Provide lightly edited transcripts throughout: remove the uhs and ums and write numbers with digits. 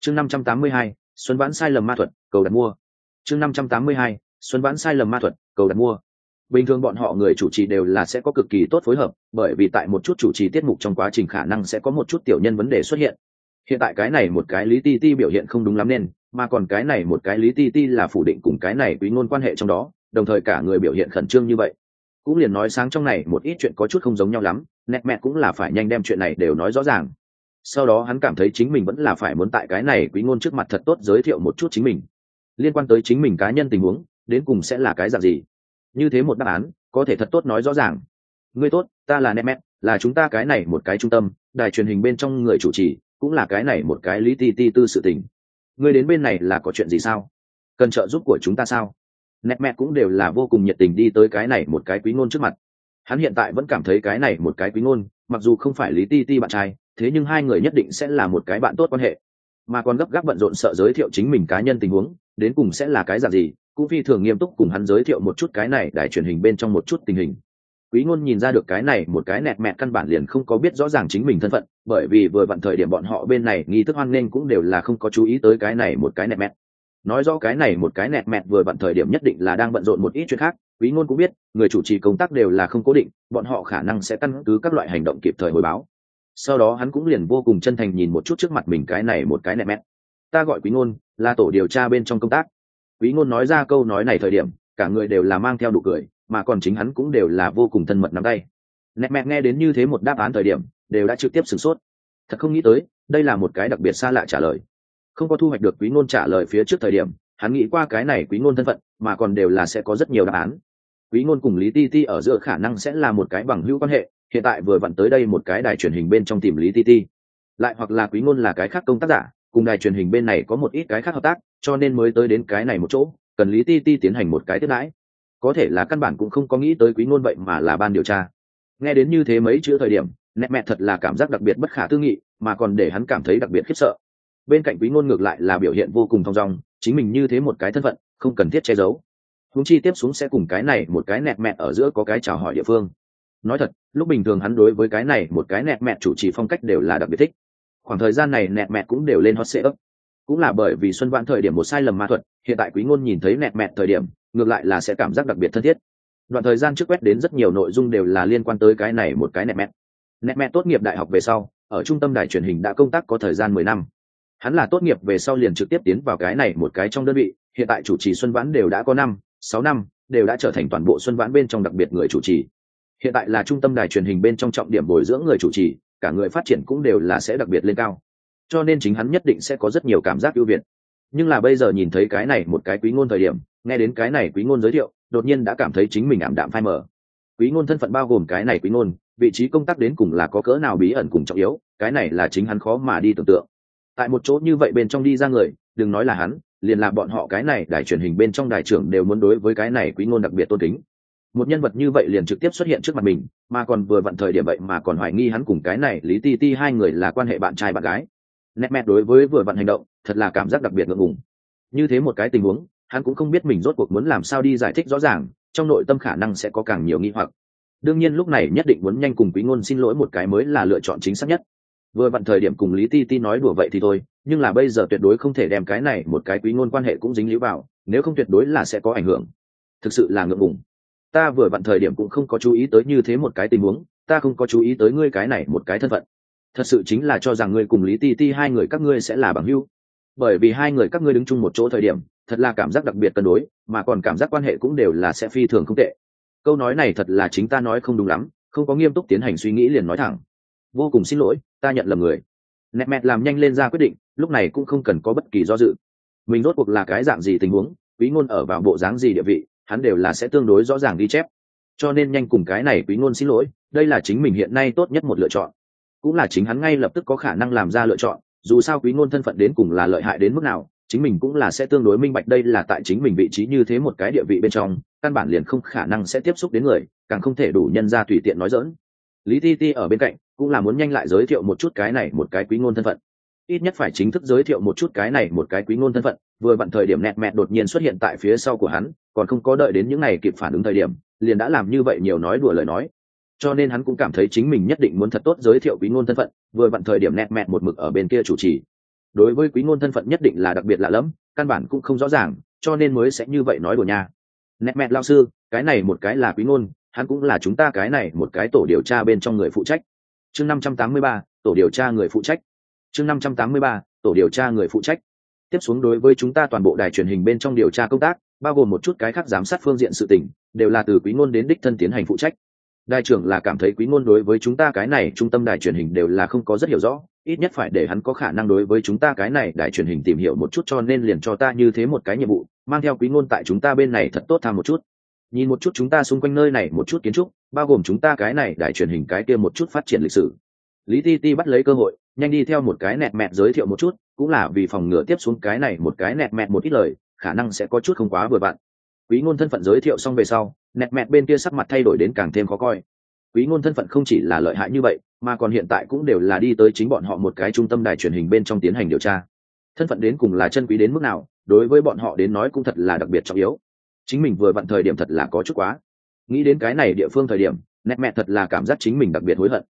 chương 582, xuân vãn sai lầm ma thuật cầu đặt mua. chương 582, xuân vãn sai lầm ma thuật cầu đặt mua. Bình thường bọn họ người chủ trì đều là sẽ có cực kỳ tốt phối hợp, bởi vì tại một chút chủ trì tiết mục trong quá trình khả năng sẽ có một chút tiểu nhân vấn đề xuất hiện. Hiện tại cái này một cái Lý Ti Ti biểu hiện không đúng lắm nên, mà còn cái này một cái Lý Ti Ti là phủ định cùng cái này Quý Ngôn quan hệ trong đó, đồng thời cả người biểu hiện khẩn trương như vậy. Cũng liền nói sáng trong này một ít chuyện có chút không giống nhau lắm, nét mẹ cũng là phải nhanh đem chuyện này đều nói rõ ràng. Sau đó hắn cảm thấy chính mình vẫn là phải muốn tại cái này Quý Ngôn trước mặt thật tốt giới thiệu một chút chính mình, liên quan tới chính mình cá nhân tình huống đến cùng sẽ là cái dạng gì. Như thế một đáp án có thể thật tốt nói rõ ràng. Ngươi tốt, ta là Netmet, là chúng ta cái này một cái trung tâm đài truyền hình bên trong người chủ trì, cũng là cái này một cái Lý Ti Ti tư sự tình. Ngươi đến bên này là có chuyện gì sao? Cần trợ giúp của chúng ta sao? Netmet cũng đều là vô cùng nhiệt tình đi tới cái này một cái Quý Ngôn trước mặt. Hắn hiện tại vẫn cảm thấy cái này một cái Quý Ngôn, mặc dù không phải Lý Ti Ti bạn trai, thế nhưng hai người nhất định sẽ là một cái bạn tốt quan hệ, mà còn gấp gáp bận rộn sợ giới thiệu chính mình cá nhân tình huống đến cùng sẽ là cái dạng gì, cũng phi thường nghiêm túc cùng hắn giới thiệu một chút cái này đài truyền hình bên trong một chút tình hình. Quý Ngôn nhìn ra được cái này một cái nẹt mẹ căn bản liền không có biết rõ ràng chính mình thân phận, bởi vì vừa vặn thời điểm bọn họ bên này nghi thức hoan nghênh cũng đều là không có chú ý tới cái này một cái nẹt mẹ. Nói rõ cái này một cái nẹt mẹ vừa vặn thời điểm nhất định là đang bận rộn một ít chuyện khác. Quý Ngôn cũng biết người chủ trì công tác đều là không cố định, bọn họ khả năng sẽ căn cứ các loại hành động kịp thời hồi báo. Sau đó hắn cũng liền vô cùng chân thành nhìn một chút trước mặt mình cái này một cái nẹt mẹ. Ta gọi Quý Ngôn, là tổ điều tra bên trong công tác. Quý Ngôn nói ra câu nói này thời điểm cả người đều là mang theo nụ cười, mà còn chính hắn cũng đều là vô cùng thân mật nắm tay. Nẹt mẹ nghe đến như thế một đáp án thời điểm đều đã trực tiếp sửng sốt, thật không nghĩ tới đây là một cái đặc biệt xa lạ trả lời. Không có thu hoạch được Quý Ngôn trả lời phía trước thời điểm hắn nghĩ qua cái này Quý Ngôn thân phận, mà còn đều là sẽ có rất nhiều đáp án. Quý Ngôn cùng Lý Ti Ti ở giữa khả năng sẽ là một cái bằng hữu quan hệ, hiện tại vừa vặn tới đây một cái đài truyền hình bên trong tìm Lý Ti Ti, lại hoặc là Quý Ngôn là cái khác công tác giả cùng đài truyền hình bên này có một ít cái khác hợp tác, cho nên mới tới đến cái này một chỗ cần Lý Ti Ti tiến hành một cái tiếp đãi. Có thể là căn bản cũng không có nghĩ tới Quý Ngôn vậy mà là ban điều tra. Nghe đến như thế mấy chữ thời điểm nét mẹ thật là cảm giác đặc biệt bất khả tư nghị, mà còn để hắn cảm thấy đặc biệt khiếp sợ. Bên cạnh Quý Ngôn ngược lại là biểu hiện vô cùng thong dong, chính mình như thế một cái thân phận không cần thiết che giấu. Huống chi tiếp xuống sẽ cùng cái này một cái nẹt mẹ ở giữa có cái chào hỏi địa phương. Nói thật, lúc bình thường hắn đối với cái này một cái nẹt mẹ chủ trì phong cách đều là đặc biệt thích. Khoảng thời gian này nẹt mẹ cũng đều lên hot search, cũng là bởi vì xuân vãn thời điểm một sai lầm ma thuật, hiện tại Quý Ngôn nhìn thấy nẹt mẹ thời điểm ngược lại là sẽ cảm giác đặc biệt thân thiết. Đoạn thời gian trước quét đến rất nhiều nội dung đều là liên quan tới cái này một cái nẹt mẹ. Nẹt mẹ tốt nghiệp đại học về sau ở trung tâm đài truyền hình đã công tác có thời gian 10 năm. Hắn là tốt nghiệp về sau liền trực tiếp tiến vào cái này một cái trong đơn vị, hiện tại chủ trì xuân vãn đều đã có 6 năm, đều đã trở thành toàn bộ xuân vãn bên trong đặc biệt người chủ trì. Hiện tại là trung tâm đài truyền hình bên trong trọng điểm bồi dưỡng người chủ trì, cả người phát triển cũng đều là sẽ đặc biệt lên cao, cho nên chính hắn nhất định sẽ có rất nhiều cảm giác ưu việt. Nhưng là bây giờ nhìn thấy cái này một cái Quý Ngôn thời điểm, nghe đến cái này Quý Ngôn giới thiệu đột nhiên đã cảm thấy chính mình ảm đạm phai mờ. Quý Ngôn thân phận bao gồm cái này Quý Ngôn vị trí công tác đến cùng là có cỡ nào bí ẩn cùng trọng yếu, cái này là chính hắn khó mà đi tưởng tượng. Tại một chỗ như vậy bên trong đi ra người, đừng nói là hắn, liền là bọn họ cái này đài truyền hình bên trong đài trưởng đều muốn đối với cái này Quý Ngôn đặc biệt tôn kính. Một nhân vật như vậy liền trực tiếp xuất hiện trước mặt mình, mà còn vừa vặn thời điểm vậy mà còn hoài nghi hắn cùng cái này Lý Ti Ti hai người là quan hệ bạn trai bạn gái. Nét mẹ đối với vừa vặn hành động thật là cảm giác đặc biệt ngượng ngùng. Như thế một cái tình huống hắn cũng không biết mình rốt cuộc muốn làm sao đi giải thích rõ ràng, trong nội tâm khả năng sẽ có càng nhiều nghi hoặc. Đương nhiên lúc này nhất định muốn nhanh cùng Quý Ngôn xin lỗi một cái mới là lựa chọn chính xác nhất. Vừa vặn thời điểm cùng Lý Ti Ti nói đùa vậy thì thôi, nhưng là bây giờ tuyệt đối không thể đem cái này một cái Quý Ngôn quan hệ cũng dính líu vào, nếu không tuyệt đối là sẽ có ảnh hưởng. Thực sự là ngượng ngùng. Ta vừa vặn thời điểm cũng không có chú ý tới như thế một cái tình huống, ta không có chú ý tới ngươi cái này một cái thân phận. Thật sự chính là cho rằng ngươi cùng Lý Ti Ti hai người các ngươi sẽ là bằng hữu. Bởi vì hai người các ngươi đứng chung một chỗ thời điểm, thật là cảm giác đặc biệt cân đối, mà còn cảm giác quan hệ cũng đều là sẽ phi thường không tệ. Câu nói này thật là chính ta nói không đúng lắm, không có nghiêm túc tiến hành suy nghĩ liền nói thẳng. Vô cùng xin lỗi, ta nhận lầm người. Nét mẹ làm nhanh lên ra quyết định, lúc này cũng không cần có bất kỳ do dự. Mình rốt cuộc là cái dạng gì tình huống, Quý Ngôn ở vào bộ dáng gì địa vị, hắn đều là sẽ tương đối rõ ràng ghi chép. Cho nên nhanh cùng cái này Quý Ngôn xin lỗi, đây là chính mình hiện nay tốt nhất một lựa chọn, cũng là chính hắn ngay lập tức có khả năng làm ra lựa chọn. Dù sao Quý Ngôn thân phận đến cùng là lợi hại đến mức nào, chính mình cũng là sẽ tương đối minh bạch, đây là tại chính mình vị trí như thế một cái địa vị bên trong, căn bản liền không khả năng sẽ tiếp xúc đến người, càng không thể đủ nhân ra tùy tiện nói giỡn. Lý Ti Ti ở bên cạnh cũng là muốn nhanh lại giới thiệu một chút cái này một cái Quý Ngôn thân phận, ít nhất phải chính thức giới thiệu một chút cái này một cái Quý Ngôn thân phận. Vừa vặn thời điểm nẹt mẹ đột nhiên xuất hiện tại phía sau của hắn, còn không có đợi đến những này kịp phản ứng thời điểm liền đã làm như vậy nhiều nói đùa lời nói, cho nên hắn cũng cảm thấy chính mình nhất định muốn thật tốt giới thiệu Quý Ngôn thân phận. Vừa vặn thời điểm nẹt mẹ một mực ở bên kia chủ trì, đối với Quý Ngôn thân phận nhất định là đặc biệt lạ lẫm, căn bản cũng không rõ ràng, cho nên mới sẽ như vậy nói đùa nha. Nét mẹ lão sư, cái này một cái là Quý Ngôn, hắn cũng là chúng ta cái này một cái tổ điều tra bên trong người phụ trách. Chương 583, tổ điều tra người phụ trách. Chương 583, tổ điều tra người phụ trách. Tiếp xuống đối với chúng ta toàn bộ đài truyền hình bên trong điều tra công tác, bao gồm một chút cái khác giám sát phương diện sự tình, đều là từ Quý Ngôn đến đích thân tiến hành phụ trách. Đại trưởng là cảm thấy Quý Ngôn đối với chúng ta cái này trung tâm đài truyền hình đều là không có rất hiểu rõ, ít nhất phải để hắn có khả năng đối với chúng ta cái này đài truyền hình tìm hiểu một chút, cho nên liền cho ta như thế một cái nhiệm vụ, mang theo Quý Ngôn tại chúng ta bên này thật tốt tham một chút. Nhìn một chút chúng ta xung quanh nơi này một chút kiến trúc, bao gồm chúng ta cái này đài truyền hình cái kia một chút phát triển lịch sử. Lý Ti Ti bắt lấy cơ hội, nhanh đi theo một cái nẹt mẹt giới thiệu một chút, cũng là vì phòng ngừa tiếp xuống cái này một cái nẹt mẹt một ít lời, khả năng sẽ có chút không quá vừa vặn. Quý Ngôn thân phận giới thiệu xong về sau, nẹt mẹt bên kia sắc mặt thay đổi đến càng thêm khó coi. Quý Ngôn thân phận không chỉ là lợi hại như vậy, mà còn hiện tại cũng đều là đi tới chính bọn họ một cái trung tâm đài truyền hình bên trong tiến hành điều tra. Thân phận đến cùng là chân quý đến mức nào, đối với bọn họ đến nói cũng thật là đặc biệt trọng yếu. Chính mình vừa vặn thời điểm thật là có chút quá. Nghĩ đến cái này địa phương thời điểm, nẹt mẹt thật là cảm giác chính mình đặc biệt hối hận.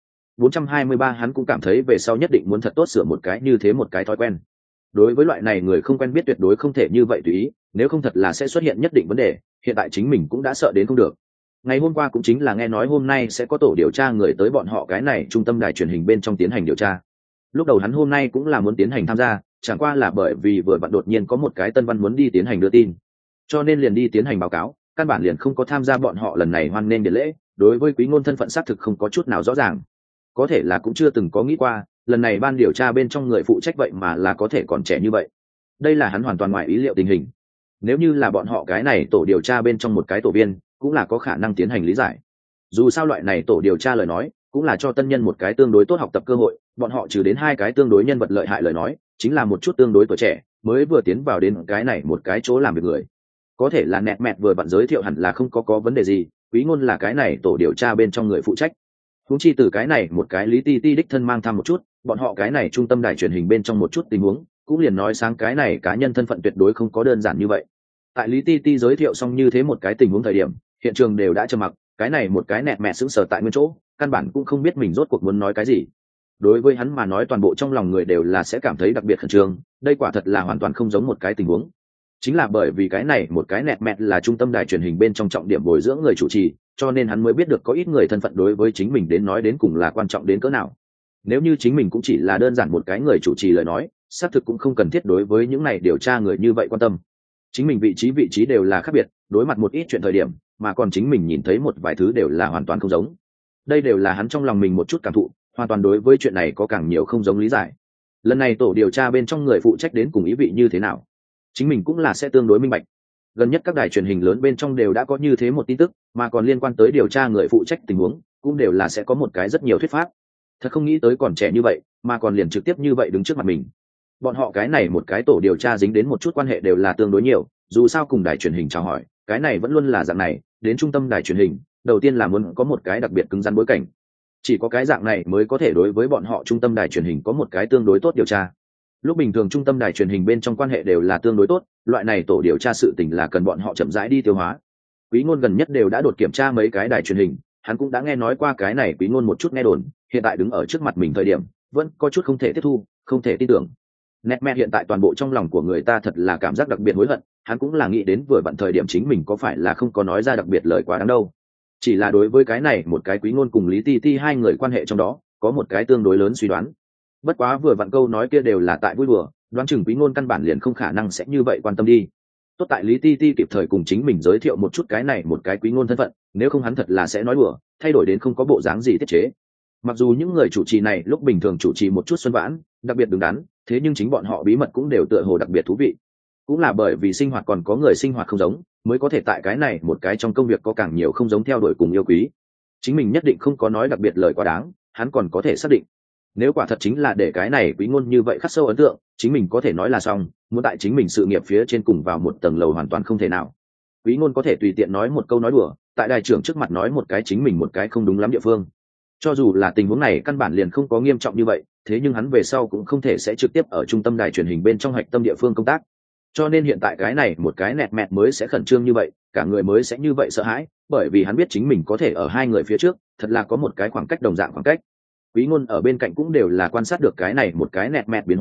423 hắn cũng cảm thấy về sau nhất định muốn thật tốt sửa một cái như thế một cái thói quen. Đối với loại này người không quen biết tuyệt đối không thể như vậy tùy ý, nếu không thật là sẽ xuất hiện nhất định vấn đề, hiện tại chính mình cũng đã sợ đến không được. Ngày hôm qua cũng chính là nghe nói hôm nay sẽ có tổ điều tra người tới bọn họ cái này trung tâm đài truyền hình bên trong tiến hành điều tra. Lúc đầu hắn hôm nay cũng là muốn tiến hành tham gia, chẳng qua là bởi vì vừa vặn đột nhiên có một cái tân văn muốn đi tiến hành đưa tin, cho nên liền đi tiến hành báo cáo, căn bản liền không có tham gia bọn họ lần này hoan nghênh điện lễ. Đối với Quý Ngôn thân phận xác thực không có chút nào rõ ràng, có thể là cũng chưa từng có nghĩ qua lần này ban điều tra bên trong người phụ trách vậy mà là có thể còn trẻ như vậy. Đây là hắn hoàn toàn ngoài ý liệu tình hình. Nếu như là bọn họ cái này tổ điều tra bên trong một cái tổ viên, cũng là có khả năng tiến hành lý giải. Dù sao loại này tổ điều tra lời nói cũng là cho tân nhân một cái tương đối tốt học tập cơ hội, bọn họ trừ đến hai cái tương đối nhân vật lợi hại lời nói chính là một chút tương đối tuổi trẻ mới vừa tiến vào đến cái này một cái chỗ làm việc người. Có thể là nẹt mẹt vừa bạn giới thiệu hẳn là không có vấn đề gì, Quý Ngôn là cái này tổ điều tra bên trong người phụ trách. Huống chi từ cái này một cái Lý Ti Ti đích thân mang thăm một chút bọn họ cái này trung tâm đài truyền hình bên trong một chút tình huống, cũng liền nói sáng cái này cá nhân thân phận tuyệt đối không có đơn giản như vậy. Tại Lý Ti Ti giới thiệu xong như thế một cái tình huống thời điểm, hiện trường đều đã trầm mặc, cái này một cái nẹt mẹ sững sờ tại nguyên chỗ, căn bản cũng không biết mình rốt cuộc muốn nói cái gì. Đối với hắn mà nói toàn bộ trong lòng người đều là sẽ cảm thấy đặc biệt khẩn trương, đây quả thật là hoàn toàn không giống một cái tình huống. Chính là bởi vì cái này một cái nẹt mẹt là trung tâm đài truyền hình bên trong trọng điểm bồi dưỡng người chủ trì, cho nên hắn mới biết được có ít người thân phận đối với chính mình đến nói đến cùng là quan trọng đến cỡ nào. Nếu như chính mình cũng chỉ là đơn giản một cái người chủ trì lời nói, xác thực cũng không cần thiết đối với những này điều tra người như vậy quan tâm. Chính mình vị trí đều là khác biệt, đối mặt một ít chuyện thời điểm mà còn chính mình nhìn thấy một vài thứ đều là hoàn toàn không giống. Đây đều là hắn trong lòng mình một chút cảm thụ, hoàn toàn đối với chuyện này có càng nhiều không giống lý giải. Lần này tổ điều tra bên trong người phụ trách đến cùng ý vị như thế nào, chính mình cũng là sẽ tương đối minh bạch. Gần nhất các đài truyền hình lớn bên trong đều đã có như thế một tin tức, mà còn liên quan tới điều tra người phụ trách tình huống cũng đều là sẽ có một cái rất nhiều thuyết pháp. Thật không nghĩ tới còn trẻ như vậy mà còn liền trực tiếp như vậy đứng trước mặt mình. Bọn họ cái này một cái tổ điều tra dính đến một chút quan hệ đều là tương đối nhiều, dù sao cùng đài truyền hình chào hỏi cái này vẫn luôn là dạng này, đến trung tâm đài truyền hình đầu tiên là muốn có một cái đặc biệt cứng rắn bối cảnh, chỉ có cái dạng này mới có thể đối với bọn họ trung tâm đài truyền hình có một cái tương đối tốt điều tra. Lúc bình thường trung tâm đài truyền hình bên trong quan hệ đều là tương đối tốt, loại này tổ điều tra sự tình là cần bọn họ chậm rãi đi tiêu hóa. Quý Ngôn gần nhất đều đã đột kiểm tra mấy cái đài truyền hình, hắn cũng đã nghe nói qua cái này Quý Ngôn một chút nghe đồn, hiện tại đứng ở trước mặt mình thời điểm vẫn có chút không thể tiếp thu, không thể tin tưởng. Nét mẹ hiện tại toàn bộ trong lòng của người ta thật là cảm giác đặc biệt hối hận, hắn cũng là nghĩ đến vừa vặn thời điểm chính mình có phải là không có nói ra đặc biệt lời quá đáng đâu. Chỉ là đối với cái này một cái Quý Ngôn cùng Lý Ti Ti hai người quan hệ trong đó có một cái tương đối lớn suy đoán. Bất quá vừa vặn câu nói kia đều là tại vui đùa, đoán chừng Quý Ngôn căn bản liền không khả năng sẽ như vậy quan tâm đi. Tốt tại Lý Ti Ti kịp thời cùng chính mình giới thiệu một chút cái này một cái Quý Ngôn thân phận, nếu không hắn thật là sẽ nói đùa, thay đổi đến không có bộ dáng gì tiết chế. Mặc dù những người chủ trì này lúc bình thường chủ trì một chút xuân vãn đặc biệt đứng đắn, thế nhưng chính bọn họ bí mật cũng đều tựa hồ đặc biệt thú vị. Cũng là bởi vì sinh hoạt còn có người sinh hoạt không giống, mới có thể tại cái này một cái trong công việc có càng nhiều không giống theo đuổi cùng yêu quý. Chính mình nhất định không có nói đặc biệt lời quá đáng, hắn còn có thể xác định. Nếu quả thật chính là để cái này Quý Ngôn như vậy khắc sâu ấn tượng, chính mình có thể nói là xong, muốn tại chính mình sự nghiệp phía trên cùng vào một tầng lầu hoàn toàn không thể nào. Quý Ngôn có thể tùy tiện nói một câu nói đùa, tại đài trưởng trước mặt nói một cái chính mình một cái không đúng lắm địa phương. Cho dù là tình huống này căn bản liền không có nghiêm trọng như vậy, thế nhưng hắn về sau cũng không thể sẽ trực tiếp ở trung tâm đài truyền hình bên trong hạch tâm địa phương công tác. Cho nên hiện tại cái này một cái nẹt mẹt mới sẽ khẩn trương như vậy, cả người mới sẽ như vậy sợ hãi, bởi vì hắn biết chính mình có thể ở hai người phía trước, thật là có một cái khoảng cách đồng dạng khoảng cách. Quý Ngôn ở bên cạnh cũng đều là quan sát được cái này một cái nẹt mẹt biến hóa,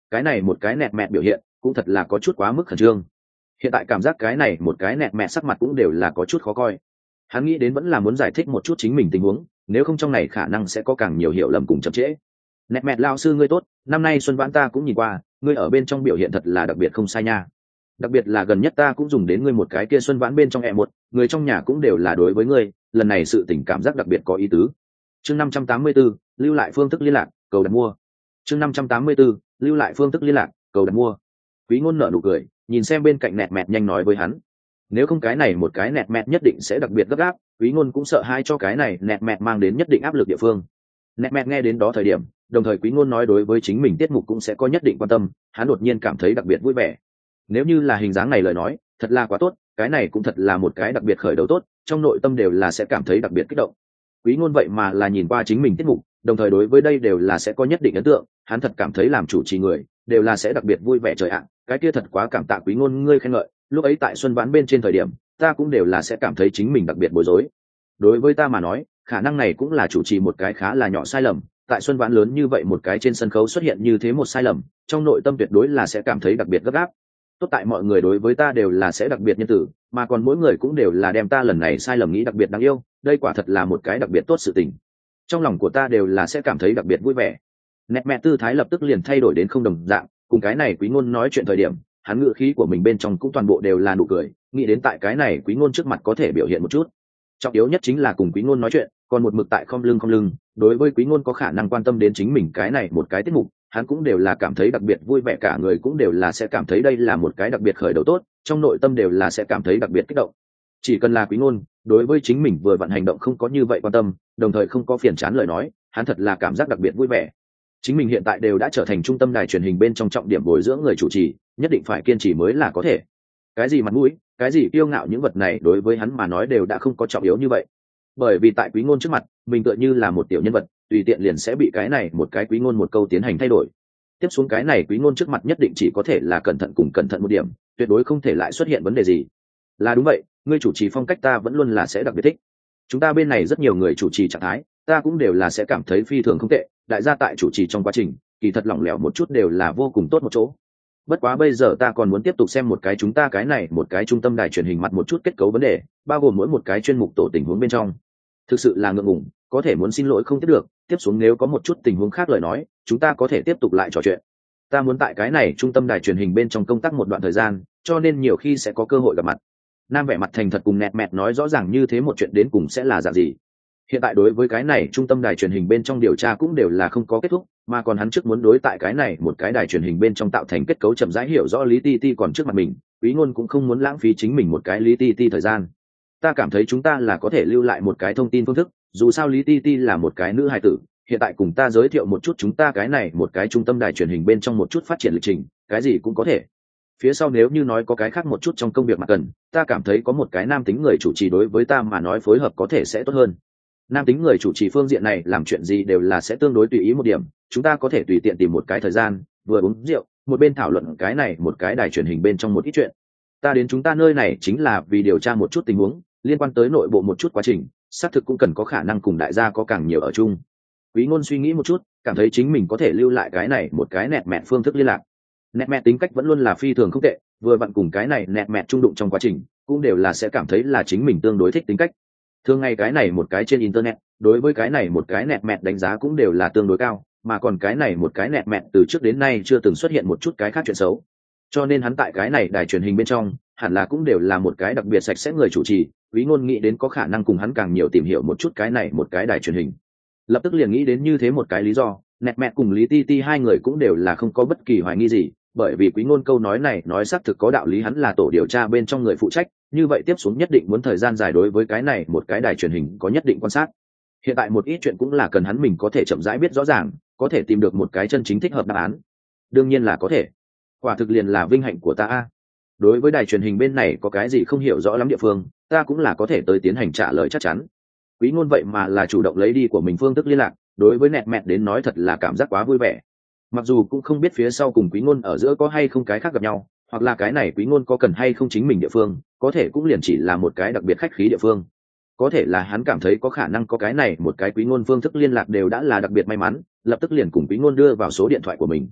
cái này một cái nẹt mẹt biểu hiện cũng thật là có chút quá mức khẩn trương. Hiện tại cảm giác cái này một cái nẹt mẹt sắc mặt cũng đều là có chút khó coi. Hắn nghĩ đến vẫn là muốn giải thích một chút chính mình tình huống, nếu không trong này khả năng sẽ có càng nhiều hiểu lầm cùng chậm trễ. Nẹt mẹt lao sư ngươi tốt, năm nay xuân vãn ta cũng nhìn qua, ngươi ở bên trong biểu hiện thật là đặc biệt không sai nha. Đặc biệt là gần nhất ta cũng dùng đến ngươi một cái kia xuân vãn bên trong một, người trong nhà cũng đều là đối với ngươi, lần này sự tình cảm giác đặc biệt có ý tứ. Chương 584, lưu lại phương thức liên lạc, cầu đặt mua. Chương 584, lưu lại phương thức liên lạc, cầu đặt mua. Quý Ngôn nở nụ cười, nhìn xem bên cạnh nẹt mẹt nhanh nói với hắn, nếu không cái này một cái nẹt mẹt nhất định sẽ đặc biệt gấp gáp. Quý Ngôn cũng sợ hai cho cái này nẹt mẹt mang đến nhất định áp lực địa phương. Nẹt mẹt nghe đến đó thời điểm, đồng thời Quý Ngôn nói đối với chính mình tiết mục cũng sẽ có nhất định quan tâm, hắn đột nhiên cảm thấy đặc biệt vui vẻ. Nếu như là hình dáng này lời nói, thật là quá tốt, cái này cũng thật là một cái đặc biệt khởi đầu tốt, trong nội tâm đều là sẽ cảm thấy đặc biệt kích động. Quý Ngôn vậy mà là nhìn qua chính mình tiết mục, đồng thời đối với đây đều là sẽ có nhất định ấn tượng, hắn thật cảm thấy làm chủ trì người đều là sẽ đặc biệt vui vẻ trời ạ. Cái kia thật quá cảm tạ Quý Ngôn ngươi khen ngợi, lúc ấy tại xuân vãn bên trên thời điểm, ta cũng đều là sẽ cảm thấy chính mình đặc biệt bối rối. Đối với ta mà nói, khả năng này cũng là chủ trì một cái khá là nhỏ sai lầm, tại xuân vãn lớn như vậy một cái trên sân khấu xuất hiện như thế một sai lầm, trong nội tâm tuyệt đối là sẽ cảm thấy đặc biệt gấp gáp. Tốt tại mọi người đối với ta đều là sẽ đặc biệt nhân tử, mà còn mỗi người cũng đều là đem ta lần này sai lầm nghĩ đặc biệt đáng yêu, đây quả thật là một cái đặc biệt tốt sự tình. Trong lòng của ta đều là sẽ cảm thấy đặc biệt vui vẻ. Nét mẹ tư thái lập tức liền thay đổi đến không đồng dạng, cùng cái này Quý Ngôn nói chuyện thời điểm, hắn ngữ khí của mình bên trong cũng toàn bộ đều là nụ cười, nghĩ đến tại cái này Quý Ngôn trước mặt có thể biểu hiện một chút. Trọng yếu nhất chính là cùng Quý Ngôn nói chuyện, còn một mực tại không lưng, đối với Quý Ngôn có khả năng quan tâm đến chính mình cái này một cái tiết mục, hắn cũng đều là cảm thấy đặc biệt vui vẻ, cả người cũng đều là sẽ cảm thấy đây là một cái đặc biệt khởi đầu tốt, trong nội tâm đều là sẽ cảm thấy đặc biệt kích động. Chỉ cần là Quý Ngôn, đối với chính mình vừa vận hành động không có như vậy quan tâm, đồng thời không có phiền chán lời nói, hắn thật là cảm giác đặc biệt vui vẻ. Chính mình hiện tại đều đã trở thành trung tâm đài truyền hình bên trong trọng điểm bồi dưỡng người chủ trì, nhất định phải kiên trì mới là có thể. Cái gì mặt mũi, cái gì kiêu ngạo, những vật này đối với hắn mà nói đều đã không có trọng yếu như vậy. Bởi vì tại Quý Ngôn trước mặt, mình tựa như là một tiểu nhân vật, tùy tiện liền sẽ bị cái này một cái Quý Ngôn một câu tiến hành thay đổi. Tiếp xuống cái này Quý Ngôn trước mặt nhất định chỉ có thể là cẩn thận cùng cẩn thận một điểm, tuyệt đối không thể lại xuất hiện vấn đề gì. Là đúng vậy, ngươi chủ trì phong cách ta vẫn luôn là sẽ đặc biệt thích. Chúng ta bên này rất nhiều người chủ trì trạng thái, ta cũng đều là sẽ cảm thấy phi thường không tệ, đại gia tại chủ trì trong quá trình, kỳ thật lỏng lẻo một chút đều là vô cùng tốt một chỗ. Bất quá bây giờ ta còn muốn tiếp tục xem một cái chúng ta cái này một cái trung tâm đài truyền hình mặt một chút kết cấu vấn đề, bao gồm mỗi một cái chuyên mục tổ tình huống bên trong. Thực sự là ngượng ngùng, có thể muốn xin lỗi không tiếp được, tiếp xuống nếu có một chút tình huống khác lời nói, chúng ta có thể tiếp tục lại trò chuyện. Ta muốn tại cái này trung tâm đài truyền hình bên trong công tác một đoạn thời gian, cho nên nhiều khi sẽ có cơ hội gặp mặt. Nam vẻ mặt thành thật cùng nẹt mẹt nói rõ ràng như thế một chuyện đến cùng sẽ là dạng gì. Hiện tại đối với cái này trung tâm đài truyền hình bên trong điều tra cũng đều là không có kết thúc, mà còn hắn trước muốn đối tại cái này một cái đài truyền hình bên trong tạo thành kết cấu chậm rãi hiểu rõ Lý Ti Ti còn trước mặt mình, Quý Ngôn cũng không muốn lãng phí chính mình một cái Lý Ti Ti thời gian. Ta cảm thấy chúng ta là có thể lưu lại một cái thông tin phương thức, dù sao Lý Ti Ti là một cái nữ hài tử, hiện tại cùng ta giới thiệu một chút chúng ta cái này một cái trung tâm đài truyền hình bên trong một chút phát triển lịch trình, cái gì cũng có thể. Phía sau nếu như nói có cái khác một chút trong công việc mà cần, ta cảm thấy có một cái nam tính người chủ trì đối với ta mà nói phối hợp có thể sẽ tốt hơn. Nam tính người chủ trì phương diện này làm chuyện gì đều là sẽ tương đối tùy ý một điểm, chúng ta có thể tùy tiện tìm một cái thời gian, vừa uống rượu, một bên thảo luận cái này một cái đài truyền hình bên trong một ít chuyện. Ta đến chúng ta nơi này chính là vì điều tra một chút tình huống liên quan tới nội bộ một chút quá trình, xác thực cũng cần có khả năng cùng đại gia có càng nhiều ở chung. Quý Ngôn suy nghĩ một chút, cảm thấy chính mình có thể lưu lại cái này một cái nẹt mẹt phương thức liên lạc. Nẹt mẹt tính cách vẫn luôn là phi thường không tệ, vừa vặn cùng cái này nẹt mẹt trung đụng trong quá trình, cũng đều là sẽ cảm thấy là chính mình tương đối thích tính cách. Thường ngày cái này một cái trên internet, đối với cái này một cái nẹt mẹt đánh giá cũng đều là tương đối cao, mà còn cái này một cái nẹt mẹt từ trước đến nay chưa từng xuất hiện một chút cái khác chuyện xấu. Cho nên hắn tại cái này đài truyền hình bên trong, hẳn là cũng đều là một cái đặc biệt sạch sẽ người chủ trì, Quý Ngôn nghĩ đến có khả năng cùng hắn càng nhiều tìm hiểu một chút cái này một cái đài truyền hình. Lập tức liền nghĩ đến như thế một cái lý do, nẹt mẹt cùng Lý Ti Ti hai người cũng đều là không có bất kỳ hoài nghi gì, bởi vì Quý Ngôn câu nói này nói xác thực có đạo lý, hắn là tổ điều tra bên trong người phụ trách, như vậy tiếp xuống nhất định muốn thời gian dài đối với cái này một cái đài truyền hình có nhất định quan sát. Hiện tại một ít chuyện cũng là cần hắn mình có thể chậm rãi biết rõ ràng, có thể tìm được một cái chân chính thích hợp đáp án. Đương nhiên là có thể. Quả thực liền là vinh hạnh của ta a. Đối với đài truyền hình bên này có cái gì không hiểu rõ lắm địa phương, ta cũng là có thể tới tiến hành trả lời chắc chắn. Quý Ngôn vậy mà là chủ động lấy đi của mình phương thức liên lạc, đối với nẹt mẹt đến nói thật là cảm giác quá vui vẻ. Mặc dù cũng không biết phía sau cùng Quý Ngôn ở giữa có hay không cái khác gặp nhau, hoặc là cái này Quý Ngôn có cần hay không chính mình địa phương, có thể cũng liền chỉ là một cái đặc biệt khách khí địa phương. Có thể là hắn cảm thấy có khả năng có cái này một cái Quý Ngôn phương thức liên lạc đều đã là đặc biệt may mắn, lập tức liền cùng Quý Ngôn đưa vào số điện thoại của mình.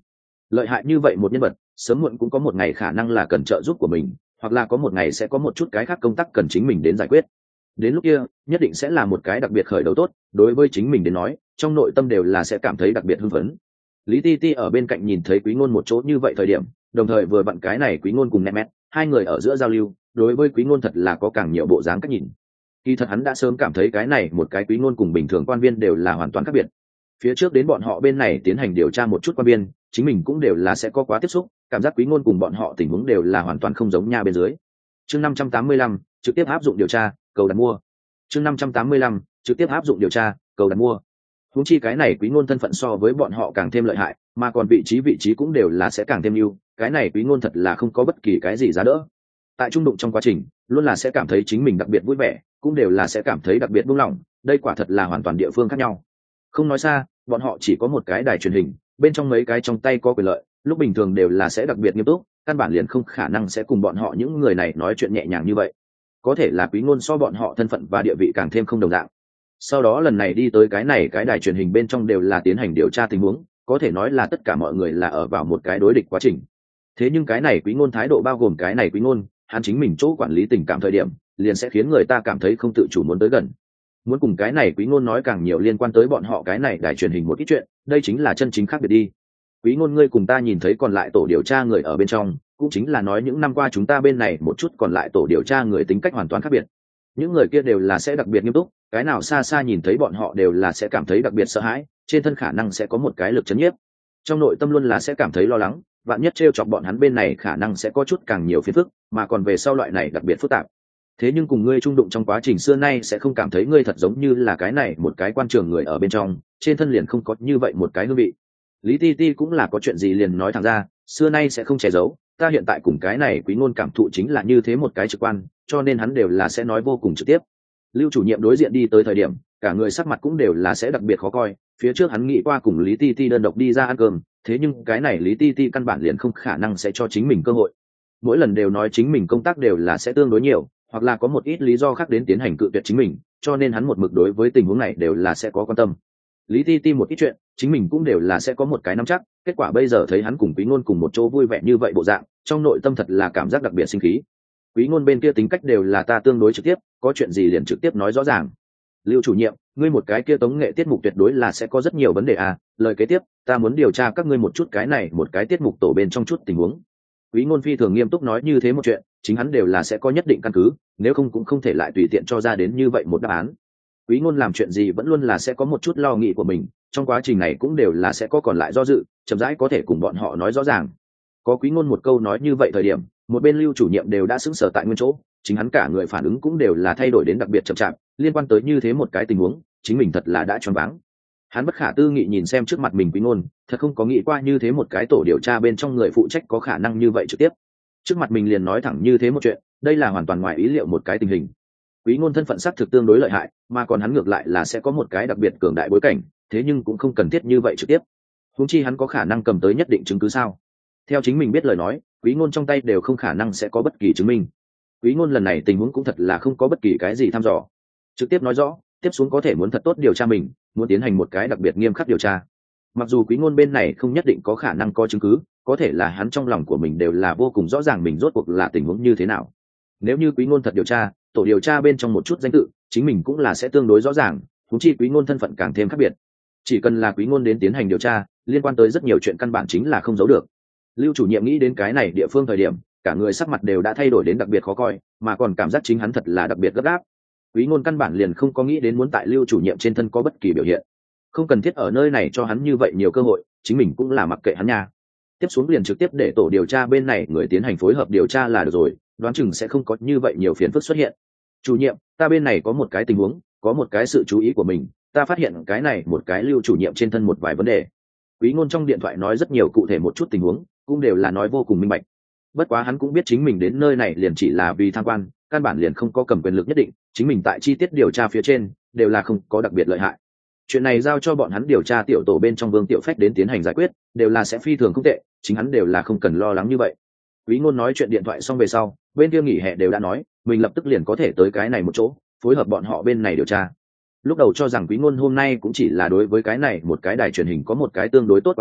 lợi hại như vậy một nhân vật, sớm muộn cũng có một ngày khả năng là cần trợ giúp của mình, hoặc là có một ngày sẽ có một chút cái khác công tác cần chính mình đến giải quyết. Đến lúc kia nhất định sẽ là một cái đặc biệt khởi đầu tốt, đối với chính mình đến nói trong nội tâm đều là sẽ cảm thấy đặc biệt hưng phấn. Lý Ti Ti ở bên cạnh nhìn thấy Quý Ngôn một chỗ như vậy thời điểm, đồng thời vừa vặn cái này Quý Ngôn cùng Mehmet, hai người ở giữa giao lưu, đối với Quý Ngôn thật là có càng nhiều bộ dáng cách nhìn. Kỳ thật hắn đã sớm cảm thấy cái này một cái Quý Ngôn cùng bình thường quan viên đều là hoàn toàn khác biệt. Phía trước đến bọn họ bên này tiến hành điều tra một chút quan viên, chính mình cũng đều là sẽ có quá tiếp xúc, cảm giác Quý Ngôn cùng bọn họ tình huống đều là hoàn toàn không giống nha bên dưới. Chương 585, trực tiếp áp dụng điều tra, cầu đặt mua. Chương 585, trực tiếp áp dụng điều tra, cầu đặt mua. Huống chi cái này Quý Ngôn thân phận so với bọn họ càng thêm lợi hại, mà còn vị trí cũng đều là sẽ càng thêm ưu, cái này Quý Ngôn thật là không có bất kỳ cái gì giá đỡ. Tại trung đụng trong quá trình, luôn là sẽ cảm thấy chính mình đặc biệt vui vẻ, cũng đều là sẽ cảm thấy đặc biệt buông lỏng, đây quả thật là hoàn toàn địa phương khác nhau. Không nói xa, bọn họ chỉ có một cái đài truyền hình, bên trong mấy cái trong tay có quyền lợi, lúc bình thường đều là sẽ đặc biệt nghiêm túc, căn bản liền không khả năng sẽ cùng bọn họ những người này nói chuyện nhẹ nhàng như vậy. Có thể là Quý Ngôn so bọn họ thân phận và địa vị càng thêm không đồng dạng. Sau đó lần này đi tới cái đài truyền hình bên trong đều là tiến hành điều tra tình huống, có thể nói là tất cả mọi người là ở vào một cái đối địch quá trình. Thế nhưng cái này Quý Ngôn thái độ bao gồm cái này Quý Ngôn, hắn chính mình chỗ quản lý tình cảm thời điểm, liền sẽ khiến người ta cảm thấy không tự chủ muốn tới gần. Muốn cùng cái này Quý Ngôn nói càng nhiều liên quan tới bọn họ cái này đài truyền hình một ít chuyện, đây chính là chân chính khác biệt đi. Quý Ngôn, ngươi cùng ta nhìn thấy còn lại tổ điều tra người ở bên trong, cũng chính là nói những năm qua chúng ta bên này một chút còn lại tổ điều tra người tính cách hoàn toàn khác biệt. Những người kia đều là sẽ đặc biệt nghiêm túc, cái nào xa xa nhìn thấy bọn họ đều là sẽ cảm thấy đặc biệt sợ hãi, trên thân khả năng sẽ có một cái lực chấn nhiếp. Trong nội tâm luôn là sẽ cảm thấy lo lắng, vạn nhất trêu chọc bọn hắn bên này khả năng sẽ có chút càng nhiều phiền phức, mà còn về sau loại này đặc biệt phức tạp. Thế nhưng cùng ngươi trung đụng trong quá trình xưa nay sẽ không cảm thấy ngươi thật giống như là cái này một cái quan trường người ở bên trong, trên thân liền không có như vậy một cái hương vị. Lý Ti Ti cũng là có chuyện gì liền nói thẳng ra, xưa nay sẽ không che giấu, ta hiện tại cùng cái này Quý Ngôn cảm thụ chính là như thế một cái trực quan, cho nên hắn đều là sẽ nói vô cùng trực tiếp. Lưu chủ nhiệm đối diện đi tới thời điểm, cả người sắc mặt cũng đều là sẽ đặc biệt khó coi, phía trước hắn nghĩ qua cùng Lý Ti Ti đơn độc đi ra ăn cơm, thế nhưng cái này Lý Ti Ti căn bản liền không khả năng sẽ cho chính mình cơ hội. Mỗi lần đều nói chính mình công tác đều là sẽ tương đối nhiều, hoặc là có một ít lý do khác đến tiến hành cự tuyệt chính mình, cho nên hắn một mực đối với tình huống này đều là sẽ có quan tâm. Lý Ti Ti một ít chuyện, chính mình cũng đều là sẽ có một cái nắm chắc, kết quả bây giờ thấy hắn cùng Quý Ngôn cùng một chỗ vui vẻ như vậy bộ dạng, trong nội tâm thật là cảm giác đặc biệt sinh khí. Quý Ngôn bên kia tính cách đều là ta tương đối trực tiếp, có chuyện gì liền trực tiếp nói rõ ràng. Lưu chủ nhiệm, ngươi một cái kia tống nghệ tiết mục tuyệt đối là sẽ có rất nhiều vấn đề à, lời kế tiếp, ta muốn điều tra các ngươi một chút cái này một cái tiết mục tổ bên trong chút tình huống. Quý Ngôn phi thường nghiêm túc nói như thế một chuyện, chính hắn đều là sẽ có nhất định căn cứ, nếu không cũng không thể lại tùy tiện cho ra đến như vậy một đáp án. Quý Ngôn làm chuyện gì vẫn luôn là sẽ có một chút lo nghĩ của mình, trong quá trình này cũng đều là sẽ có còn lại do dự, chậm rãi có thể cùng bọn họ nói rõ ràng. Có Quý Ngôn một câu nói như vậy thời điểm, một bên Lưu chủ nhiệm đều đã sững sờ tại nguyên chỗ, chính hắn cả người phản ứng cũng đều là thay đổi đến đặc biệt chậm chạp, liên quan tới như thế một cái tình huống, chính mình thật là đã choáng váng. Hắn bất khả tư nghị nhìn xem trước mặt mình Quý Ngôn, thật không có nghĩ qua như thế một cái tổ điều tra bên trong người phụ trách có khả năng như vậy trực tiếp. Trước mặt mình liền nói thẳng như thế một chuyện, đây là hoàn toàn ngoài ý liệu một cái tình hình. Quý Ngôn thân phận sắc thực tương đối lợi hại, mà còn hắn ngược lại là sẽ có một cái đặc biệt cường đại bối cảnh, thế nhưng cũng không cần thiết như vậy trực tiếp. Huống chi hắn có khả năng cầm tới nhất định chứng cứ sao? Theo chính mình biết lời nói, Quý Ngôn trong tay đều không khả năng sẽ có bất kỳ chứng minh. Quý Ngôn lần này tình huống cũng thật là không có bất kỳ cái gì thăm dò, trực tiếp nói rõ, tiếp xuống có thể muốn thật tốt điều tra mình, muốn tiến hành một cái đặc biệt nghiêm khắc điều tra. Mặc dù Quý Ngôn bên này không nhất định có khả năng có chứng cứ, có thể là hắn trong lòng của mình đều là vô cùng rõ ràng mình rốt cuộc là tình huống như thế nào. Nếu như Quý Ngôn thật điều tra, tổ điều tra bên trong một chút danh tự, chính mình cũng là sẽ tương đối rõ ràng, huống chi Quý Ngôn thân phận càng thêm khác biệt. Chỉ cần là Quý Ngôn đến tiến hành điều tra, liên quan tới rất nhiều chuyện căn bản chính là không giấu được. Lưu chủ nhiệm nghĩ đến cái này địa phương thời điểm, cả người sắc mặt đều đã thay đổi đến đặc biệt khó coi, mà còn cảm giác chính hắn thật là đặc biệt gấp gáp. Quý Ngôn căn bản liền không có nghĩ đến muốn tại Lưu chủ nhiệm trên thân có bất kỳ biểu hiện, không cần thiết ở nơi này cho hắn như vậy nhiều cơ hội, chính mình cũng là mặc kệ hắn nha. Tiếp xuống liền trực tiếp để tổ điều tra bên này người tiến hành phối hợp điều tra là được rồi, đoán chừng sẽ không có như vậy nhiều phiền phức xuất hiện. Chủ nhiệm, ta bên này có một cái tình huống, có một cái sự chú ý của mình, ta phát hiện cái này một cái Lưu chủ nhiệm trên thân một vài vấn đề. Quý Ngôn trong điện thoại nói rất nhiều cụ thể một chút tình huống, cũng đều là nói vô cùng minh bạch. Bất quá hắn cũng biết chính mình đến nơi này liền chỉ là vì tham quan, căn bản liền không có cầm quyền lực nhất định, chính mình tại chi tiết điều tra phía trên đều là không có đặc biệt lợi hại. Chuyện này giao cho bọn hắn điều tra tiểu tổ bên trong Vương Tiểu Phách đến tiến hành giải quyết, đều là sẽ phi thường không tệ, chính hắn đều là không cần lo lắng như vậy. Quý Ngôn nói chuyện điện thoại xong về sau, bên kia nghỉ hè đều đã nói, mình lập tức liền có thể tới cái này một chỗ, phối hợp bọn họ bên này điều tra. Lúc đầu cho rằng Quý Ngôn hôm nay cũng chỉ là đối với cái này một cái đài truyền hình có một cái tương đối tốt quan tâm,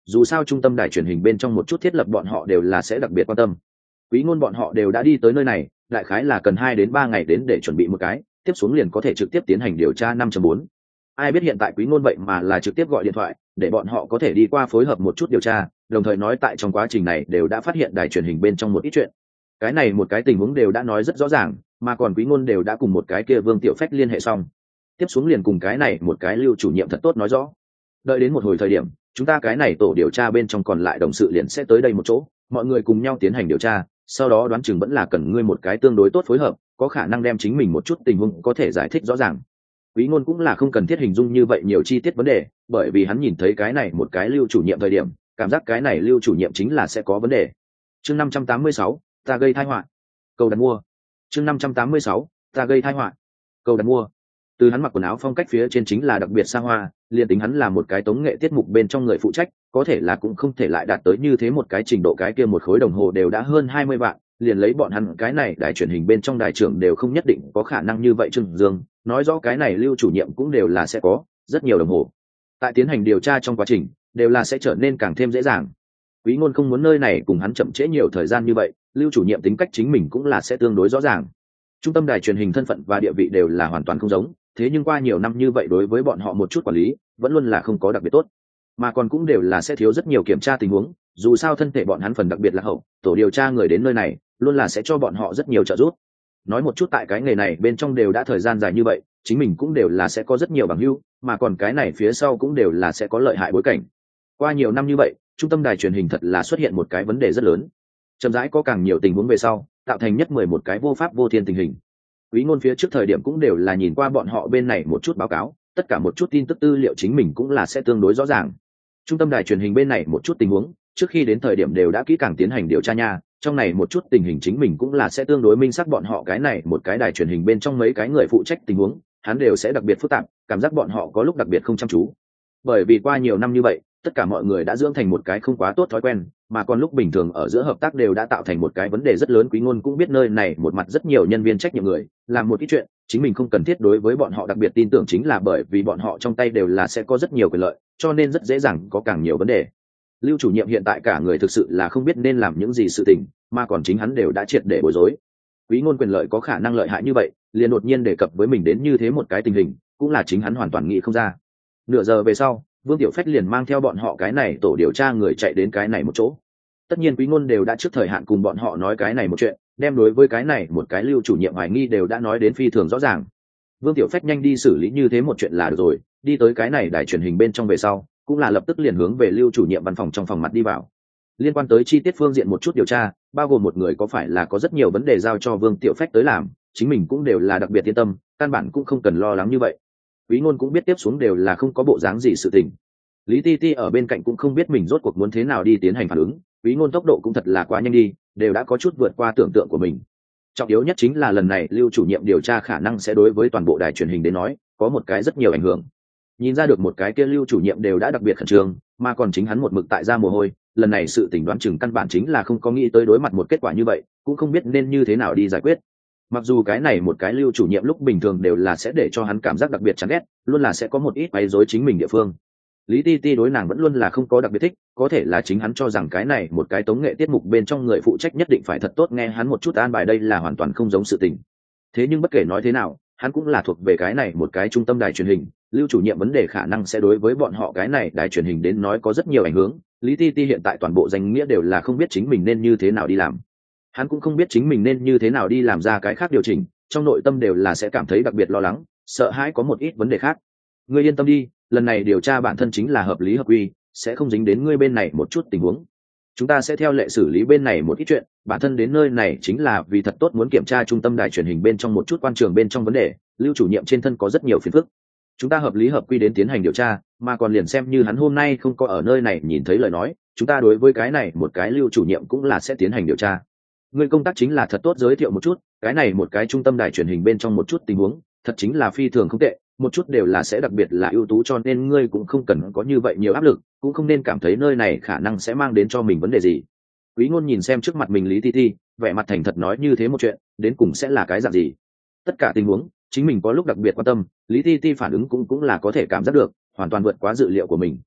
dù sao trung tâm đài truyền hình bên trong một chút thiết lập bọn họ đều là sẽ đặc biệt quan tâm. Quý Ngôn bọn họ đều đã đi tới nơi này, đại khái là cần 2 đến 3 ngày đến để chuẩn bị một cái, tiếp xuống liền có thể trực tiếp tiến hành điều tra 5.4. Ai biết hiện tại Quý Ngôn vậy mà là trực tiếp gọi điện thoại để bọn họ có thể đi qua phối hợp một chút điều tra, đồng thời nói tại trong quá trình này đều đã phát hiện đài truyền hình bên trong một ít chuyện. Cái này một cái tình huống đều đã nói rất rõ ràng, mà còn Quý Ngôn đều đã cùng một cái kia Vương Tiểu Phách liên hệ xong. Tiếp xuống liền cùng cái này một cái Lưu chủ nhiệm thật tốt nói rõ. Đợi đến một hồi thời điểm, chúng ta cái này tổ điều tra bên trong còn lại đồng sự liền sẽ tới đây một chỗ, mọi người cùng nhau tiến hành điều tra, sau đó đoán chừng vẫn là cần ngươi một cái tương đối tốt phối hợp, có khả năng đem chính mình một chút tình huống có thể giải thích rõ ràng. Quý Ngôn cũng là không cần thiết hình dung như vậy nhiều chi tiết vấn đề, bởi vì hắn nhìn thấy cái này một cái Lưu chủ nhiệm thời điểm, cảm giác cái này Lưu chủ nhiệm chính là sẽ có vấn đề. Chương 586, ta gây tai họa. Cầu đặt mua. Chương 586, ta gây tai họa. Cầu đặt mua. Từ hắn mặc quần áo phong cách phía trên chính là đặc biệt xa hoa, liền tính hắn là một cái tống nghệ tiết mục bên trong người phụ trách, có thể là cũng không thể lại đạt tới như thế một cái trình độ, cái kia một khối đồng hồ đều đã hơn 20 vạn, liền lấy bọn hắn cái này đài truyền hình bên trong đài trưởng đều không nhất định có khả năng như vậy. Trương Dương nói rõ cái này Lưu chủ nhiệm cũng đều là sẽ có rất nhiều đồng hồ. Tại tiến hành điều tra trong quá trình, đều là sẽ trở nên càng thêm dễ dàng. Quý Ngôn không muốn nơi này cùng hắn chậm trễ nhiều thời gian như vậy, Lưu chủ nhiệm tính cách chính mình cũng là sẽ tương đối rõ ràng. Trung tâm đài truyền hình thân phận và địa vị đều là hoàn toàn không giống, thế nhưng qua nhiều năm như vậy đối với bọn họ một chút quản lý vẫn luôn là không có đặc biệt tốt, mà còn cũng đều là sẽ thiếu rất nhiều kiểm tra tình huống, dù sao thân thể bọn hắn phần đặc biệt là hậu, tổ điều tra người đến nơi này luôn là sẽ cho bọn họ rất nhiều trợ giúp. Nói một chút tại cái nghề này bên trong đều đã thời gian dài như vậy, chính mình cũng đều là sẽ có rất nhiều bằng hữu, mà còn cái này phía sau cũng đều là sẽ có lợi hại bối cảnh. Qua nhiều năm như vậy, trung tâm đài truyền hình thật là xuất hiện một cái vấn đề rất lớn, chậm rãi có càng nhiều tình huống về sau tạo thành nhất 11 cái vô pháp vô thiên tình hình. Quý Ngôn phía trước thời điểm cũng đều là nhìn qua bọn họ bên này một chút báo cáo, tất cả một chút tin tức tư liệu chính mình cũng là sẽ tương đối rõ ràng. Trung tâm đài truyền hình bên này một chút tình huống, trước khi đến thời điểm đều đã kỹ càng tiến hành điều tra nha, trong này một chút tình hình chính mình cũng là sẽ tương đối minh xác bọn họ cái này một cái đài truyền hình bên trong mấy cái người phụ trách tình huống, hắn đều sẽ đặc biệt phức tạp, cảm giác bọn họ có lúc đặc biệt không chăm chú. Bởi vì qua nhiều năm như vậy, tất cả mọi người đã dưỡng thành một cái không quá tốt thói quen, mà còn lúc bình thường ở giữa hợp tác đều đã tạo thành một cái vấn đề rất lớn. Quý Ngôn cũng biết nơi này một mặt rất nhiều nhân viên trách nhiệm người làm một ít chuyện chính mình không cần thiết đối với bọn họ đặc biệt tin tưởng, chính là bởi vì bọn họ trong tay đều là sẽ có rất nhiều quyền lợi, cho nên rất dễ dàng có càng nhiều vấn đề. Lưu chủ nhiệm hiện tại cả người thực sự là không biết nên làm những gì sự tình, mà còn chính hắn đều đã triệt để bối rối. Quý Ngôn quyền lợi có khả năng lợi hại như vậy, liền đột nhiên đề cập với mình đến như thế một cái tình hình, cũng là chính hắn hoàn toàn nghĩ không ra. Nửa giờ về sau, Vương Tiểu Phách liền mang theo bọn họ cái này tổ điều tra người chạy đến cái này một chỗ. Tất nhiên Quý Ngôn đều đã trước thời hạn cùng bọn họ nói cái này một chuyện, đem đối với cái này một cái Lưu chủ nhiệm hoài nghi đều đã nói đến phi thường rõ ràng. Vương Tiểu Phách nhanh đi xử lý như thế một chuyện là được rồi, đi tới cái này đài truyền hình bên trong về sau, cũng là lập tức liền hướng về Lưu chủ nhiệm văn phòng trong phòng mặt đi vào. Liên quan tới chi tiết phương diện một chút điều tra, bao gồm một người có phải là có rất nhiều vấn đề giao cho Vương Tiểu Phách tới làm, chính mình cũng đều là đặc biệt yên tâm, căn bản cũng không cần lo lắng như vậy. Quý Ngôn cũng biết tiếp xuống đều là không có bộ dáng gì sự tình. Lý Ti Ti ở bên cạnh cũng không biết mình rốt cuộc muốn thế nào đi tiến hành phản ứng, Quý Ngôn tốc độ cũng thật là quá nhanh đi, đều đã có chút vượt qua tưởng tượng của mình. Trọng yếu nhất chính là lần này Lưu chủ nhiệm điều tra khả năng sẽ đối với toàn bộ đài truyền hình đến nói có một cái rất nhiều ảnh hưởng. Nhìn ra được một cái kia Lưu chủ nhiệm đều đã đặc biệt khẩn trương, mà còn chính hắn một mực tại ra mồ hôi, lần này sự tình đoán chừng căn bản chính là không có nghĩ tới đối mặt một kết quả như vậy, cũng không biết nên như thế nào đi giải quyết. Mặc dù cái này một cái Lưu chủ nhiệm lúc bình thường đều là sẽ để cho hắn cảm giác đặc biệt chán ghét, luôn là sẽ có một ít quấy rối chính mình địa phương. Lý Ti Ti đối nàng vẫn luôn là không có đặc biệt thích, có thể là chính hắn cho rằng cái này một cái tống nghệ tiết mục bên trong người phụ trách nhất định phải thật tốt nghe hắn một chút an bài, đây là hoàn toàn không giống sự tình. Thế nhưng bất kể nói thế nào, hắn cũng là thuộc về cái này một cái trung tâm đài truyền hình, Lưu chủ nhiệm vấn đề khả năng sẽ đối với bọn họ cái này đài truyền hình đến nói có rất nhiều ảnh hưởng. Lý Ti Ti hiện tại toàn bộ danh nghĩa đều là không biết chính mình nên như thế nào đi làm. Hắn cũng không biết chính mình nên như thế nào đi làm ra cái khác điều chỉnh, trong nội tâm đều là sẽ cảm thấy đặc biệt lo lắng, sợ hãi có một ít vấn đề khác. Ngươi yên tâm đi, lần này điều tra bản thân chính là hợp lý hợp quy, sẽ không dính đến ngươi bên này một chút tình huống. Chúng ta sẽ theo lệ xử lý bên này một ít chuyện, bản thân đến nơi này chính là vì thật tốt muốn kiểm tra trung tâm đài truyền hình bên trong một chút quan trường bên trong vấn đề, Lưu chủ nhiệm trên thân có rất nhiều phiền phức. Chúng ta hợp lý hợp quy đến tiến hành điều tra, mà còn liền xem như hắn hôm nay không có ở nơi này nhìn thấy lời nói, chúng ta đối với cái này một cái Lưu chủ nhiệm cũng là sẽ tiến hành điều tra. Ngươi công tác chính là thật tốt giới thiệu một chút, cái này một cái trung tâm đài truyền hình bên trong một chút tình huống, thật chính là phi thường không tệ, một chút đều là sẽ đặc biệt là ưu tú, cho nên ngươi cũng không cần có như vậy nhiều áp lực, cũng không nên cảm thấy nơi này khả năng sẽ mang đến cho mình vấn đề gì. Quý Ngôn nhìn xem trước mặt mình Lý Ti Ti, vẻ mặt thành thật nói như thế một chuyện, đến cùng sẽ là cái dạng gì? Tất cả tình huống, chính mình có lúc đặc biệt quan tâm, Lý Ti Ti phản ứng cũng là có thể cảm giác được, hoàn toàn vượt quá dự liệu của mình.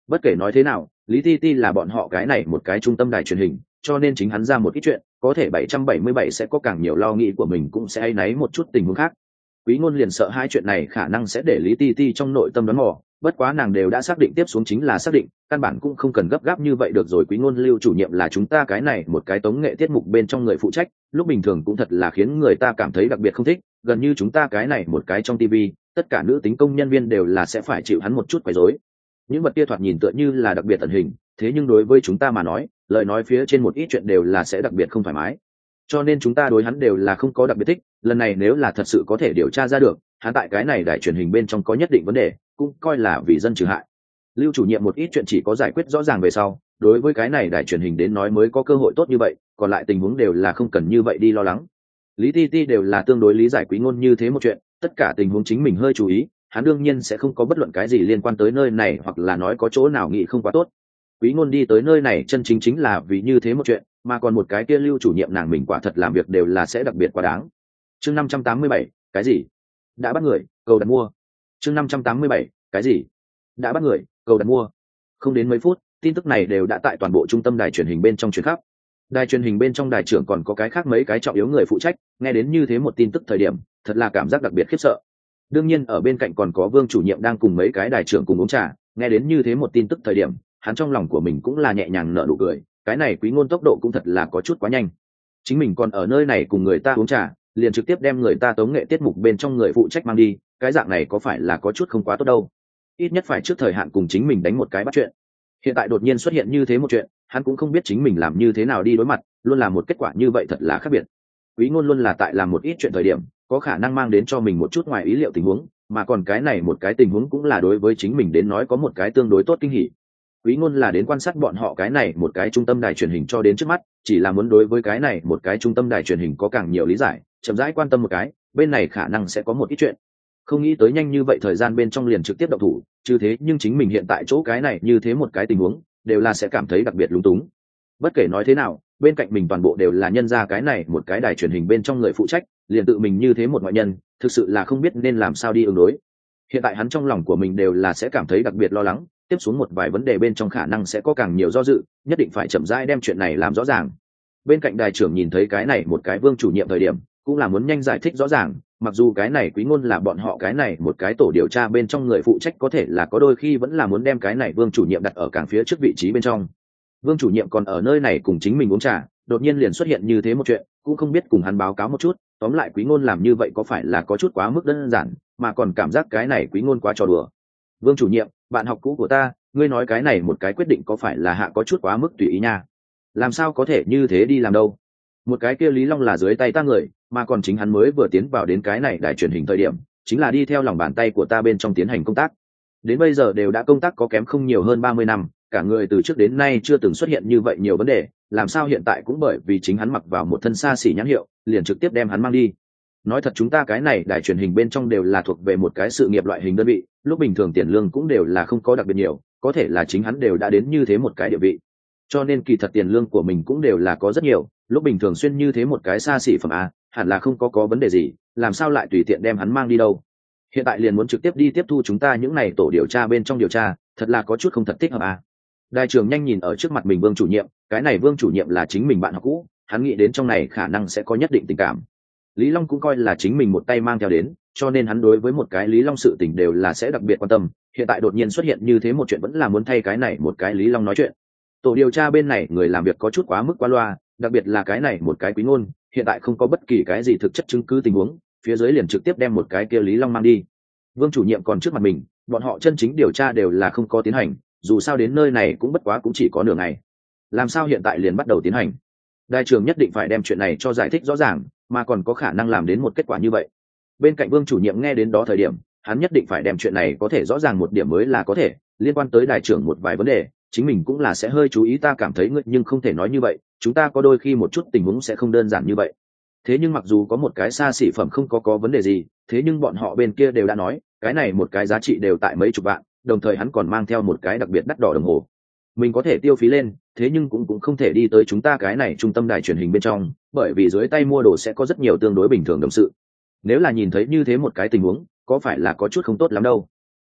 Bất kể nói thế nào, Lý Ti Ti là bọn họ cái này một cái trung tâm đài truyền hình, cho nên chính hắn ra một ít chuyện, có thể 777 sẽ có càng nhiều lo nghĩ của mình cũng sẽ áy náy một chút tình huống khác. Quý Ngôn liền sợ hai chuyện này khả năng sẽ để Lý Ti Ti trong nội tâm đoán mò, bất quá nàng đều đã xác định tiếp xuống chính là xác định, căn bản cũng không cần gấp gáp như vậy được rồi. Quý Ngôn Lưu chủ nhiệm là chúng ta cái này một cái tống nghệ tiết mục bên trong người phụ trách, lúc bình thường cũng thật là khiến người ta cảm thấy đặc biệt không thích, gần như chúng ta cái này một cái trong TV, tất cả nữ tính công nhân viên đều là sẽ phải chịu hắn một chút quấy rối. Những vật kia thoạt nhìn tựa như là đặc biệt ẩn hình, thế nhưng đối với chúng ta mà nói, lời nói phía trên một ít chuyện đều là sẽ đặc biệt không thoải mái, cho nên chúng ta đối hắn đều là không có đặc biệt thích. Lần này nếu là thật sự có thể điều tra ra được hắn tại cái này đài truyền hình bên trong có nhất định vấn đề, cũng coi là vì dân trừ hại. Lưu chủ nhiệm một ít chuyện chỉ có giải quyết rõ ràng về sau, đối với cái này đài truyền hình đến nói mới có cơ hội tốt như vậy, còn lại tình huống đều là không cần như vậy đi lo lắng. Lý Ti Ti đều là tương đối lý giải Quý Ngôn như thế một chuyện, tất cả tình huống chính mình hơi chú ý, hắn đương nhiên sẽ không có bất luận cái gì liên quan tới nơi này, hoặc là nói có chỗ nào nghĩ không quá tốt. Quý Ngôn đi tới nơi này chân chính chính là vì như thế một chuyện, mà còn một cái kia Lưu chủ nhiệm nàng mình quả thật làm việc đều là sẽ đặc biệt quá đáng. Chương 587, cái gì? Đã bắt người, cầu đặt mua. Chương 587, cái gì? Đã bắt người, cầu đặt mua. Không đến mấy phút, tin tức này đều đã tại toàn bộ trung tâm đài truyền hình bên trong truyền khắp. Đài truyền hình bên trong đài trưởng còn có cái khác mấy cái trọng yếu người phụ trách, nghe đến như thế một tin tức thời điểm, thật là cảm giác đặc biệt khiếp sợ. Đương nhiên ở bên cạnh còn có Vương chủ nhiệm đang cùng mấy cái đài trưởng cùng uống trà, nghe đến như thế một tin tức thời điểm, hắn trong lòng của mình cũng là nhẹ nhàng nở nụ cười, cái này Quý Ngôn tốc độ cũng thật là có chút quá nhanh. Chính mình còn ở nơi này cùng người ta uống trà, liền trực tiếp đem người ta tống nghệ tiết mục bên trong người phụ trách mang đi, cái dạng này có phải là có chút không quá tốt đâu. Ít nhất phải trước thời hạn cùng chính mình đánh một cái bắt chuyện. Hiện tại đột nhiên xuất hiện như thế một chuyện, hắn cũng không biết chính mình làm như thế nào đi đối mặt, luôn là một kết quả như vậy thật là khác biệt. Quý Ngôn luôn là tại làm một ít chuyện thời điểm, có khả năng mang đến cho mình một chút ngoài ý liệu tình huống, mà còn cái này một cái tình huống cũng là đối với chính mình đến nói có một cái tương đối tốt kinh hỉ. Quý Ngôn là đến quan sát bọn họ cái này một cái trung tâm đài truyền hình cho đến trước mắt, chỉ là muốn đối với cái này một cái trung tâm đài truyền hình có càng nhiều lý giải, chậm rãi quan tâm một cái, bên này khả năng sẽ có một ít chuyện. Không nghĩ tới nhanh như vậy thời gian bên trong liền trực tiếp động thủ, chứ thế nhưng chính mình hiện tại chỗ cái này như thế một cái tình huống, đều là sẽ cảm thấy đặc biệt lúng túng. Bất kể nói thế nào, bên cạnh mình toàn bộ đều là nhân ra cái này một cái đài truyền hình bên trong người phụ trách, liền tự mình như thế một ngoại nhân, thực sự là không biết nên làm sao đi ứng đối. Hiện tại hắn trong lòng của mình đều là sẽ cảm thấy đặc biệt lo lắng, tiếp xuống một vài vấn đề bên trong khả năng sẽ có càng nhiều do dự, nhất định phải chậm rãi đem chuyện này làm rõ ràng. Bên cạnh đài trưởng nhìn thấy cái này một cái Vương chủ nhiệm thời điểm, cũng là muốn nhanh giải thích rõ ràng, mặc dù cái này Quý Ngôn là bọn họ cái này một cái tổ điều tra bên trong người phụ trách, có thể là có đôi khi vẫn là muốn đem cái này Vương chủ nhiệm đặt ở càng phía trước vị trí bên trong. Vương chủ nhiệm còn ở nơi này cùng chính mình uống trà, đột nhiên liền xuất hiện như thế một chuyện, cũng không biết cùng hắn báo cáo một chút, tóm lại Quý Ngôn làm như vậy có phải là có chút quá mức đơn giản, mà còn cảm giác cái này Quý Ngôn quá trò đùa. Vương chủ nhiệm, bạn học cũ của ta, ngươi nói cái này một cái quyết định có phải là hạ có chút quá mức tùy ý nha? Làm sao có thể như thế đi làm đâu? Một cái kia Lý Long là dưới tay ta người, mà còn chính hắn mới vừa tiến vào đến cái này đài truyền hình thời điểm, chính là đi theo lòng bàn tay của ta bên trong tiến hành công tác. Đến bây giờ đều đã công tác có kém không nhiều hơn 30 năm, cả người từ trước đến nay chưa từng xuất hiện như vậy nhiều vấn đề, làm sao hiện tại cũng bởi vì chính hắn mặc vào một thân xa xỉ nhãn hiệu, liền trực tiếp đem hắn mang đi. Nói thật chúng ta cái này đài truyền hình bên trong đều là thuộc về một cái sự nghiệp loại hình đơn vị, lúc bình thường tiền lương cũng đều là không có đặc biệt nhiều, có thể là chính hắn đều đã đến như thế một cái địa vị, cho nên kỳ thật tiền lương của mình cũng đều là có rất nhiều, lúc bình thường xuyên như thế một cái xa xỉ phẩm a, hẳn là không có vấn đề gì, làm sao lại tùy tiện đem hắn mang đi đâu. Hiện tại liền muốn trực tiếp đi tiếp thu chúng ta những này tổ điều tra bên trong điều tra, thật là có chút không thật thích hợp a. Đại trưởng nhanh nhìn ở trước mặt mình Vương chủ nhiệm, cái này Vương chủ nhiệm là chính mình bạn học cũ, hắn nghĩ đến trong này khả năng sẽ có nhất định tình cảm. Lý Long cũng coi là chính mình một tay mang theo đến, cho nên hắn đối với một cái Lý Long sự tình đều là sẽ đặc biệt quan tâm, hiện tại đột nhiên xuất hiện như thế một chuyện vẫn là muốn thay cái này một cái Lý Long nói chuyện. Tổ điều tra bên này người làm việc có chút quá mức quá loa, đặc biệt là cái này một cái Quý Ngôn, hiện tại không có bất kỳ cái gì thực chất chứng cứ tình huống, phía dưới liền trực tiếp đem một cái kia Lý Long mang đi. Vương chủ nhiệm còn trước mặt mình, bọn họ chân chính điều tra đều là không có tiến hành, dù sao đến nơi này cũng bất quá cũng chỉ có nửa ngày, làm sao hiện tại liền bắt đầu tiến hành. Đại trưởng nhất định phải đem chuyện này cho giải thích rõ ràng, mà còn có khả năng làm đến một kết quả như vậy. Bên cạnh Vương chủ nhiệm nghe đến đó thời điểm, hắn nhất định phải đem chuyện này có thể rõ ràng một điểm mới là có thể, liên quan tới đại trưởng một vài vấn đề, chính mình cũng là sẽ hơi chú ý, ta cảm thấy ngươi nhưng không thể nói như vậy, chúng ta có đôi khi một chút tình huống sẽ không đơn giản như vậy. Thế nhưng mặc dù có một cái xa xỉ phẩm không có vấn đề gì, thế nhưng bọn họ bên kia đều đã nói, cái này một cái giá trị đều tại mấy chục vạn, đồng thời hắn còn mang theo một cái đặc biệt đắt đỏ đồng hồ. Mình có thể tiêu phí lên, thế nhưng cũng không thể đi tới chúng ta cái này trung tâm đài truyền hình bên trong, bởi vì dưới tay mua đồ sẽ có rất nhiều tương đối bình thường đồng sự. Nếu là nhìn thấy như thế một cái tình huống, có phải là có chút không tốt lắm đâu.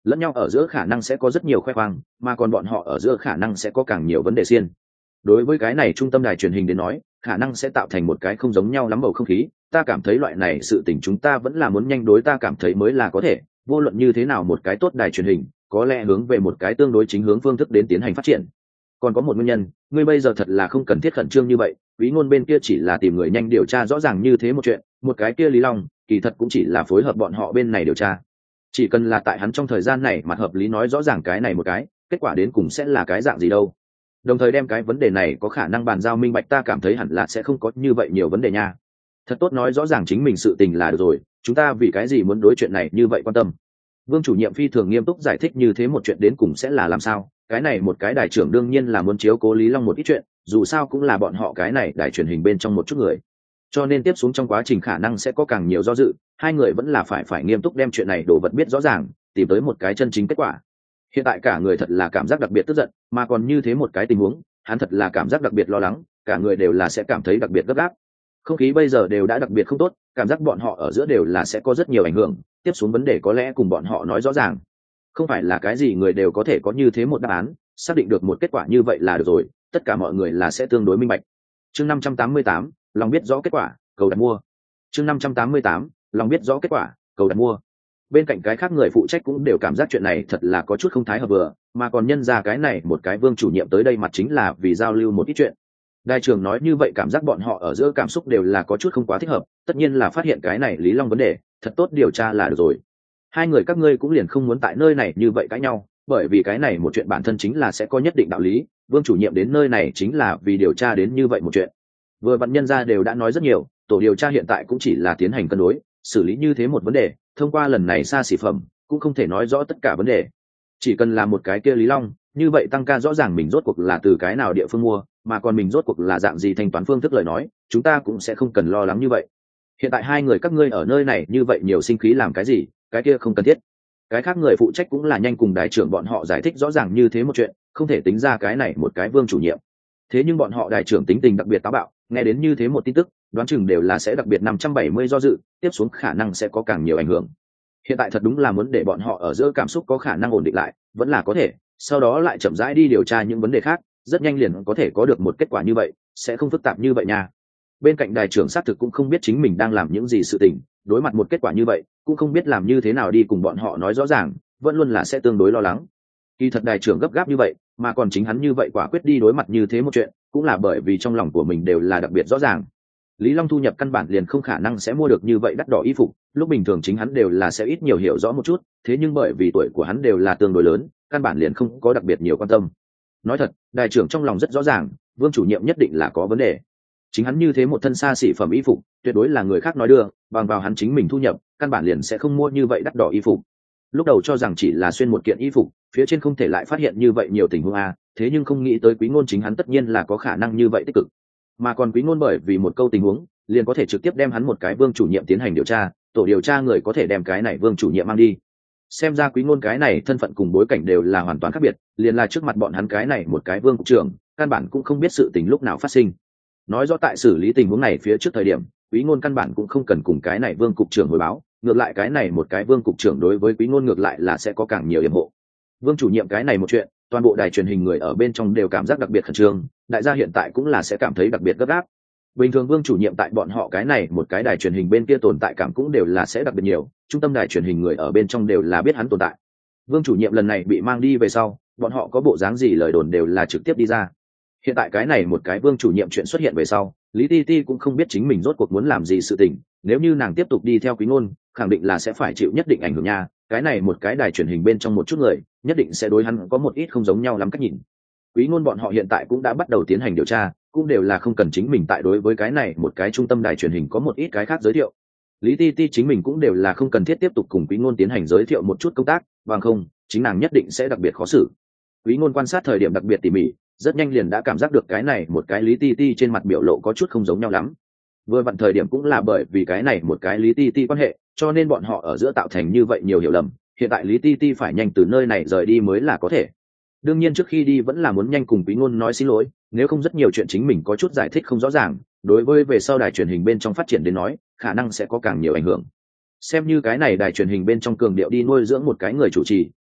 lẫn nhau ở giữa khả năng sẽ có rất nhiều khoe khoang, mà còn bọn họ ở giữa khả năng sẽ có càng nhiều vấn đề xiên. Đối với cái này trung tâm đài truyền hình đến nói, khả năng sẽ tạo thành một cái không giống nhau lắm bầu không khí. Ta cảm thấy loại này sự tình chúng ta vẫn là muốn nhanh đối, ta cảm thấy mới là có thể. Vô luận như thế nào, một cái tốt đài truyền hình có lẽ hướng về một cái tương đối chính hướng phương thức đến tiến hành phát triển. Còn có một nguyên nhân, ngươi bây giờ thật là không cần thiết khẩn trương như vậy. Quý ngôn bên kia chỉ là tìm người nhanh điều tra rõ ràng như thế một chuyện, một cái kia Lý Long kỳ thật cũng chỉ là phối hợp bọn họ bên này điều tra. Chỉ cần là tại hắn trong thời gian này mặt hợp lý nói rõ ràng cái này một cái, kết quả đến cùng sẽ là cái dạng gì đâu. Đồng thời đem cái vấn đề này có khả năng bàn giao minh bạch, ta cảm thấy hẳn là sẽ không có như vậy nhiều vấn đề nha. Thật tốt nói rõ ràng chính mình sự tình là được rồi, chúng ta vì cái gì muốn đối chuyện này như vậy quan tâm. Vương chủ nhiệm phi thường nghiêm túc giải thích như thế một chuyện đến cùng sẽ là làm sao. Cái này một cái đài trưởng đương nhiên là muốn chiếu cố Lý Long một ít chuyện, dù sao cũng là bọn họ cái này đài truyền hình bên trong một chút người, cho nên tiếp xuống trong quá trình khả năng sẽ có càng nhiều do dự. Hai người vẫn là phải nghiêm túc đem chuyện này đồ vật biết rõ ràng, tìm tới một cái chân chính kết quả. Hiện tại cả người thật là cảm giác đặc biệt tức giận, mà còn như thế một cái tình huống, hắn thật là cảm giác đặc biệt lo lắng, cả người đều là sẽ cảm thấy đặc biệt gấp gáp. Không khí bây giờ đều đã đặc biệt không tốt, cảm giác bọn họ ở giữa đều là sẽ có rất nhiều ảnh hưởng. Tiếp xuống vấn đề có lẽ cùng bọn họ nói rõ ràng, không phải là cái gì người đều có thể có như thế một đáp án, xác định được một kết quả như vậy là được rồi, tất cả mọi người là sẽ tương đối minh bạch. Chương 588, lòng biết rõ kết quả, cầu đặt mua. Chương 588, lòng biết rõ kết quả, cầu đặt mua. Bên cạnh cái khác người phụ trách cũng đều cảm giác chuyện này thật là có chút không thái hợp vừa, mà còn nhân ra cái này một cái Vương chủ nhiệm tới đây mặt chính là vì giao lưu một ít chuyện. Đại trưởng nói như vậy cảm giác bọn họ ở giữa cảm xúc đều là có chút không quá thích hợp, tất nhiên là phát hiện cái này Lý Long vấn đề, thật tốt điều tra là được rồi. Hai người các ngươi cũng liền không muốn tại nơi này như vậy cãi nhau, bởi vì cái này một chuyện bản thân chính là sẽ có nhất định đạo lý. Vương chủ nhiệm đến nơi này chính là vì điều tra đến như vậy một chuyện. Vừa vặn nhân gia đều đã nói rất nhiều, tổ điều tra hiện tại cũng chỉ là tiến hành cân đối, xử lý như thế một vấn đề, thông qua lần này xa xỉ phẩm cũng không thể nói rõ tất cả vấn đề. Chỉ cần là một cái kia Lý Long, như vậy tăng ca rõ ràng mình rốt cuộc là từ cái nào địa phương mua, mà còn mình rốt cuộc là dạng gì thanh toán phương thức lời nói, chúng ta cũng sẽ không cần lo lắng như vậy. Hiện tại hai người các ngươi ở nơi này như vậy nhiều sinh khí làm cái gì, cái kia không cần thiết. Cái khác người phụ trách cũng là nhanh cùng đại trưởng bọn họ giải thích rõ ràng như thế một chuyện, không thể tính ra cái này một cái Vương chủ nhiệm. Thế nhưng bọn họ đại trưởng tính tình đặc biệt táo bạo, nghe đến như thế một tin tức, đoán chừng đều là sẽ đặc biệt 570 do dự, tiếp xuống khả năng sẽ có càng nhiều ảnh hưởng. Hiện tại thật đúng là muốn để bọn họ ở giữa cảm xúc có khả năng ổn định lại, vẫn là có thể, sau đó lại chậm rãi đi điều tra những vấn đề khác, rất nhanh liền có thể có được một kết quả như vậy, sẽ không phức tạp như vậy nha. Bên cạnh đại trưởng xác thực cũng không biết chính mình đang làm những gì sự tình, đối mặt một kết quả như vậy, cũng không biết làm như thế nào đi cùng bọn họ nói rõ ràng, vẫn luôn là sẽ tương đối lo lắng. Kỳ thật đại trưởng gấp gáp như vậy, mà còn chính hắn như vậy quả quyết đi đối mặt như thế một chuyện, cũng là bởi vì trong lòng của mình đều là đặc biệt rõ ràng. Lý Long thu nhập căn bản liền không khả năng sẽ mua được như vậy đắt đỏ y phục, lúc bình thường chính hắn đều là sẽ ít nhiều hiểu rõ một chút, thế nhưng bởi vì tuổi của hắn đều là tương đối lớn, căn bản liền không có đặc biệt nhiều quan tâm. Nói thật, đại trưởng trong lòng rất rõ ràng, Vương chủ nhiệm nhất định là có vấn đề. Chính hắn như thế một thân xa xỉ phẩm y phục, tuyệt đối là người khác nói đưa, bằng vào hắn chính mình thu nhập, căn bản liền sẽ không mua như vậy đắt đỏ y phục. Lúc đầu cho rằng chỉ là xuyên một kiện y phục, phía trên không thể lại phát hiện như vậy nhiều tình huống a, thế nhưng không nghĩ tới Quý Ngôn chính hắn tất nhiên là có khả năng như vậy tích cực. Mà còn Quý Ngôn bởi vì một câu tình huống, liền có thể trực tiếp đem hắn một cái Vương chủ nhiệm tiến hành điều tra, tổ điều tra người có thể đem cái này Vương chủ nhiệm mang đi. Xem ra Quý Ngôn cái này thân phận cùng bối cảnh đều là hoàn toàn khác biệt, liền là trước mặt bọn hắn cái này một cái Vương cục trưởng, căn bản cũng không biết sự tình lúc nào phát sinh. Nói rõ tại xử lý tình huống này phía trước thời điểm, Quý Ngôn căn bản cũng không cần cùng cái này Vương cục trưởng hồi báo, ngược lại cái này một cái Vương cục trưởng đối với Quý Ngôn ngược lại là sẽ có càng nhiều yểm hộ. Vương chủ nhiệm cái này một chuyện, toàn bộ đài truyền hình người ở bên trong đều cảm giác đặc biệt khẩn trương, đại gia hiện tại cũng là sẽ cảm thấy đặc biệt gấp gáp. Bình thường Vương chủ nhiệm tại bọn họ cái này một cái đài truyền hình bên kia tồn tại cảm cũng đều là sẽ đặc biệt nhiều, trung tâm đài truyền hình người ở bên trong đều là biết hắn tồn tại. Vương chủ nhiệm lần này bị mang đi về sau, bọn họ có bộ dáng gì lời đồn đều là trực tiếp đi ra. Hiện tại cái này một cái Vương chủ nhiệm chuyện xuất hiện về sau, Lý Ti Ti cũng không biết chính mình rốt cuộc muốn làm gì sự tình, nếu như nàng tiếp tục đi theo Quý Ngôn, khẳng định là sẽ phải chịu nhất định ảnh hưởng nha. Cái này một cái đài truyền hình bên trong một chút người, nhất định sẽ đối hắn có một ít không giống nhau lắm cách nhìn. Quý Ngôn bọn họ hiện tại cũng đã bắt đầu tiến hành điều tra, cũng đều là không cần chính mình tại đối với cái này một cái trung tâm đài truyền hình có một ít cái khác giới thiệu. Lý Ti Ti chính mình cũng đều là không cần thiết tiếp tục cùng Quý Ngôn tiến hành giới thiệu một chút công tác, bằng không, chính nàng nhất định sẽ đặc biệt khó xử. Quý Ngôn quan sát thời điểm đặc biệt tỉ mỉ, rất nhanh liền đã cảm giác được cái này một cái Lý Ti Ti trên mặt biểu lộ có chút không giống nhau lắm. Vừa vặn thời điểm cũng là bởi vì cái này một cái Lý Ti Ti quan hệ, cho nên bọn họ ở giữa tạo thành như vậy nhiều hiểu lầm. Hiện tại Lý Ti Ti phải nhanh từ nơi này rời đi mới là có thể. Đương nhiên trước khi đi vẫn là muốn nhanh cùng Quý Ngôn nói xin lỗi, nếu không rất nhiều chuyện chính mình có chút giải thích không rõ ràng, đối với về sau đài truyền hình bên trong phát triển đến nói, khả năng sẽ có càng nhiều ảnh hưởng. Xem như cái này đài truyền hình bên trong cường điệu đi nuôi dưỡng một cái người chủ trì,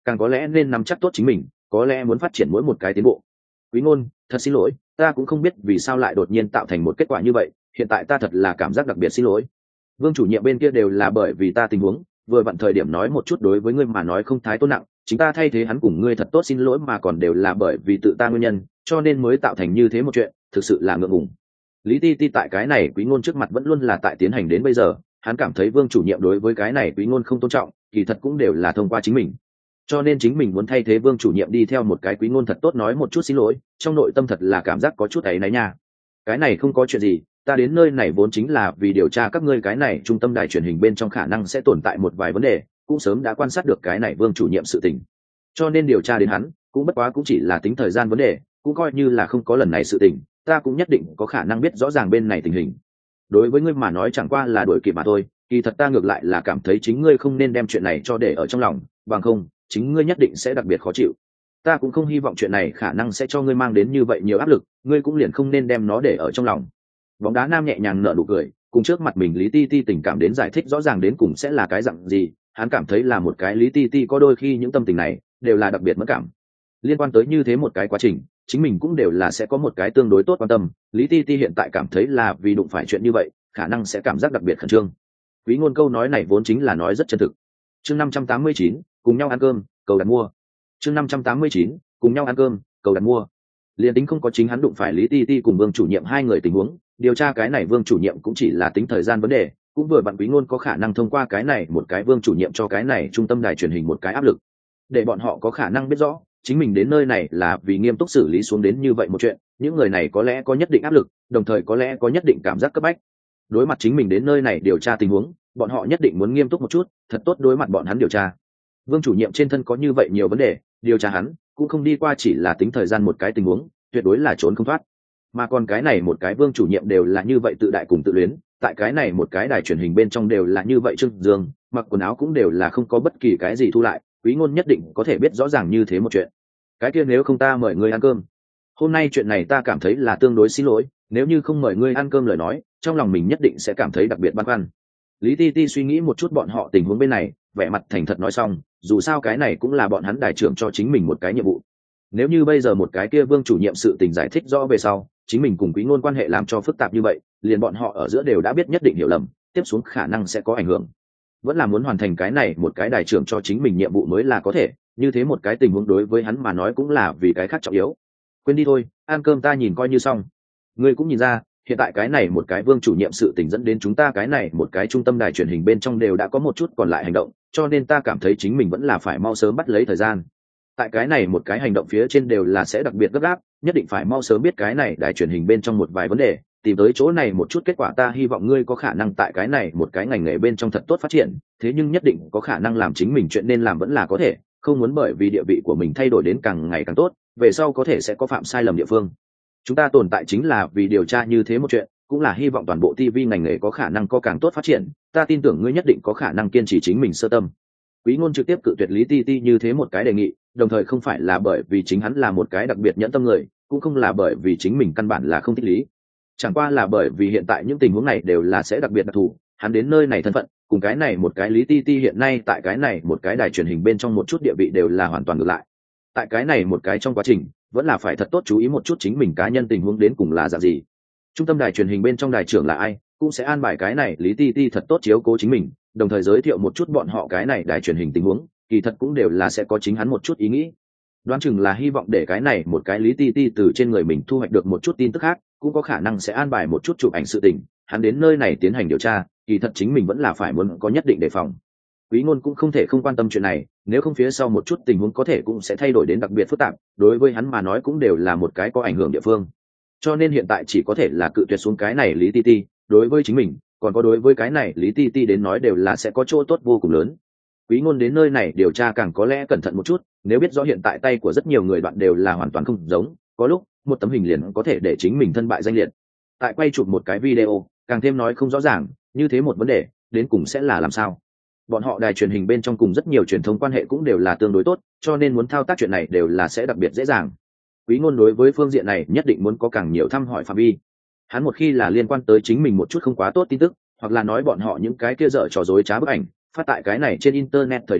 càng có lẽ nên nắm chắc tốt chính mình, có lẽ muốn phát triển mỗi một cái tiến bộ. Quý Ngôn, thật xin lỗi, ta cũng không biết vì sao lại đột nhiên tạo thành một kết quả như vậy, hiện tại ta thật là cảm giác đặc biệt xin lỗi. Vương chủ nhiệm bên kia đều là bởi vì ta tình huống, vừa vặn thời điểm nói một chút đối với ngươi mà nói không thái tôn nặng, chính ta thay thế hắn cùng ngươi thật tốt xin lỗi mà còn đều là bởi vì tự ta nguyên nhân, cho nên mới tạo thành như thế một chuyện, thực sự là ngượng ngùng. Lý Ti Ti tại cái này Quý Ngôn trước mặt vẫn luôn là tại tiến hành đến bây giờ, hắn cảm thấy Vương chủ nhiệm đối với cái này Quý Ngôn không tôn trọng, kỳ thật cũng đều là thông qua chính mình. Cho nên chính mình muốn thay thế Vương chủ nhiệm đi theo một cái Quý Ngôn thật tốt nói một chút xin lỗi, trong nội tâm thật là cảm giác có chút áy náy nha. Cái này không có chuyện gì, ta đến nơi này vốn chính là vì điều tra các ngươi cái này trung tâm đài truyền hình bên trong khả năng sẽ tồn tại một vài vấn đề, cũng sớm đã quan sát được cái này Vương chủ nhiệm sự tình. Cho nên điều tra đến hắn, cũng bất quá cũng chỉ là tính thời gian vấn đề, cũng coi như là không có lần này sự tình, ta cũng nhất định có khả năng biết rõ ràng bên này tình hình. Đối với ngươi mà nói chẳng qua là đuổi kịp mà thôi, kỳ thật ta ngược lại là cảm thấy chính ngươi không nên đem chuyện này cho để ở trong lòng, bằng không, chính ngươi nhất định sẽ đặc biệt khó chịu. Ta cũng không hy vọng chuyện này khả năng sẽ cho ngươi mang đến như vậy nhiều áp lực, ngươi cũng liền không nên đem nó để ở trong lòng. Bóng đá nam nhẹ nhàng nở nụ cười, cùng trước mặt mình Lý Ti Ti tình cảm đến giải thích rõ ràng đến cùng sẽ là cái dạng gì, hắn cảm thấy là một cái Lý Ti Ti có đôi khi những tâm tình này đều là đặc biệt mất cảm. Liên quan tới như thế một cái quá trình, chính mình cũng đều là sẽ có một cái tương đối tốt quan tâm, Lý Ti Ti hiện tại cảm thấy là vì đụng phải chuyện như vậy, khả năng sẽ cảm giác đặc biệt khẩn trương. Quý Ngôn câu nói này vốn chính là nói rất chân thực. Chương 589, cùng nhau ăn cơm, cầu đặt mua. Chương 589, cùng nhau ăn cơm, cầu đặt mua. Liên tính không có chính hắn đụng phải Lý Ti Ti cùng Vương chủ nhiệm hai người tình huống, điều tra cái này Vương chủ nhiệm cũng chỉ là tính thời gian vấn đề, cũng vừa bạn Quý Ngôn có khả năng thông qua cái này một cái Vương chủ nhiệm cho cái này trung tâm đài truyền hình một cái áp lực, để bọn họ có khả năng biết rõ chính mình đến nơi này là vì nghiêm túc xử lý xuống đến như vậy một chuyện, những người này có lẽ có nhất định áp lực, đồng thời có lẽ có nhất định cảm giác cấp bách. Đối mặt chính mình đến nơi này điều tra tình huống, bọn họ nhất định muốn nghiêm túc một chút, thật tốt đối mặt bọn hắn điều tra. Vương chủ nhiệm trên thân có như vậy nhiều vấn đề, điều tra hắn cũng không đi qua chỉ là tính thời gian một cái tình huống, tuyệt đối là trốn không thoát. Mà còn cái này một cái Vương chủ nhiệm đều là như vậy tự đại cùng tự luyến, tại cái này một cái đài truyền hình bên trong đều là như vậy trưng dương, mặc quần áo cũng đều là không có bất kỳ cái gì thu lại, Quý Ngôn nhất định có thể biết rõ ràng như thế một chuyện. Cái kia nếu không ta mời ngươi ăn cơm. Hôm nay chuyện này ta cảm thấy là tương đối xin lỗi, nếu như không mời ngươi ăn cơm lời nói, trong lòng mình nhất định sẽ cảm thấy đặc biệt băn khoăn. Lý Ti Ti suy nghĩ một chút bọn họ tình huống bên này, vẻ mặt thành thật nói xong, dù sao cái này cũng là bọn hắn đài trưởng cho chính mình một cái nhiệm vụ. Nếu như bây giờ một cái kia Vương chủ nhiệm sự tình giải thích rõ về sau, chính mình cùng Quý Ngôn quan hệ làm cho phức tạp như vậy, liền bọn họ ở giữa đều đã biết nhất định hiểu lầm, tiếp xuống khả năng sẽ có ảnh hưởng. Vẫn là muốn hoàn thành cái này một cái đài trưởng cho chính mình nhiệm vụ mới là có thể, như thế một cái tình huống đối với hắn mà nói cũng là vì cái khác trọng yếu. Quên đi thôi, ăn cơm ta nhìn coi như xong. Ngươi cũng nhìn ra, hiện tại cái này một cái Vương chủ nhiệm sự tình dẫn đến chúng ta cái này một cái trung tâm đài truyền hình bên trong đều đã có một chút còn lại hành động, cho nên ta cảm thấy chính mình vẫn là phải mau sớm bắt lấy thời gian. Tại cái này một cái hành động phía trên đều là sẽ đặc biệt gấp gáp, nhất định phải mau sớm biết cái này đài truyền hình bên trong một vài vấn đề, tìm tới chỗ này một chút kết quả. Ta hy vọng ngươi có khả năng tại cái này một cái ngành nghề bên trong thật tốt phát triển, thế nhưng nhất định có khả năng làm chính mình chuyện nên làm vẫn là có thể, không muốn bởi vì địa vị của mình thay đổi đến càng ngày càng tốt, về sau có thể sẽ có phạm sai lầm địa phương. Chúng ta tồn tại chính là vì điều tra như thế một chuyện, cũng là hy vọng toàn bộ TV ngành nghề có khả năng có càng tốt phát triển, ta tin tưởng ngươi nhất định có khả năng kiên trì chính mình sơ tâm. Quý Ngôn trực tiếp cự tuyệt Lý Ti Ti như thế một cái đề nghị, đồng thời không phải là bởi vì chính hắn là một cái đặc biệt nhẫn tâm người, cũng không là bởi vì chính mình căn bản là không thích Lý. Chẳng qua là bởi vì hiện tại những tình huống này đều là sẽ đặc biệt đặc thù, hắn đến nơi này thân phận, cùng cái này một cái Lý Ti Ti hiện nay tại cái này một cái đài truyền hình bên trong một chút địa vị đều là hoàn toàn ngược lại. Tại cái này một cái trong quá trình, vẫn là phải thật tốt chú ý một chút chính mình cá nhân tình huống đến cùng là dạng gì. Trung tâm đài truyền hình bên trong đài trưởng là ai, cũng sẽ an bài cái này Lý Ti Ti thật tốt chiếu cố chính mình, đồng thời giới thiệu một chút bọn họ cái này đài truyền hình tình huống, kỳ thật cũng đều là sẽ có chính hắn một chút ý nghĩ. Đoán chừng là hy vọng để cái này một cái Lý Ti Ti từ trên người mình thu hoạch được một chút tin tức khác, cũng có khả năng sẽ an bài một chút chụp ảnh sự tình, hắn đến nơi này tiến hành điều tra, kỳ thật chính mình vẫn là phải muốn có nhất định đề phòng. Quý Ngôn cũng không thể không quan tâm chuyện này, nếu không phía sau một chút tình huống có thể cũng sẽ thay đổi đến đặc biệt phức tạp, đối với hắn mà nói cũng đều là một cái có ảnh hưởng địa phương. Cho nên hiện tại chỉ có thể là cự tuyệt xuống cái này Lý Ti Ti, đối với chính mình, còn có đối với cái này Lý Ti Ti đến nói đều là sẽ có chỗ tốt vô cùng lớn. Quý Ngôn đến nơi này điều tra càng có lẽ cẩn thận một chút, nếu biết rõ hiện tại tay của rất nhiều người đoạn đều là hoàn toàn không giống, có lúc một tấm hình liền có thể để chính mình thân bại danh liệt. Tại quay chụp một cái video, càng thêm nói không rõ ràng, như thế một vấn đề, đến cùng sẽ là làm sao? Bọn họ đài truyền hình bên trong cùng rất nhiều truyền thông quan hệ cũng đều là tương đối tốt, cho nên muốn thao tác chuyện này đều là sẽ đặc biệt dễ dàng. Quý Ngôn đối với phương diện này nhất định muốn có càng nhiều thăm hỏi phạm vi. Hắn một khi là liên quan tới chính mình một chút không quá tốt tin tức, hoặc là nói bọn họ những cái kia dở trò dối trá bức ảnh, phát tại cái này trên internet thời điểm,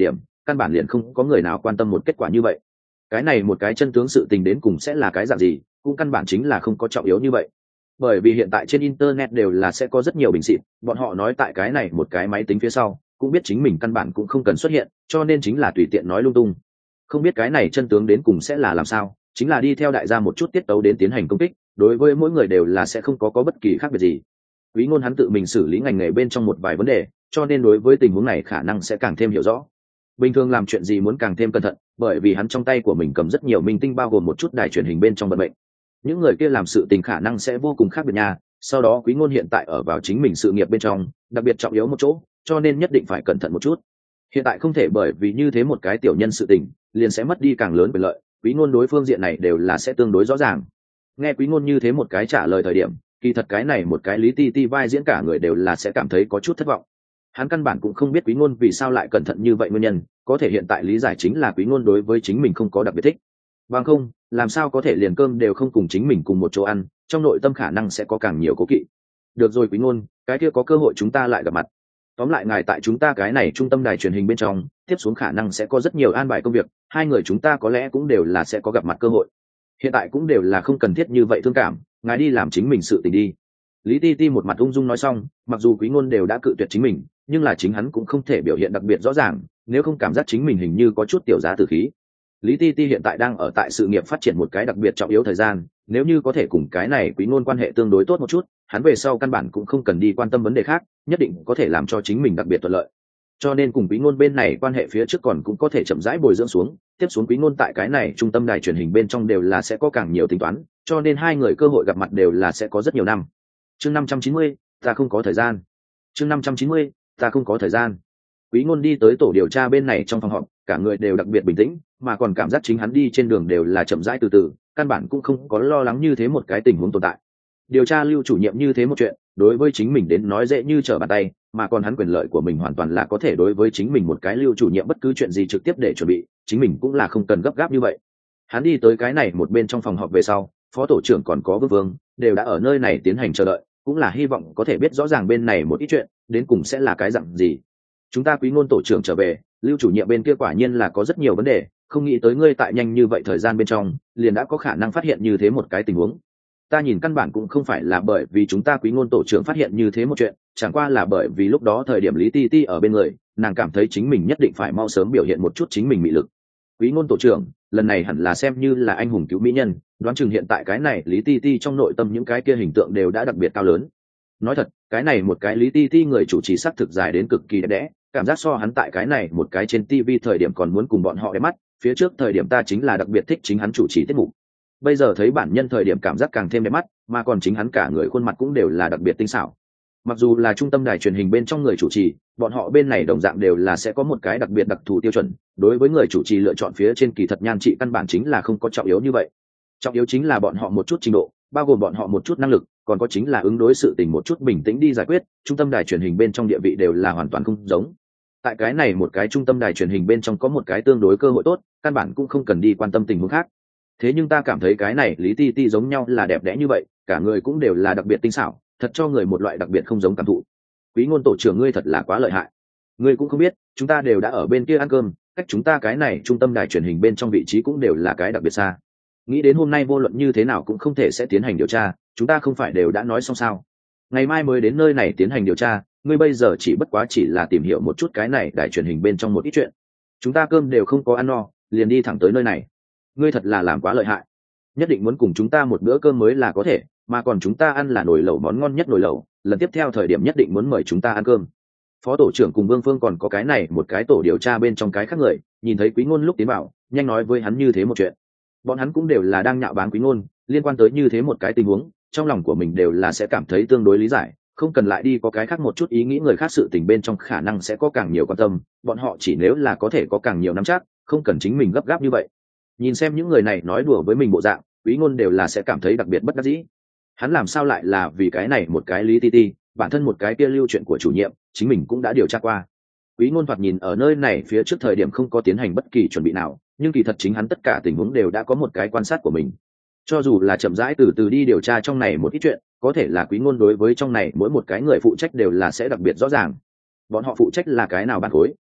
căn bản liền không có người nào quan tâm một kết quả như vậy. Cái này một cái chân tướng sự tình đến cùng sẽ là cái dạng gì cũng căn bản chính là không có trọng yếu như vậy, bởi vì hiện tại trên internet đều là sẽ có rất nhiều bình xịt, bọn họ nói tại cái này một cái máy tính phía sau cũng biết chính mình căn bản cũng không cần xuất hiện, cho nên chính là tùy tiện nói lung tung. Không biết cái này chân tướng đến cùng sẽ là làm sao, chính là đi theo đại gia một chút tiết tấu đến tiến hành công kích, đối với mỗi người đều là sẽ không có bất kỳ khác biệt gì. Quý Ngôn hắn tự mình xử lý ngành nghề bên trong một vài vấn đề, cho nên đối với tình huống này khả năng sẽ càng thêm hiểu rõ. Bình thường làm chuyện gì muốn càng thêm cẩn thận, bởi vì hắn trong tay của mình cầm rất nhiều minh tinh, bao gồm một chút đài truyền hình bên trong vận mệnh. Những người kia làm sự tình khả năng sẽ vô cùng khác biệt nha. Sau đó Quý Ngôn hiện tại ở vào chính mình sự nghiệp bên trong, đặc biệt trọng yếu một chỗ, cho nên nhất định phải cẩn thận một chút. Hiện tại không thể bởi vì như thế một cái tiểu nhân sự tình, liền sẽ mất đi càng lớn quyền lợi. Quý Ngôn đối phương diện này đều là sẽ tương đối rõ ràng. Nghe Quý Ngôn như thế một cái trả lời thời điểm, kỳ thật cái này một cái Lý Ti Ti vai diễn cả người đều là sẽ cảm thấy có chút thất vọng. Hắn căn bản cũng không biết Quý Ngôn vì sao lại cẩn thận như vậy nguyên nhân, có thể hiện tại lý giải chính là Quý Ngôn đối với chính mình không có đặc biệt thích. Bằng không, làm sao có thể liền cơm đều không cùng chính mình cùng một chỗ ăn, trong nội tâm khả năng sẽ có càng nhiều cố kỵ. Được rồi Quý Ngôn, cái kia có cơ hội chúng ta lại gặp mặt. Tóm lại ngài tại chúng ta cái này trung tâm đài truyền hình bên trong, tiếp xuống khả năng sẽ có rất nhiều an bài công việc, hai người chúng ta có lẽ cũng đều là sẽ có gặp mặt cơ hội. Hiện tại cũng đều là không cần thiết như vậy thương cảm, ngài đi làm chính mình sự tình đi. Lý Ti Ti một mặt ung dung nói xong, mặc dù Quý Ngôn đều đã cự tuyệt chính mình, nhưng là chính hắn cũng không thể biểu hiện đặc biệt rõ ràng, nếu không cảm giác chính mình hình như có chút tiểu giá tử khí. Lý Ti Ti hiện tại đang ở tại sự nghiệp phát triển một cái đặc biệt trọng yếu thời gian, nếu như có thể cùng cái này Quý Ngôn quan hệ tương đối tốt một chút, hắn về sau căn bản cũng không cần đi quan tâm vấn đề khác, nhất định có thể làm cho chính mình đặc biệt thuận lợi. Cho nên cùng Quý Ngôn bên này quan hệ phía trước còn cũng có thể chậm rãi bồi dưỡng xuống, tiếp xuống Quý Ngôn tại cái này trung tâm đài truyền hình bên trong đều là sẽ có càng nhiều tính toán, cho nên hai người cơ hội gặp mặt đều là sẽ có rất nhiều năm. Chương 590, ta không có thời gian. Chương 590, ta không có thời gian. Quý Ngôn đi tới tổ điều tra bên này trong phòng họp, cả người đều đặc biệt bình tĩnh, mà còn cảm giác chính hắn đi trên đường đều là chậm rãi từ từ, căn bản cũng không có lo lắng như thế một cái tình huống tồn tại. Điều tra Lưu chủ nhiệm như thế một chuyện, đối với chính mình đến nói dễ như trở bàn tay, mà còn hắn quyền lợi của mình hoàn toàn là có thể đối với chính mình một cái Lưu chủ nhiệm bất cứ chuyện gì trực tiếp để chuẩn bị, chính mình cũng là không cần gấp gáp như vậy. Hắn đi tới cái này một bên trong phòng họp về sau, phó tổ trưởng còn có Vương Vương đều đã ở nơi này tiến hành chờ đợi, cũng là hy vọng có thể biết rõ ràng bên này một ít chuyện đến cùng sẽ là cái dạng gì. Chúng ta Quý Ngôn tổ trưởng trở về, Lưu chủ nhiệm bên kia quả nhiên là có rất nhiều vấn đề, không nghĩ tới ngươi tại nhanh như vậy thời gian bên trong liền đã có khả năng phát hiện như thế một cái tình huống. Ta nhìn căn bản cũng không phải là bởi vì chúng ta Quý Ngôn tổ trưởng phát hiện như thế một chuyện, chẳng qua là bởi vì lúc đó thời điểm Lý Ti Ti ở bên người, nàng cảm thấy chính mình nhất định phải mau sớm biểu hiện một chút chính mình mị lực. Quý Ngôn tổ trưởng lần này hẳn là xem như là anh hùng cứu mỹ nhân, đoán chừng hiện tại cái này Lý Ti Ti trong nội tâm những cái kia hình tượng đều đã đặc biệt cao lớn. Nói thật, cái này một cái Lý Ti Ti người chủ trì sắc thực dài đến cực kỳ đẹp đẽ, cảm giác so hắn tại cái này một cái trên TV thời điểm còn muốn cùng bọn họ đẹp mắt, phía trước thời điểm ta chính là đặc biệt thích chính hắn chủ trì tiết mục. Bây giờ thấy bản nhân thời điểm cảm giác càng thêm đẹp mắt, mà còn chính hắn cả người khuôn mặt cũng đều là đặc biệt tinh xảo. Mặc dù là trung tâm đài truyền hình bên trong người chủ trì, bọn họ bên này đồng dạng đều là sẽ có một cái đặc biệt đặc thù tiêu chuẩn, đối với người chủ trì lựa chọn phía trên kỳ thật nhan trị căn bản chính là không có trọng yếu như vậy. Trọng yếu chính là bọn họ một chút trình độ, bao gồm bọn họ một chút năng lực, còn có chính là ứng đối sự tình một chút bình tĩnh đi giải quyết. Trung tâm đài truyền hình bên trong địa vị đều là hoàn toàn không giống. Tại cái này một cái trung tâm đài truyền hình bên trong có một cái tương đối cơ hội tốt, căn bản cũng không cần đi quan tâm tình huống khác. Thế nhưng ta cảm thấy cái này Lý Ti Ti giống nhau là đẹp đẽ như vậy, cả người cũng đều là đặc biệt tinh xảo, thật cho người một loại đặc biệt không giống cảm thụ. Quý Ngôn tổ trưởng ngươi thật là quá lợi hại. Ngươi cũng không biết, chúng ta đều đã ở bên kia ăn cơm, cách chúng ta cái này trung tâm đài truyền hình bên trong vị trí cũng đều là cái đặc biệt xa. Nghĩ đến hôm nay vô luận như thế nào cũng không thể sẽ tiến hành điều tra, chúng ta không phải đều đã nói xong sao? Ngày mai mới đến nơi này tiến hành điều tra, ngươi bây giờ chỉ bất quá chỉ là tìm hiểu một chút cái này đài truyền hình bên trong một ít chuyện. Chúng ta cơm đều không có ăn no, liền đi thẳng tới nơi này. Ngươi thật là làm quá lợi hại. Nhất định muốn cùng chúng ta một bữa cơm mới là có thể, mà còn chúng ta ăn là nồi lẩu món ngon nhất nồi lẩu, lần tiếp theo thời điểm nhất định muốn mời chúng ta ăn cơm. Phó tổ trưởng cùng Vương Phương còn có cái này một cái tổ điều tra bên trong cái khác người, nhìn thấy Quý Ngôn lúc tiến vào, nhanh nói với hắn như thế một chuyện. Bọn hắn cũng đều là đang nhạo báng Quý Ngôn, liên quan tới như thế một cái tình huống, trong lòng của mình đều là sẽ cảm thấy tương đối lý giải, không cần lại đi có cái khác một chút ý nghĩ người khác sự tình bên trong khả năng sẽ có càng nhiều quan tâm, bọn họ chỉ nếu là có thể có càng nhiều nắm chắc, không cần chính mình gấp gáp như vậy. Nhìn xem những người này nói đùa với mình bộ dạng, Quý Ngôn đều là sẽ cảm thấy đặc biệt bất đắc dĩ. Hắn làm sao lại là vì cái này một cái Lý Ti Ti, bản thân một cái kia lưu chuyện của chủ nhiệm, chính mình cũng đã điều tra qua. Quý Ngôn thoạt nhìn ở nơi này phía trước thời điểm không có tiến hành bất kỳ chuẩn bị nào, nhưng kỳ thật chính hắn tất cả tình huống đều đã có một cái quan sát của mình. Cho dù là chậm rãi từ từ đi điều tra trong này một ít chuyện, có thể là Quý Ngôn đối với trong này mỗi một cái người phụ trách đều là sẽ đặc biệt rõ ràng. Bọn họ phụ trách là cái nào ban khối,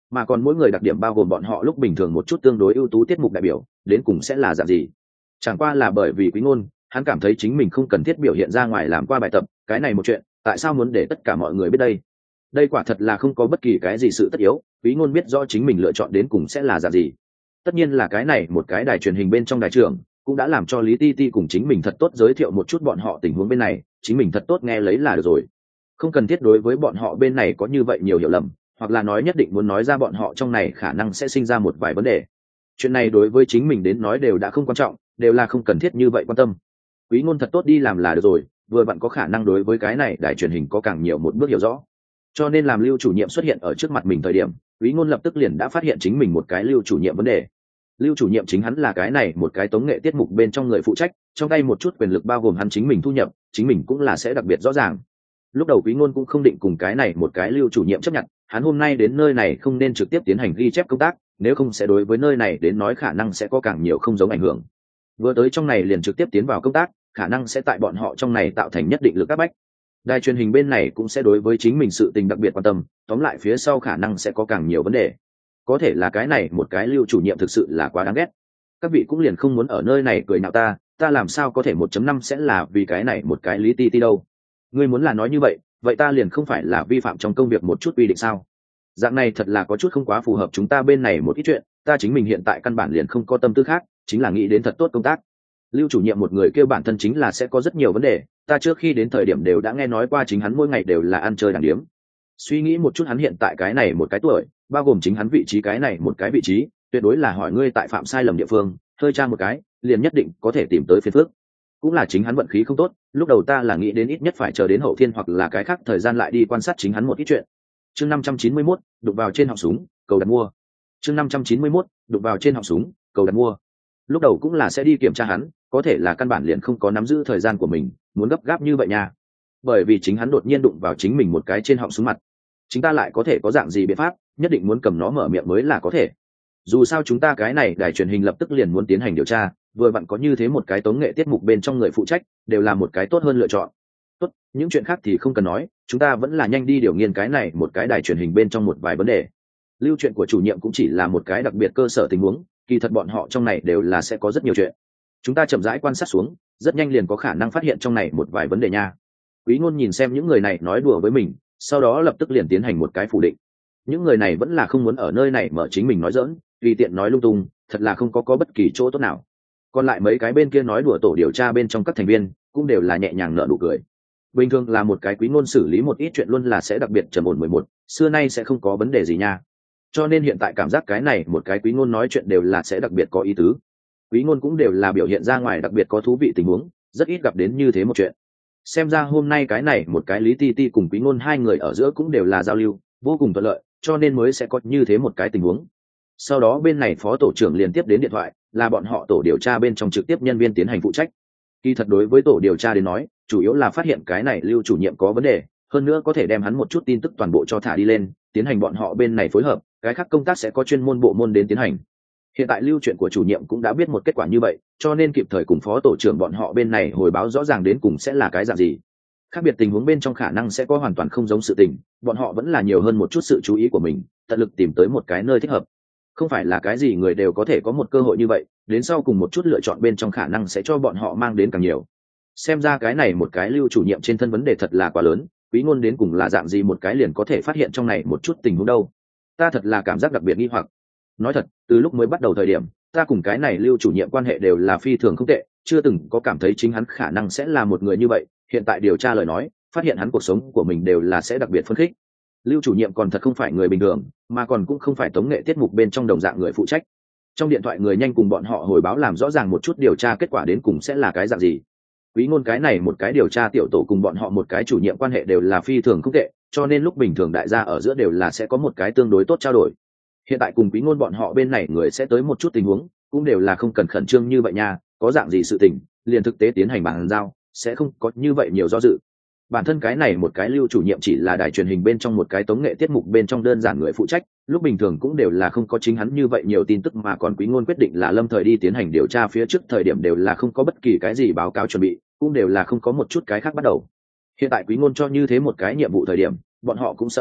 mà còn mỗi người đặc điểm bao gồm bọn họ lúc bình thường một chút tương đối ưu tú tiết mục đại biểu đến cùng sẽ là dạng gì. Chẳng qua là bởi vì Quý Ngôn, hắn cảm thấy chính mình không cần thiết biểu hiện ra ngoài làm qua bài tập, cái này một chuyện tại sao muốn để tất cả mọi người biết đây. Đây quả thật là không có bất kỳ cái gì sự tất yếu. Quý Ngôn biết rõ chính mình lựa chọn đến cùng sẽ là dạng gì. Tất nhiên là cái này một cái đài truyền hình bên trong đài trưởng cũng đã làm cho Lý Ti Ti cùng chính mình thật tốt giới thiệu một chút bọn họ tình huống bên này, chính mình thật tốt nghe lấy là được rồi, không cần thiết đối với bọn họ bên này có như vậy nhiều hiểu lầm, hoặc là nói nhất định muốn nói ra bọn họ trong này khả năng sẽ sinh ra một vài vấn đề. Chuyện này đối với chính mình đến nói đều đã không quan trọng, đều là không cần thiết như vậy quan tâm. Quý Ngôn thật tốt đi làm là được rồi, vừa vặn có khả năng đối với cái này đài truyền hình có càng nhiều một bước hiểu rõ. Cho nên làm Lưu chủ nhiệm xuất hiện ở trước mặt mình thời điểm, Quý Ngôn lập tức liền đã phát hiện chính mình một cái Lưu chủ nhiệm vấn đề. Lưu chủ nhiệm chính hắn là cái này một cái tống nghệ tiết mục bên trong người phụ trách, trong tay một chút quyền lực bao gồm hắn chính mình thu nhập, chính mình cũng là sẽ đặc biệt rõ ràng. Lúc đầu Quý Ngôn cũng không định cùng cái này một cái Lưu chủ nhiệm chấp nhận, hắn hôm nay đến nơi này không nên trực tiếp tiến hành ghi chép công tác, nếu không sẽ đối với nơi này đến nói khả năng sẽ có càng nhiều không giống ảnh hưởng. Vừa tới trong này liền trực tiếp tiến vào công tác, khả năng sẽ tại bọn họ trong này tạo thành nhất định lực áp bách. Đài truyền hình bên này cũng sẽ đối với chính mình sự tình đặc biệt quan tâm, tóm lại phía sau khả năng sẽ có càng nhiều vấn đề. Có thể là cái này một cái Lưu chủ nhiệm thực sự là quá đáng ghét. Các vị cũng liền không muốn ở nơi này cười nhạo ta làm sao có thể 1.5 sẽ là vì cái này một cái Lý Ti Ti đâu. Ngươi muốn là nói như vậy ta liền không phải là vi phạm trong công việc một chút quy định sao? Dạng này thật là có chút không quá phù hợp chúng ta bên này một ít chuyện, ta chính mình hiện tại căn bản liền không có tâm tư khác, chính là nghĩ đến thật tốt công tác. Lưu chủ nhiệm một người kêu bản thân chính là sẽ có rất nhiều vấn đề, ta trước khi đến thời điểm đều đã nghe nói qua chính hắn mỗi ngày đều là ăn chơi đàng điếm. Suy nghĩ một chút hắn hiện tại cái này một cái tuổi, bao gồm chính hắn vị trí cái này một cái vị trí, tuyệt đối là hỏi ngươi tại phạm sai lầm địa phương, hơi tra một cái, liền nhất định có thể tìm tới phiền phức. Cũng là chính hắn vận khí không tốt, lúc đầu ta là nghĩ đến ít nhất phải chờ đến hậu thiên hoặc là cái khác thời gian lại đi quan sát chính hắn một ít chuyện. Chương 591, đụng vào trên họng súng, cầu đặt mua. Chương 591, đụng vào trên họng súng, cầu đặt mua. Lúc đầu cũng là sẽ đi kiểm tra hắn, có thể là căn bản liền không có nắm giữ thời gian của mình, muốn gấp gáp như vậy nha. Bởi vì chính hắn đột nhiên đụng vào chính mình một cái trên họng súng mặt. Chúng ta lại có thể có dạng gì biện pháp, nhất định muốn cầm nó mở miệng mới là có thể. Dù sao chúng ta cái này đài truyền hình lập tức liền muốn tiến hành điều tra, vừa vặn có như thế một cái tống nghệ tiết mục bên trong người phụ trách, đều là một cái tốt hơn lựa chọn. Tốt, những chuyện khác thì không cần nói, chúng ta vẫn là nhanh đi điều nghiên cái này một cái đài truyền hình bên trong một vài vấn đề. Lưu chuyện của chủ nhiệm cũng chỉ là một cái đặc biệt cơ sở tình huống, kỳ thật bọn họ trong này đều là sẽ có rất nhiều chuyện. Chúng ta chậm rãi quan sát xuống, rất nhanh liền có khả năng phát hiện trong này một vài vấn đề nha. Quý Ngôn nhìn xem những người này nói đùa với mình, sau đó lập tức liền tiến hành một cái phủ định. Những người này vẫn là không muốn ở nơi này mở chính mình nói giỡn, tùy tiện nói lung tung, thật là không có bất kỳ chỗ tốt nào. Còn lại mấy cái bên kia nói đùa tổ điều tra bên trong các thành viên cũng đều là nhẹ nhàng nở nụ cười. Bình thường là một cái Quý Ngôn xử lý một ít chuyện luôn là sẽ đặc biệt trầm ổn 11, xưa nay sẽ không có vấn đề gì nha. Cho nên hiện tại cảm giác cái này một cái Quý Ngôn nói chuyện đều là sẽ đặc biệt có ý tứ. Quý Ngôn cũng đều là biểu hiện ra ngoài đặc biệt có thú vị tình huống, rất ít gặp đến như thế một chuyện. Xem ra hôm nay cái này một cái Lý Ti Ti cùng Quý Ngôn hai người ở giữa cũng đều là giao lưu vô cùng thuận lợi, cho nên mới sẽ có như thế một cái tình huống. Sau đó bên này phó tổ trưởng liền tiếp đến điện thoại, là bọn họ tổ điều tra bên trong trực tiếp nhân viên tiến hành phụ trách. Kỳ thật đối với tổ điều tra đến nói, chủ yếu là phát hiện cái này Lưu chủ nhiệm có vấn đề, hơn nữa có thể đem hắn một chút tin tức toàn bộ cho thả đi lên, tiến hành bọn họ bên này phối hợp, cái khác công tác sẽ có chuyên môn bộ môn đến tiến hành. Hiện tại Lưu chuyện của chủ nhiệm cũng đã biết một kết quả như vậy, cho nên kịp thời cùng phó tổ trưởng bọn họ bên này hồi báo rõ ràng đến cùng sẽ là cái dạng gì. Khác biệt tình huống bên trong khả năng sẽ có hoàn toàn không giống sự tình, bọn họ vẫn là nhiều hơn một chút sự chú ý của mình, tận lực tìm tới một cái nơi thích hợp. Không phải là cái gì người đều có thể có một cơ hội như vậy, đến sau cùng một chút lựa chọn bên trong khả năng sẽ cho bọn họ mang đến càng nhiều. Xem ra cái này một cái Lưu chủ nhiệm trên thân vấn đề thật là quá lớn, Quý Ngôn đến cùng là dạng gì một cái liền có thể phát hiện trong này một chút tình huống đâu. Ta thật là cảm giác đặc biệt nghi hoặc. Nói thật, từ lúc mới bắt đầu thời điểm, ta cùng cái này Lưu chủ nhiệm quan hệ đều là phi thường không tệ, chưa từng có cảm thấy chính hắn khả năng sẽ là một người như vậy. Hiện tại điều tra lời nói, phát hiện hắn cuộc sống của mình đều là sẽ đặc biệt phân khích. Lưu chủ nhiệm còn thật không phải người bình thường, mà còn cũng không phải tống nghệ tiết mục bên trong đồng dạng người phụ trách. Trong điện thoại người nhanh cùng bọn họ hồi báo làm rõ ràng một chút điều tra kết quả đến cùng sẽ là cái dạng gì. Quý Ngôn cái này một cái điều tra tiểu tổ cùng bọn họ một cái chủ nhiệm quan hệ đều là phi thường không tệ, cho nên lúc bình thường đại gia ở giữa đều là sẽ có một cái tương đối tốt trao đổi. Hiện tại cùng Quý Ngôn bọn họ bên này người sẽ tới một chút tình huống, cũng đều là không cần khẩn trương như vậy nha, có dạng gì sự tình, liền thực tế tiến hành bàn giao, sẽ không có như vậy nhiều do dự. Bản thân cái này một cái Lưu chủ nhiệm chỉ là đài truyền hình bên trong một cái tống nghệ tiết mục bên trong đơn giản người phụ trách, lúc bình thường cũng đều là không có chính hắn như vậy nhiều tin tức, mà còn Quý Ngôn quyết định là lâm thời đi tiến hành điều tra phía trước thời điểm đều là không có bất kỳ cái gì báo cáo chuẩn bị, cũng đều là không có một chút cái khác bắt đầu. Hiện tại Quý Ngôn cho như thế một cái nhiệm vụ thời điểm, bọn họ cũng sợ hãi,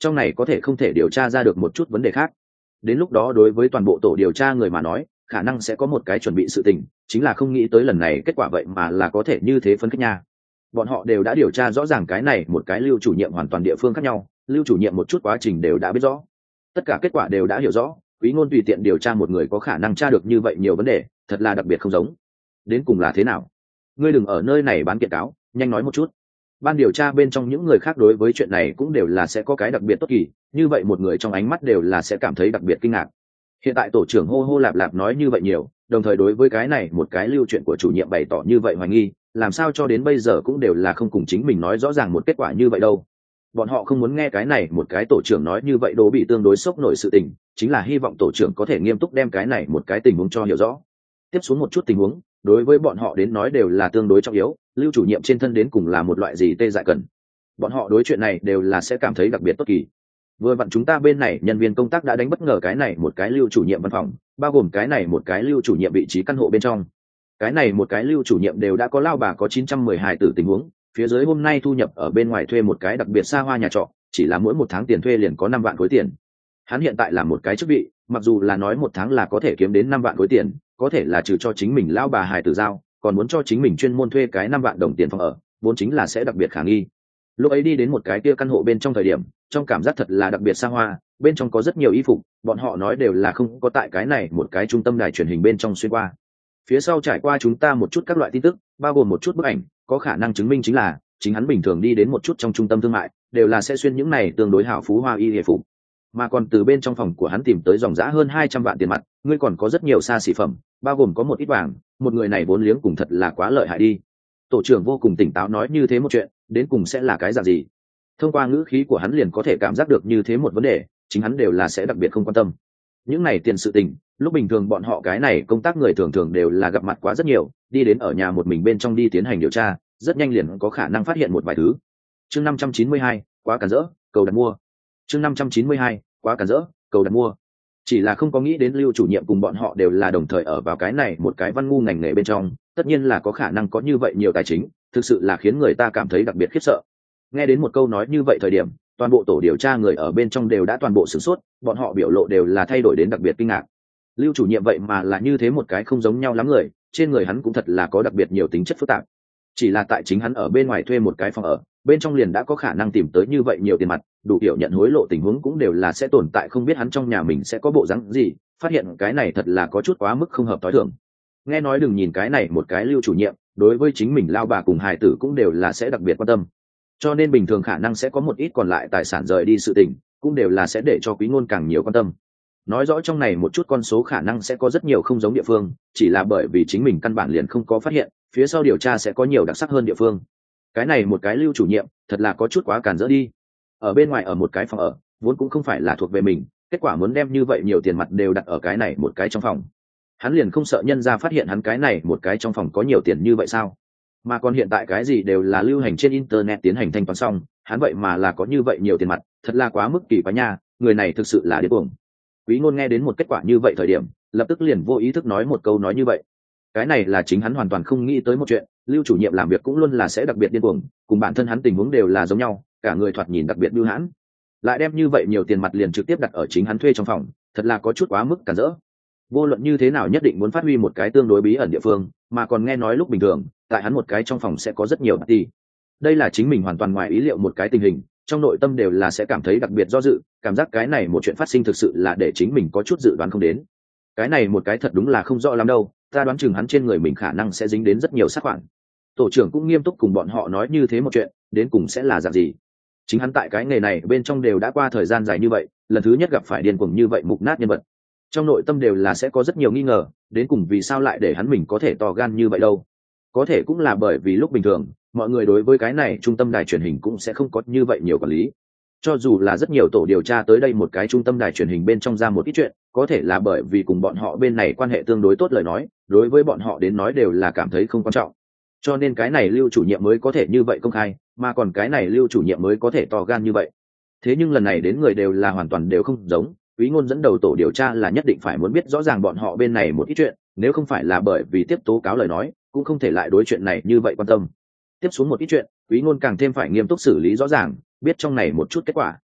trong này có thể không thể điều tra ra được một chút vấn đề khác. Đến lúc đó đối với toàn bộ tổ điều tra người mà nói, khả năng sẽ có một cái chuẩn bị sự tình, chính là không nghĩ tới lần này kết quả vậy mà là có thể như thế phân cách nha. Bọn họ đều đã điều tra rõ ràng cái này một cái Lưu chủ nhiệm hoàn toàn địa phương khác nhau, Lưu chủ nhiệm một chút quá trình đều đã biết rõ, tất cả kết quả đều đã hiểu rõ. Quý Ngôn tùy tiện điều tra một người có khả năng tra được như vậy nhiều vấn đề, thật là đặc biệt không giống. Đến cùng là thế nào? Ngươi đừng ở nơi này bán kiện cáo, nhanh nói một chút. Ban điều tra bên trong những người khác đối với chuyện này cũng đều là sẽ có cái đặc biệt tốt kỳ, như vậy một người trong ánh mắt đều là sẽ cảm thấy đặc biệt kinh ngạc. Hiện tại tổ trưởng hô hô lạp lạp nói như vậy nhiều, đồng thời đối với cái này một cái Lưu chuyện của chủ nhiệm bày tỏ như vậy hoài nghi, làm sao cho đến bây giờ cũng đều là không cùng chính mình nói rõ ràng một kết quả như vậy đâu. Bọn họ không muốn nghe cái này một cái tổ trưởng nói như vậy, đố bị tương đối sốc nổi sự tình, chính là hy vọng tổ trưởng có thể nghiêm túc đem cái này một cái tình huống cho hiểu rõ. Tiếp xuống một chút tình huống đối với bọn họ đến nói đều là tương đối trọng yếu, Lưu chủ nhiệm trên thân đến cùng là một loại gì tê dại cần, bọn họ đối chuyện này đều là sẽ cảm thấy đặc biệt tốt kỳ. Vừa vặn chúng ta bên này nhân viên công tác đã đánh bất ngờ cái này một cái Lưu chủ nhiệm văn phòng, bao gồm cái này một cái Lưu chủ nhiệm vị trí căn hộ bên trong. Cái này một cái Lưu chủ nhiệm đều đã có lao bà có 912 tử tình huống, phía dưới hôm nay thu nhập ở bên ngoài thuê một cái đặc biệt xa hoa nhà trọ, chỉ là mỗi một tháng tiền thuê liền có 5 vạn khối tiền. Hắn hiện tại làm một cái chức vị, mặc dù là nói một tháng là có thể kiếm đến 5 vạn khối tiền, có thể là trừ cho chính mình lao bà hài tử giao, còn muốn cho chính mình chuyên môn thuê cái 5 vạn đồng tiền phòng ở, vốn chính là sẽ đặc biệt khả nghi. Lúc ấy đi đến một cái kia căn hộ bên trong thời điểm, trong cảm giác thật là đặc biệt xa hoa, bên trong có rất nhiều y phục, bọn họ nói đều là không có tại cái này một cái trung tâm đài truyền hình bên trong xuyên qua. Phía sau trải qua chúng ta một chút các loại tin tức, bao gồm một chút bức ảnh, có khả năng chứng minh chính là chính hắn bình thường đi đến một chút trong trung tâm thương mại, đều là sẽ xuyên những này tương đối hảo phú hoa y hề phục. Mà còn từ bên trong phòng của hắn tìm tới dòng giá hơn 200 vạn tiền mặt, ngươi còn có rất nhiều xa xỉ phẩm, bao gồm có một ít vàng, một người này vốn liếng cùng thật là quá lợi hại đi. Tổ trưởng vô cùng tỉnh táo nói như thế một chuyện, đến cùng sẽ là cái dạng gì? Thông qua ngữ khí của hắn liền có thể cảm giác được như thế một vấn đề, chính hắn đều là sẽ đặc biệt không quan tâm. Những này tiền sự tình, lúc bình thường bọn họ cái này công tác người thường thường đều là gặp mặt quá rất nhiều, đi đến ở nhà một mình bên trong đi tiến hành điều tra, rất nhanh liền có khả năng phát hiện một vài thứ. Chương 592, quá cản rỡ, cầu đặt mua. Chương 592, quá cản rỡ, cầu đặt mua. Chỉ là không có nghĩ đến Lưu chủ nhiệm cùng bọn họ đều là đồng thời ở vào cái này một cái văn ngu ngành nghề bên trong, tất nhiên là có khả năng có như vậy nhiều tài chính, thực sự là khiến người ta cảm thấy đặc biệt khiếp sợ. Nghe đến một câu nói như vậy thời điểm, toàn bộ tổ điều tra người ở bên trong đều đã toàn bộ sửng sốt, bọn họ biểu lộ đều là thay đổi đến đặc biệt kinh ngạc. Lưu chủ nhiệm vậy mà là như thế một cái không giống nhau lắm người, trên người hắn cũng thật là có đặc biệt nhiều tính chất phức tạp. Chỉ là tại chính hắn ở bên ngoài thuê một cái phòng ở, bên trong liền đã có khả năng tìm tới như vậy nhiều tiền mặt, đủ kiểu nhận hối lộ tình huống cũng đều là sẽ tồn tại, không biết hắn trong nhà mình sẽ có bộ dáng gì, phát hiện cái này thật là có chút quá mức không hợp tối thường. Nghe nói đừng nhìn cái này một cái Lưu chủ nhiệm, đối với chính mình lao bà cùng hài tử cũng đều là sẽ đặc biệt quan tâm. Cho nên bình thường khả năng sẽ có một ít còn lại tài sản rời đi sự tình, cũng đều là sẽ để cho Quý Ngôn càng nhiều quan tâm. Nói rõ trong này một chút con số khả năng sẽ có rất nhiều không giống địa phương, chỉ là bởi vì chính mình căn bản liền không có phát hiện, phía sau điều tra sẽ có nhiều đặc sắc hơn địa phương. Cái này một cái Lưu chủ nhiệm, thật là có chút quá cản rỡ đi. Ở bên ngoài ở một cái phòng ở, vốn cũng không phải là thuộc về mình, kết quả muốn đem như vậy nhiều tiền mặt đều đặt ở cái này một cái trong phòng. Hắn liền không sợ nhân ra phát hiện hắn cái này một cái trong phòng có nhiều tiền như vậy sao? Mà còn hiện tại cái gì đều là lưu hành trên internet tiến hành thanh toán xong, hắn vậy mà là có như vậy nhiều tiền mặt, thật là quá mức kỳ quá nha, người này thực sự là điên cuồng. Quý Ngôn nghe đến một kết quả như vậy thời điểm, lập tức liền vô ý thức nói một câu nói như vậy. Cái này là chính hắn hoàn toàn không nghĩ tới một chuyện, Lưu chủ nhiệm làm việc cũng luôn là sẽ đặc biệt điên cuồng, cùng bản thân hắn tình huống đều là giống nhau, cả người thoạt nhìn đặc biệt bưu hãn, lại đem như vậy nhiều tiền mặt liền trực tiếp đặt ở chính hắn thuê trong phòng, thật là có chút quá mức cản rỡ. Vô luận như thế nào nhất định muốn phát huy một cái tương đối bí ẩn địa phương, mà còn nghe nói lúc bình thường, tại hắn một cái trong phòng sẽ có rất nhiều party. Đây là chính mình hoàn toàn ngoài ý liệu một cái tình hình, trong nội tâm đều là sẽ cảm thấy đặc biệt do dự, cảm giác cái này một chuyện phát sinh thực sự là để chính mình có chút dự đoán không đến. Cái này một cái thật đúng là không rõ lắm đâu, ta đoán chừng hắn trên người mình khả năng sẽ dính đến rất nhiều sát khoản. Tổ trưởng cũng nghiêm túc cùng bọn họ nói như thế một chuyện, đến cùng sẽ là dạng gì. Chính hắn tại cái nghề này bên trong đều đã qua thời gian dài như vậy, lần thứ nhất gặp phải điên cuồng như vậy mục nát nhân vật, trong nội tâm đều là sẽ có rất nhiều nghi ngờ, đến cùng vì sao lại để hắn mình có thể to gan như vậy đâu. Có thể cũng là bởi vì lúc bình thường mọi người đối với cái này trung tâm đài truyền hình cũng sẽ không có như vậy nhiều quản lý, cho dù là rất nhiều tổ điều tra tới đây một cái trung tâm đài truyền hình bên trong ra một ít chuyện, có thể là bởi vì cùng bọn họ bên này quan hệ tương đối tốt, lời nói đối với bọn họ đến nói đều là cảm thấy không quan trọng, cho nên cái này Lưu chủ nhiệm mới có thể như vậy công khai, mà còn cái này Lưu chủ nhiệm mới có thể to gan như vậy. Thế nhưng lần này đến người đều là hoàn toàn đều không giống. Quý Ngôn dẫn đầu tổ điều tra là nhất định phải muốn biết rõ ràng bọn họ bên này một ít chuyện, nếu không phải là bởi vì tiếp tố cáo lời nói, cũng không thể lại đối chuyện này như vậy quan tâm. Tiếp xuống một ít chuyện, Quý Ngôn càng thêm phải nghiêm túc xử lý rõ ràng, biết trong này một chút kết quả.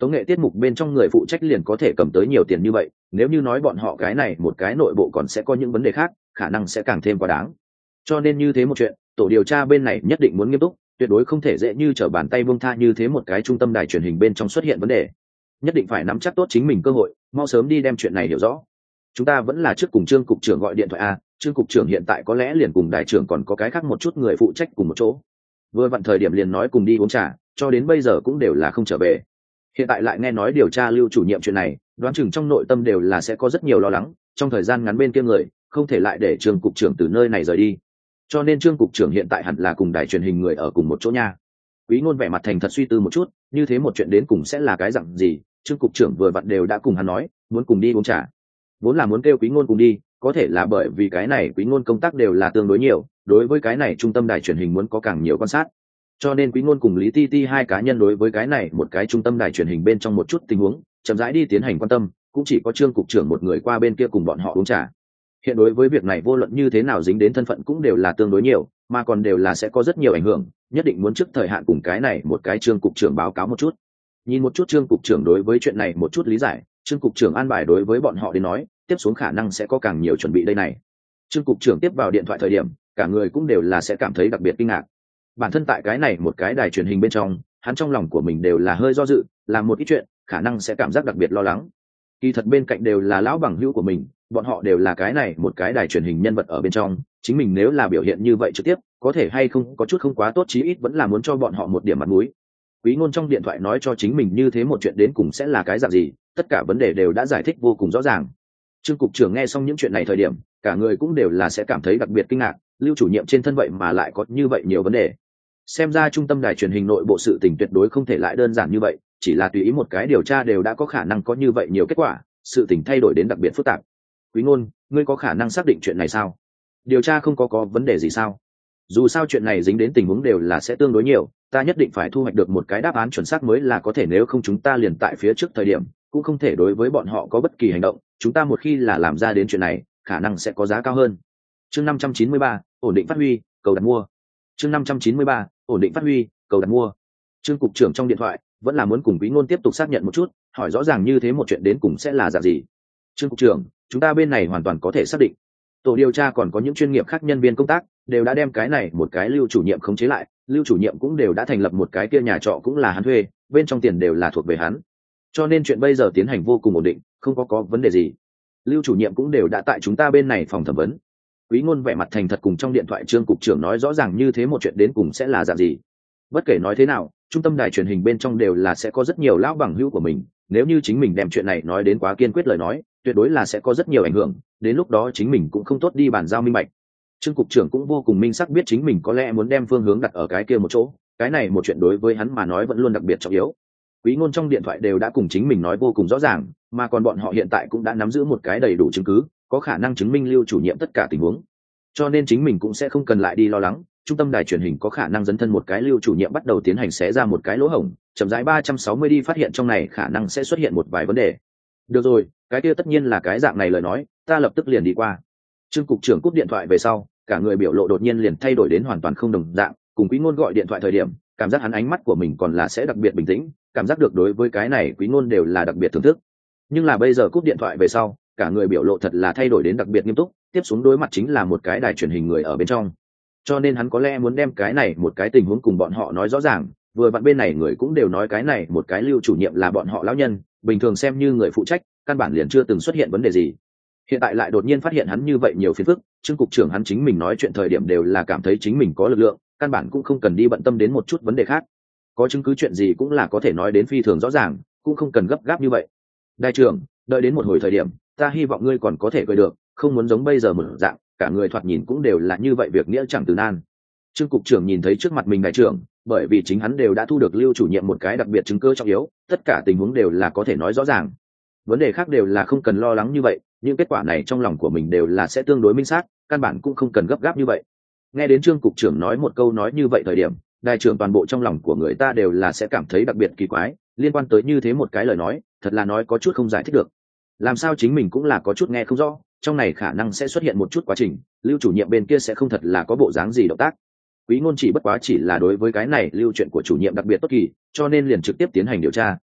tống nghệ tiết mục bên trong người phụ trách liền có thể cầm tới nhiều tiền như vậy, nếu như nói bọn họ cái này một cái nội bộ còn sẽ có những vấn đề khác, khả năng sẽ càng thêm quá đáng. Cho nên như thế một chuyện, tổ điều tra bên này nhất định muốn nghiêm túc, tuyệt đối không thể dễ như trở bàn tay buông tha như thế một cái trung tâm đài truyền hình bên trong xuất hiện vấn đề. Nhất định phải nắm chắc tốt chính mình cơ hội, mau sớm đi đem chuyện này hiểu rõ. Chúng ta vẫn là trước cùng Trương cục trưởng gọi điện thoại a, Trương cục trưởng hiện tại có lẽ liền cùng đại trưởng còn có cái khác một chút người phụ trách cùng một chỗ. Vừa vặn thời điểm liền nói cùng đi uống trà, cho đến bây giờ cũng đều là không trở về. Hiện tại lại nghe nói điều tra Lưu chủ nhiệm chuyện này, đoán chừng trong nội tâm đều là sẽ có rất nhiều lo lắng, trong thời gian ngắn bên kia người không thể lại để Trương cục trưởng từ nơi này rời đi. Cho nên Trương cục trưởng hiện tại hẳn là cùng đài truyền hình người ở cùng một chỗ nha. Quý Ngôn vẻ mặt thành thật suy tư một chút, như thế một chuyện đến cùng sẽ là cái dạng gì, Trương cục trưởng vừa vặn đều đã cùng hắn nói, muốn cùng đi uống trà. Vốn là muốn kêu Quý Ngôn cùng đi, có thể là bởi vì cái này Quý Ngôn công tác đều là tương đối nhiều, đối với cái này trung tâm đài truyền hình muốn có càng nhiều quan sát. Cho nên Quý Ngôn cùng Lý Ti Ti hai cá nhân đối với cái này một cái trung tâm đài truyền hình bên trong một chút tình huống, chậm rãi đi tiến hành quan tâm, cũng chỉ có Trương cục trưởng một người qua bên kia cùng bọn họ uống trà. Hiện đối với việc này vô luận như thế nào dính đến thân phận cũng đều là tương đối nhiều, mà còn đều là sẽ có rất nhiều ảnh hưởng, nhất định muốn trước thời hạn cùng cái này một cái Trương cục trưởng báo cáo một chút. Nhìn một chút Trương cục trưởng đối với chuyện này một chút lý giải, Trương cục trưởng an bài đối với bọn họ đến nói, tiếp xuống khả năng sẽ có càng nhiều chuẩn bị đây này. Trương cục trưởng tiếp vào điện thoại thời điểm, cả người cũng đều là sẽ cảm thấy đặc biệt kinh ngạc. Bản thân tại cái này một cái đài truyền hình bên trong, hắn trong lòng của mình đều là hơi do dự, làm một ít chuyện, khả năng sẽ cảm giác đặc biệt lo lắng. Kỳ thật bên cạnh đều là lão bằng hữu của mình, bọn họ đều là cái này một cái đài truyền hình nhân vật ở bên trong, chính mình nếu là biểu hiện như vậy trực tiếp, có thể hay không có chút không quá tốt, chí ít vẫn là muốn cho bọn họ một điểm mặt mũi. Quý Ngôn trong điện thoại nói cho chính mình như thế một chuyện đến cùng sẽ là cái dạng gì, tất cả vấn đề đều đã giải thích vô cùng rõ ràng. Trương cục trưởng nghe xong những chuyện này thời điểm, cả người cũng đều là sẽ cảm thấy đặc biệt kinh ngạc, Lưu chủ nhiệm trên thân vậy mà lại có như vậy nhiều vấn đề. Xem ra trung tâm đài truyền hình nội bộ sự tình tuyệt đối không thể lại đơn giản như vậy, chỉ là tùy ý một cái điều tra đều đã có khả năng có như vậy nhiều kết quả, sự tình thay đổi đến đặc biệt phức tạp. Quý Ngôn, ngươi có khả năng xác định chuyện này sao? Điều tra không có vấn đề gì sao? Dù sao chuyện này dính đến tình huống đều là sẽ tương đối nhiều, ta nhất định phải thu hoạch được một cái đáp án chuẩn xác mới là có thể, nếu không chúng ta liền tại phía trước thời điểm cũng không thể đối với bọn họ có bất kỳ hành động, chúng ta một khi là làm ra đến chuyện này, khả năng sẽ có giá cao hơn. Chương 593, ổn định phát huy, cầu đặt mua. Chương 593, ổn định phát huy, cầu đặt mua. Trương cục trưởng trong điện thoại vẫn là muốn cùng Quý Ngôn tiếp tục xác nhận một chút, hỏi rõ ràng như thế một chuyện đến cùng sẽ là dạng gì. Trương cục trưởng, chúng ta bên này hoàn toàn có thể xác định. Tổ điều tra còn có những chuyên nghiệp khác nhân viên công tác đều đã đem cái này một cái Lưu chủ nhiệm khống chế lại, Lưu chủ nhiệm cũng đều đã thành lập một cái kia nhà trọ cũng là hắn thuê, bên trong tiền đều là thuộc về hắn. Cho nên chuyện bây giờ tiến hành vô cùng ổn định, không có vấn đề gì. Lưu chủ nhiệm cũng đều đã tại chúng ta bên này phòng thẩm vấn. Quý Ngôn vẻ mặt thành thật cùng trong điện thoại Trương cục trưởng nói rõ ràng như thế một chuyện đến cùng sẽ là dạng gì. Bất kể nói thế nào, trung tâm đài truyền hình bên trong đều là sẽ có rất nhiều lão bằng hữu của mình, nếu như chính mình đem chuyện này nói đến quá kiên quyết lời nói, tuyệt đối là sẽ có rất nhiều ảnh hưởng, đến lúc đó chính mình cũng không tốt đi bàn giao minh bạch. Trương cục trưởng cũng vô cùng minh xác biết chính mình có lẽ muốn đem phương hướng đặt ở cái kia một chỗ, cái này một chuyện đối với hắn mà nói vẫn luôn đặc biệt trọng yếu. Quý Ngôn trong điện thoại đều đã cùng chính mình nói vô cùng rõ ràng, mà còn bọn họ hiện tại cũng đã nắm giữ một cái đầy đủ chứng cứ, có khả năng chứng minh Lưu chủ nhiệm tất cả tình huống. Cho nên chính mình cũng sẽ không cần lại đi lo lắng, trung tâm đài truyền hình có khả năng dấn thân một cái Lưu chủ nhiệm bắt đầu tiến hành xé ra một cái lỗ hổng, chậm rãi 360 đi phát hiện trong này khả năng sẽ xuất hiện một vài vấn đề. Được rồi, cái kia tất nhiên là cái dạng này lời nói, ta lập tức liền đi qua. Trương cục trưởng cúp điện thoại về sau, cả người biểu lộ đột nhiên liền thay đổi đến hoàn toàn không đồng dạng, cùng Quý Ngôn gọi điện thoại thời điểm, cảm giác hắn ánh mắt của mình còn là sẽ đặc biệt bình tĩnh, cảm giác được đối với cái này Quý Ngôn đều là đặc biệt thưởng thức. Nhưng là bây giờ cúp điện thoại về sau, cả người biểu lộ thật là thay đổi đến đặc biệt nghiêm túc, tiếp xuống đối mặt chính là một cái đài truyền hình người ở bên trong. Cho nên hắn có lẽ muốn đem cái này một cái tình huống cùng bọn họ nói rõ ràng, vừa vặn bên này người cũng đều nói cái này một cái Lưu chủ nhiệm là bọn họ lão nhân, bình thường xem như người phụ trách, căn bản liền chưa từng xuất hiện vấn đề gì. Hiện tại lại đột nhiên phát hiện hắn như vậy nhiều phiền phức, Trương cục trưởng hắn chính mình nói chuyện thời điểm đều là cảm thấy chính mình có lực lượng, căn bản cũng không cần đi bận tâm đến một chút vấn đề khác. Có chứng cứ chuyện gì cũng là có thể nói đến phi thường rõ ràng, cũng không cần gấp gáp như vậy. Đại trưởng, đợi đến một hồi thời điểm, ta hy vọng ngươi còn có thể cười được, không muốn giống bây giờ một dạng, cả người thoạt nhìn cũng đều là như vậy, việc nghĩa chẳng từ nan. Trương cục trưởng nhìn thấy trước mặt mình đại trưởng, bởi vì chính hắn đều đã thu được Lưu chủ nhiệm một cái đặc biệt chứng cứ trọng yếu, tất cả tình huống đều là có thể nói rõ ràng. Vấn đề khác đều là không cần lo lắng như vậy, những kết quả này trong lòng của mình đều là sẽ tương đối minh xác, căn bản cũng không cần gấp gáp như vậy. Nghe đến Trương cục trưởng nói một câu nói như vậy thời điểm, đại trưởng toàn bộ trong lòng của người ta đều là sẽ cảm thấy đặc biệt kỳ quái, liên quan tới như thế một cái lời nói, thật là nói có chút không giải thích được. Làm sao chính mình cũng là có chút nghe không rõ, trong này khả năng sẽ xuất hiện một chút quá trình, Lưu chủ nhiệm bên kia sẽ không thật là có bộ dáng gì động tác. Quý Ngôn chỉ bất quá chỉ là đối với cái này Lưu chuyện của chủ nhiệm đặc biệt tốt kỳ, cho nên liền trực tiếp tiến hành điều tra,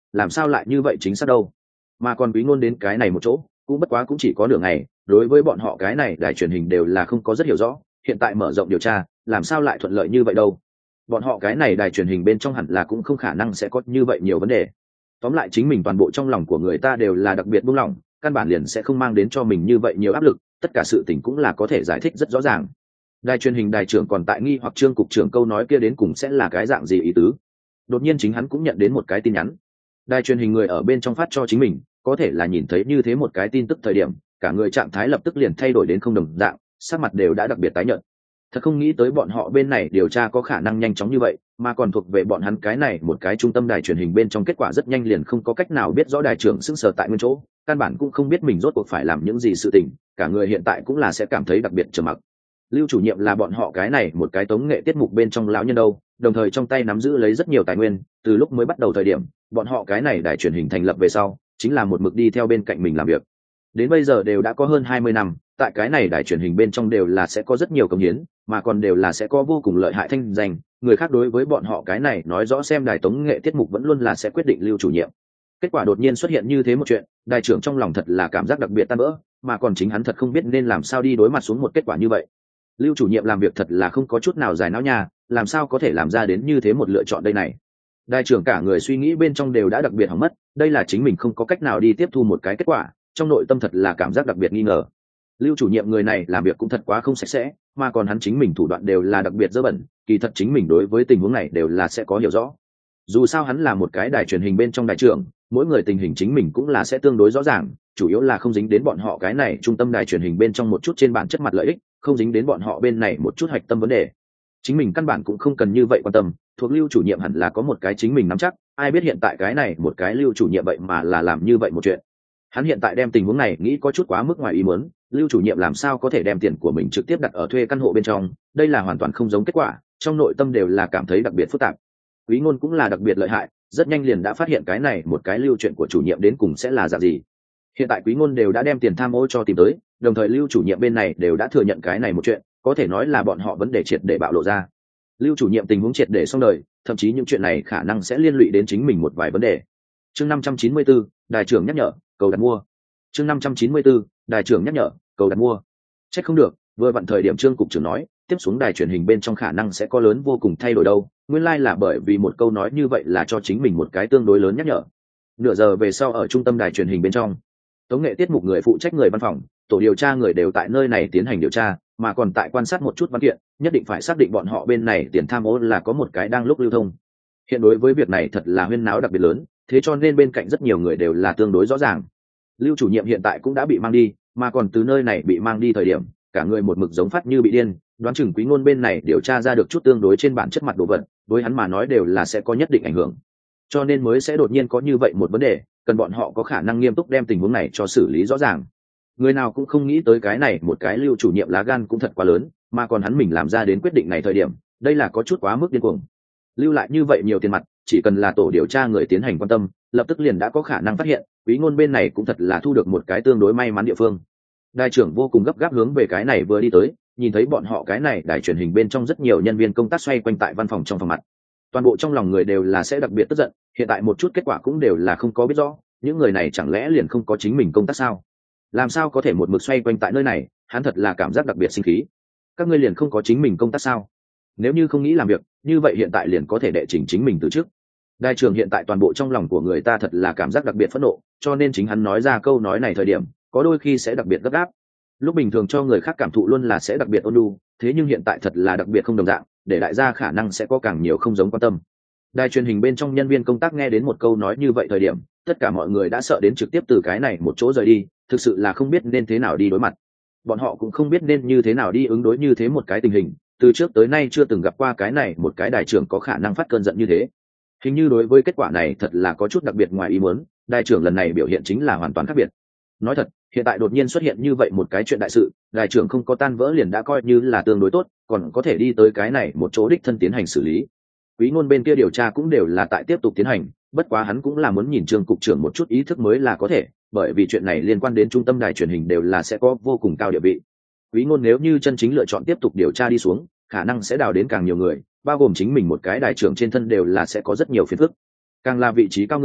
làm sao lại như vậy chính xác đâu. Mà còn Quý Ngôn đến cái này một chỗ cũng bất quá cũng chỉ có nửa ngày, đối với bọn họ cái này đài truyền hình đều là không có rất hiểu rõ, hiện tại mở rộng điều tra làm sao lại thuận lợi như vậy đâu. Bọn họ cái này đài truyền hình bên trong hẳn là cũng không khả năng sẽ có như vậy nhiều vấn đề. Tóm lại chính mình toàn bộ trong lòng của người ta đều là đặc biệt buông lỏng, căn bản liền sẽ không mang đến cho mình như vậy nhiều áp lực, tất cả sự tình cũng là có thể giải thích rất rõ ràng. Đài truyền hình đài trưởng còn tại nghi hoặc Trương cục trưởng câu nói kia đến cùng sẽ là cái dạng gì ý tứ. Đột nhiên chính hắn cũng nhận đến một cái tin nhắn. Đài truyền hình người ở bên trong phát cho chính mình, có thể là nhìn thấy như thế một cái tin tức thời điểm, cả người trạng thái lập tức liền thay đổi đến không đồng dạng, sắc mặt đều đã đặc biệt tái nhợt. Thật không nghĩ tới bọn họ bên này điều tra có khả năng nhanh chóng như vậy, mà còn thuộc về bọn hắn cái này một cái trung tâm đài truyền hình bên trong, kết quả rất nhanh liền không có cách nào biết rõ đài trưởng sững sờ tại nguyên chỗ, căn bản cũng không biết mình rốt cuộc phải làm những gì sự tình, cả người hiện tại cũng là sẽ cảm thấy đặc biệt trầm mặc. Lưu chủ nhiệm là bọn họ cái này một cái tống nghệ tiết mục bên trong lão nhân đâu, đồng thời trong tay nắm giữ lấy rất nhiều tài nguyên, từ lúc mới bắt đầu thời điểm, bọn họ cái này đài truyền hình thành lập về sau, chính là một mực đi theo bên cạnh mình làm việc. Đến bây giờ đều đã có hơn 20 năm, tại cái này đài truyền hình bên trong đều là sẽ có rất nhiều cống hiến, mà còn đều là sẽ có vô cùng lợi hại thanh danh, người khác đối với bọn họ cái này nói rõ xem đài tống nghệ tiết mục vẫn luôn là sẽ quyết định Lưu chủ nhiệm. Kết quả đột nhiên xuất hiện như thế một chuyện, đài trưởng trong lòng thật là cảm giác đặc biệt tan vỡ, mà còn chính hắn thật không biết nên làm sao đi đối mặt xuống một kết quả như vậy. Lưu chủ nhiệm làm việc thật là không có chút nào dài não nha, làm sao có thể làm ra đến như thế một lựa chọn đây này. Đài trưởng cả người suy nghĩ bên trong đều đã đặc biệt hỏng mất, đây là chính mình không có cách nào đi tiếp thu một cái kết quả, trong nội tâm thật là cảm giác đặc biệt nghi ngờ. Lưu chủ nhiệm người này làm việc cũng thật quá không sạch sẽ, mà còn hắn chính mình thủ đoạn đều là đặc biệt dơ bẩn, kỳ thật chính mình đối với tình huống này đều là sẽ có hiểu rõ. Dù sao hắn là một cái đài truyền hình bên trong đài trưởng, mỗi người tình hình chính mình cũng là sẽ tương đối rõ ràng, chủ yếu là không dính đến bọn họ cái này trung tâm đài truyền hình bên trong một chút trên bản chất mặt lợi ích, không dính đến bọn họ bên này một chút hạch tâm vấn đề. Chính mình căn bản cũng không cần như vậy quan tâm, thuộc Lưu chủ nhiệm hẳn là có một cái chính mình nắm chắc, ai biết hiện tại cái này một cái Lưu chủ nhiệm vậy mà là làm như vậy một chuyện. Hắn hiện tại đem tình huống này nghĩ có chút quá mức ngoài ý muốn, Lưu chủ nhiệm làm sao có thể đem tiền của mình trực tiếp đặt ở thuê căn hộ bên trong, đây là hoàn toàn không giống kết quả, trong nội tâm đều là cảm thấy đặc biệt phức tạp. Quý Ngôn cũng là đặc biệt lợi hại, rất nhanh liền đã phát hiện cái này một cái lưu chuyện của chủ nhiệm đến cùng sẽ là dạng gì. Hiện tại Quý Ngôn đều đã đem tiền tham ô cho tìm tới, đồng thời Lưu chủ nhiệm bên này đều đã thừa nhận cái này một chuyện, có thể nói là bọn họ vấn đề triệt để bạo lộ ra. Lưu chủ nhiệm tình huống triệt để xong đời, thậm chí những chuyện này khả năng sẽ liên lụy đến chính mình một vài vấn đề. Chương 594, đài trưởng nhắc nhở, cầu đặt mua. Chương 594, đài trưởng nhắc nhở, cầu đặt mua. Chắc không được, vừa vặn thời điểm Trương cục trưởng nói, tiếp xuống đài truyền hình bên trong khả năng sẽ có lớn vô cùng thay đổi đâu, nguyên lai là bởi vì một câu nói như vậy là cho chính mình một cái tương đối lớn nhắc nhở. Nửa giờ về sau ở trung tâm đài truyền hình bên trong, tống nghệ tiết mục người phụ trách người văn phòng, tổ điều tra người đều tại nơi này tiến hành điều tra, mà còn tại quan sát một chút văn kiện, nhất định phải xác định bọn họ bên này tiền tham ô là có một cái đang lúc lưu thông. Hiện đối với việc này thật là huyên náo đặc biệt lớn, thế cho nên bên cạnh rất nhiều người đều là tương đối rõ ràng. Lưu chủ nhiệm hiện tại cũng đã bị mang đi, mà còn từ nơi này bị mang đi thời điểm, cả người một mực giống phát như bị điên, đoán chừng Quý Ngôn bên này điều tra ra được chút tương đối trên bản chất mặt đồ vật, với hắn mà nói đều là sẽ có nhất định ảnh hưởng. Cho nên mới sẽ đột nhiên có như vậy một vấn đề, cần bọn họ có khả năng nghiêm túc đem tình huống này cho xử lý rõ ràng. Người nào cũng không nghĩ tới cái này một cái Lưu chủ nhiệm lá gan cũng thật quá lớn, mà còn hắn mình làm ra đến quyết định này thời điểm, đây là có chút quá mức điên cuồng. Lưu lại như vậy nhiều tiền mặt, chỉ cần là tổ điều tra người tiến hành quan tâm, lập tức liền đã có khả năng phát hiện, Quý Ngôn bên này cũng thật là thu được một cái tương đối may mắn địa phương. Đại trưởng vô cùng gấp gáp hướng về cái này vừa đi tới, nhìn thấy bọn họ cái này đài truyền hình bên trong rất nhiều nhân viên công tác xoay quanh tại văn phòng trong phòng mặt. Toàn bộ trong lòng người đều là sẽ đặc biệt tức giận, hiện tại một chút kết quả cũng đều là không có biết rõ, những người này chẳng lẽ liền không có chính mình công tác sao? Làm sao có thể một mực xoay quanh tại nơi này, hắn thật là cảm giác đặc biệt sinh khí. Các ngươi liền không có chính mình công tác sao? Nếu như không nghĩ làm việc, như vậy hiện tại liền có thể đệ trình chính mình từ trước. Đại trưởng hiện tại toàn bộ trong lòng của người ta thật là cảm giác đặc biệt phẫn nộ, cho nên chính hắn nói ra câu nói này thời điểm, có đôi khi sẽ đặc biệt gấp gáp. Lúc bình thường cho người khác cảm thụ luôn là sẽ đặc biệt ôn nhu, thế nhưng hiện tại thật là đặc biệt không đồng dạng, để đại gia khả năng sẽ có càng nhiều không giống quan tâm. Đài truyền hình bên trong nhân viên công tác nghe đến một câu nói như vậy thời điểm, tất cả mọi người đã sợ đến trực tiếp từ cái này một chỗ rời đi, thực sự là không biết nên thế nào đi đối mặt. Bọn họ cũng không biết nên như thế nào đi ứng đối như thế một cái tình hình, từ trước tới nay chưa từng gặp qua cái này một cái đài trưởng có khả năng phát cơn giận như thế. Hình như đối với kết quả này thật là có chút đặc biệt ngoài ý muốn, đài trưởng lần này biểu hiện chính là hoàn toàn khác biệt. Nói thật, hiện tại đột nhiên xuất hiện như vậy một cái chuyện đại sự, đài trưởng không có tan vỡ liền đã coi như là tương đối tốt, còn có thể đi tới cái này một chỗ đích thân tiến hành xử lý. Quý Ngôn bên kia điều tra cũng đều là tại tiếp tục tiến hành, bất quá hắn cũng là muốn nhìn Trương cục trưởng một chút ý thức mới là có thể, bởi vì chuyện này liên quan đến trung tâm đài truyền hình đều là sẽ có vô cùng cao địa vị. Quý Ngôn nếu như chân chính lựa chọn tiếp tục điều tra đi xuống, khả năng sẽ đào đến càng nhiều người, bao gồm chính mình một cái đài trưởng trên thân đều là sẽ có rất nhiều phiền phức. Càng là vị trí cao người,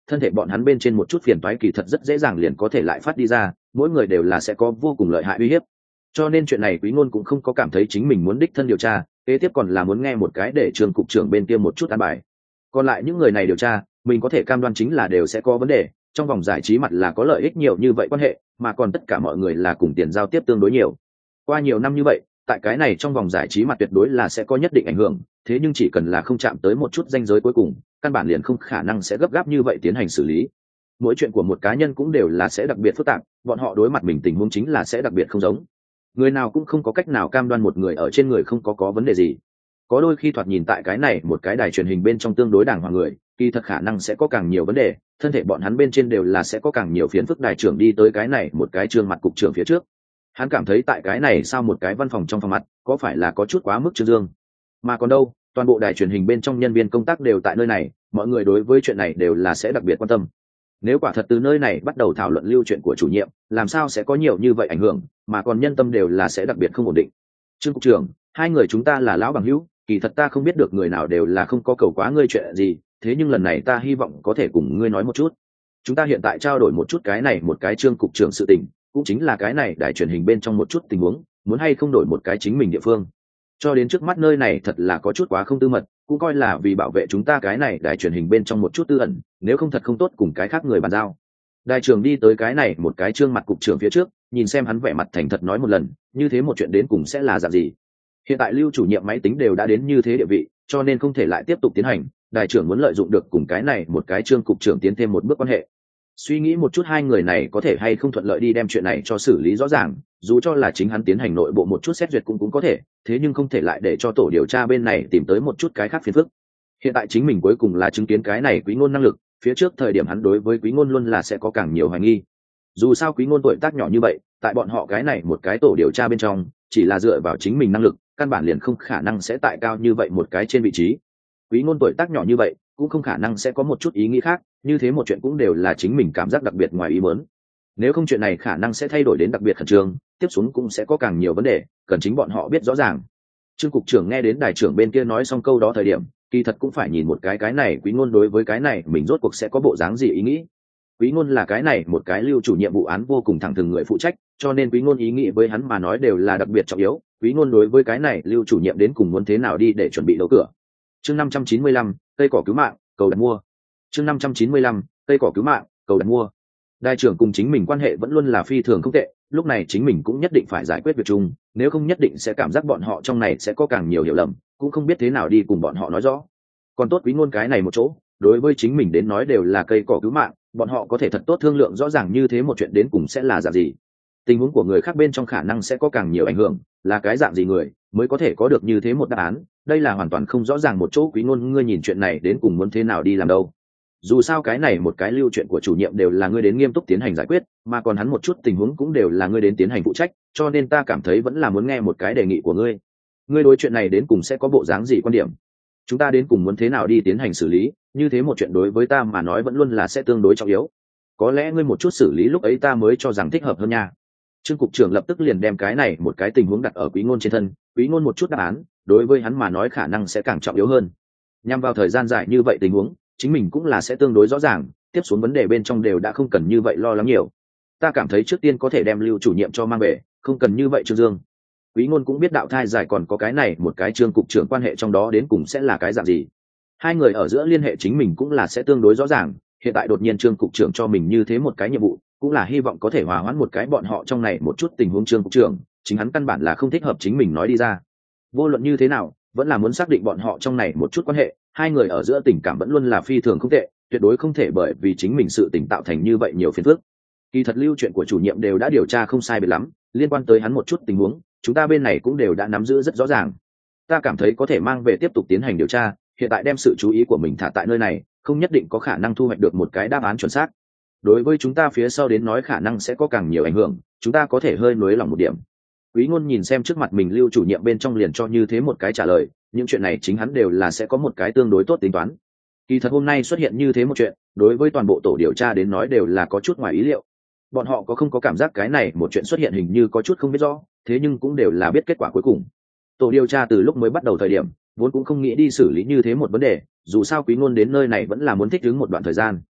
thân thể bọn hắn bên trên một chút phiền toái kỳ thật rất dễ dàng liền có thể lại phát đi ra, mỗi người đều là sẽ có vô cùng lợi hại uy hiếp. Cho nên chuyện này Quý Ngôn cũng không có cảm thấy chính mình muốn đích thân điều tra, kế tiếp còn là muốn nghe một cái để trường cục trưởng bên kia một chút an bài. Còn lại những người này điều tra, mình có thể cam đoan chính là đều sẽ có vấn đề, trong vòng giải trí mặt là có lợi ích nhiều như vậy quan hệ, mà còn tất cả mọi người là cùng tiền giao tiếp tương đối nhiều. Qua nhiều năm như vậy, tại cái này trong vòng giải trí mặt tuyệt đối là sẽ có nhất định ảnh hưởng, thế nhưng chỉ cần là không chạm tới một chút ranh giới cuối cùng, căn bản liền không khả năng sẽ gấp gáp như vậy tiến hành xử lý. Mỗi chuyện của một cá nhân cũng đều là sẽ đặc biệt phức tạp, bọn họ đối mặt mình tình huống chính là sẽ đặc biệt không giống. Người nào cũng không có cách nào cam đoan một người ở trên người không có vấn đề gì. Có đôi khi thoạt nhìn tại cái này một cái đài truyền hình bên trong tương đối đàng hoàng người, kỳ thật khả năng sẽ có càng nhiều vấn đề, thân thể bọn hắn bên trên đều là sẽ có càng nhiều phiền phức. Đài trưởng đi tới cái này một cái trương mặt cục trưởng phía trước, hắn cảm thấy tại cái này sao một cái văn phòng trong phòng mặt có phải là có chút quá mức trương dương, mà còn đâu, toàn bộ đài truyền hình bên trong nhân viên công tác đều tại nơi này, mọi người đối với chuyện này đều là sẽ đặc biệt quan tâm. Nếu quả thật từ nơi này bắt đầu thảo luận lưu chuyện của chủ nhiệm, làm sao sẽ có nhiều như vậy ảnh hưởng, mà còn nhân tâm đều là sẽ đặc biệt không ổn định. Trương cục trưởng, hai người chúng ta là lão bằng hữu, kỳ thật ta không biết được người nào đều là không có cầu quá ngươi chuyện gì, thế nhưng lần này ta hy vọng có thể cùng ngươi nói một chút. Chúng ta hiện tại trao đổi một chút cái này một cái Trương cục trưởng sự tình, cũng chính là cái này đài truyền hình bên trong một chút tình huống, muốn hay không đổi một cái chính mình địa phương. Cho đến trước mắt nơi này thật là có chút quá không tư mật, cũng coi là vì bảo vệ chúng ta cái này đài truyền hình bên trong một chút tư ẩn, nếu không thật không tốt cùng cái khác người bàn giao. Đại trưởng đi tới cái này một cái trương mặt cục trưởng phía trước, nhìn xem hắn vẻ mặt thành thật nói một lần, như thế một chuyện đến cùng sẽ là dạng gì. Hiện tại Lưu chủ nhiệm máy tính đều đã đến như thế địa vị, cho nên không thể lại tiếp tục tiến hành, đại trưởng muốn lợi dụng được cùng cái này một cái trương cục trưởng tiến thêm một bước quan hệ. Suy nghĩ một chút hai người này có thể hay không thuận lợi đi đem chuyện này cho xử lý rõ ràng, dù cho là chính hắn tiến hành nội bộ một chút xét duyệt cũng có thể, thế nhưng không thể lại để cho tổ điều tra bên này tìm tới một chút cái khác phiền phức. Hiện tại chính mình cuối cùng là chứng kiến cái này Quý Ngôn năng lực, phía trước thời điểm hắn đối với Quý Ngôn luôn là sẽ có càng nhiều hoài nghi. Dù sao Quý Ngôn tuổi tác nhỏ như vậy, tại bọn họ cái này một cái tổ điều tra bên trong, chỉ là dựa vào chính mình năng lực, căn bản liền không khả năng sẽ tại cao như vậy một cái trên vị trí. Quý Ngôn tuổi tác nhỏ như vậy, cũng không khả năng sẽ có một chút ý nghĩ khác, như thế một chuyện cũng đều là chính mình cảm giác đặc biệt ngoài ý muốn. Nếu không chuyện này khả năng sẽ thay đổi đến đặc biệt khẩn trương, tiếp xuống cũng sẽ có càng nhiều vấn đề, cần chính bọn họ biết rõ ràng. Trương cục trưởng nghe đến đại trưởng bên kia nói xong câu đó thời điểm, kỳ thật cũng phải nhìn một cái này Quý Ngôn đối với cái này mình rốt cuộc sẽ có bộ dáng gì ý nghĩ. Quý Ngôn là cái này một cái Lưu chủ nhiệm vụ án vô cùng thẳng thừng người phụ trách, cho nên Quý Ngôn ý nghĩ với hắn mà nói đều là đặc biệt trọng yếu. Quý Ngôn đối với cái này Lưu chủ nhiệm đến cùng muốn thế nào đi để chuẩn bị đấu cửa. Chương 595, cây cỏ cứu mạng, cầu đặt mua. Chương 595, cây cỏ cứu mạng, cầu đặt mua. Đại trưởng cùng chính mình quan hệ vẫn luôn là phi thường không tệ, lúc này chính mình cũng nhất định phải giải quyết việc chung, nếu không nhất định sẽ cảm giác bọn họ trong này sẽ có càng nhiều hiểu lầm, cũng không biết thế nào đi cùng bọn họ nói rõ. Còn tốt Quý Ngôn cái này một chỗ, đối với chính mình đến nói đều là cây cỏ cứu mạng, bọn họ có thể thật tốt thương lượng rõ ràng như thế một chuyện đến cùng sẽ là dạng gì. Tình huống của người khác bên trong khả năng sẽ có càng nhiều ảnh hưởng, là cái dạng gì người mới có thể có được như thế một đáp án, đây là hoàn toàn không rõ ràng một chỗ. Quý Ngôn, ngươi nhìn chuyện này đến cùng muốn thế nào đi làm đâu? Dù sao cái này một cái lưu chuyện của chủ nhiệm đều là ngươi đến nghiêm túc tiến hành giải quyết, mà còn hắn một chút tình huống cũng đều là ngươi đến tiến hành phụ trách, cho nên ta cảm thấy vẫn là muốn nghe một cái đề nghị của ngươi. Ngươi đối chuyện này đến cùng sẽ có bộ dáng gì quan điểm? Chúng ta đến cùng muốn thế nào đi tiến hành xử lý, như thế một chuyện đối với ta mà nói vẫn luôn là sẽ tương đối trọng yếu. Có lẽ ngươi một chút xử lý lúc ấy ta mới cho rằng thích hợp hơn nha. Trương cục trưởng lập tức liền đem cái này một cái tình huống đặt ở Quý Ngôn trên thân, Quý Ngôn một chút đáp án, đối với hắn mà nói khả năng sẽ càng trọng yếu hơn. Nhằm vào thời gian dài như vậy tình huống, chính mình cũng là sẽ tương đối rõ ràng, tiếp xuống vấn đề bên trong đều đã không cần như vậy lo lắng nhiều. Ta cảm thấy trước tiên có thể đem Lưu chủ nhiệm cho mang về, không cần như vậy Trương Dương. Quý Ngôn cũng biết đạo thai giải còn có cái này một cái Trương cục trưởng quan hệ trong đó đến cùng sẽ là cái dạng gì. Hai người ở giữa liên hệ chính mình cũng là sẽ tương đối rõ ràng, hiện tại đột nhiên Trương cục trưởng cho mình như thế một cái nhiệm vụ, cũng là hy vọng có thể hòa hoãn một cái bọn họ trong này một chút tình huống. Trương cục trưởng, chính hắn căn bản là không thích hợp chính mình nói đi ra. Vô luận như thế nào, vẫn là muốn xác định bọn họ trong này một chút quan hệ, hai người ở giữa tình cảm vẫn luôn là phi thường không tệ, tuyệt đối không thể bởi vì chính mình sự tình tạo thành như vậy nhiều phiền phức. Kỳ thật lưu chuyện của chủ nhiệm đều đã điều tra không sai biệt lắm, liên quan tới hắn một chút tình huống, chúng ta bên này cũng đều đã nắm giữ rất rõ ràng. Ta cảm thấy có thể mang về tiếp tục tiến hành điều tra, hiện tại đem sự chú ý của mình thả tại nơi này, không nhất định có khả năng thu hoạch được một cái đáp án chuẩn xác. Đối với chúng ta phía sau đến nói khả năng sẽ có càng nhiều ảnh hưởng, chúng ta có thể hơi nới lỏng một điểm. Quý Ngôn nhìn xem trước mặt mình Lưu chủ nhiệm bên trong liền cho như thế một cái trả lời, những chuyện này chính hắn đều là sẽ có một cái tương đối tốt tính toán. Kỳ thật hôm nay xuất hiện như thế một chuyện, đối với toàn bộ tổ điều tra đến nói đều là có chút ngoài ý liệu. Bọn họ có không có cảm giác cái này một chuyện xuất hiện hình như có chút không biết rõ, thế nhưng cũng đều là biết kết quả cuối cùng. Tổ điều tra từ lúc mới bắt đầu thời điểm, vốn cũng không nghĩ đi xử lý như thế một vấn đề, dù sao Quý Ngôn đến nơi này vẫn là muốn thích ứng một đoạn thời gian.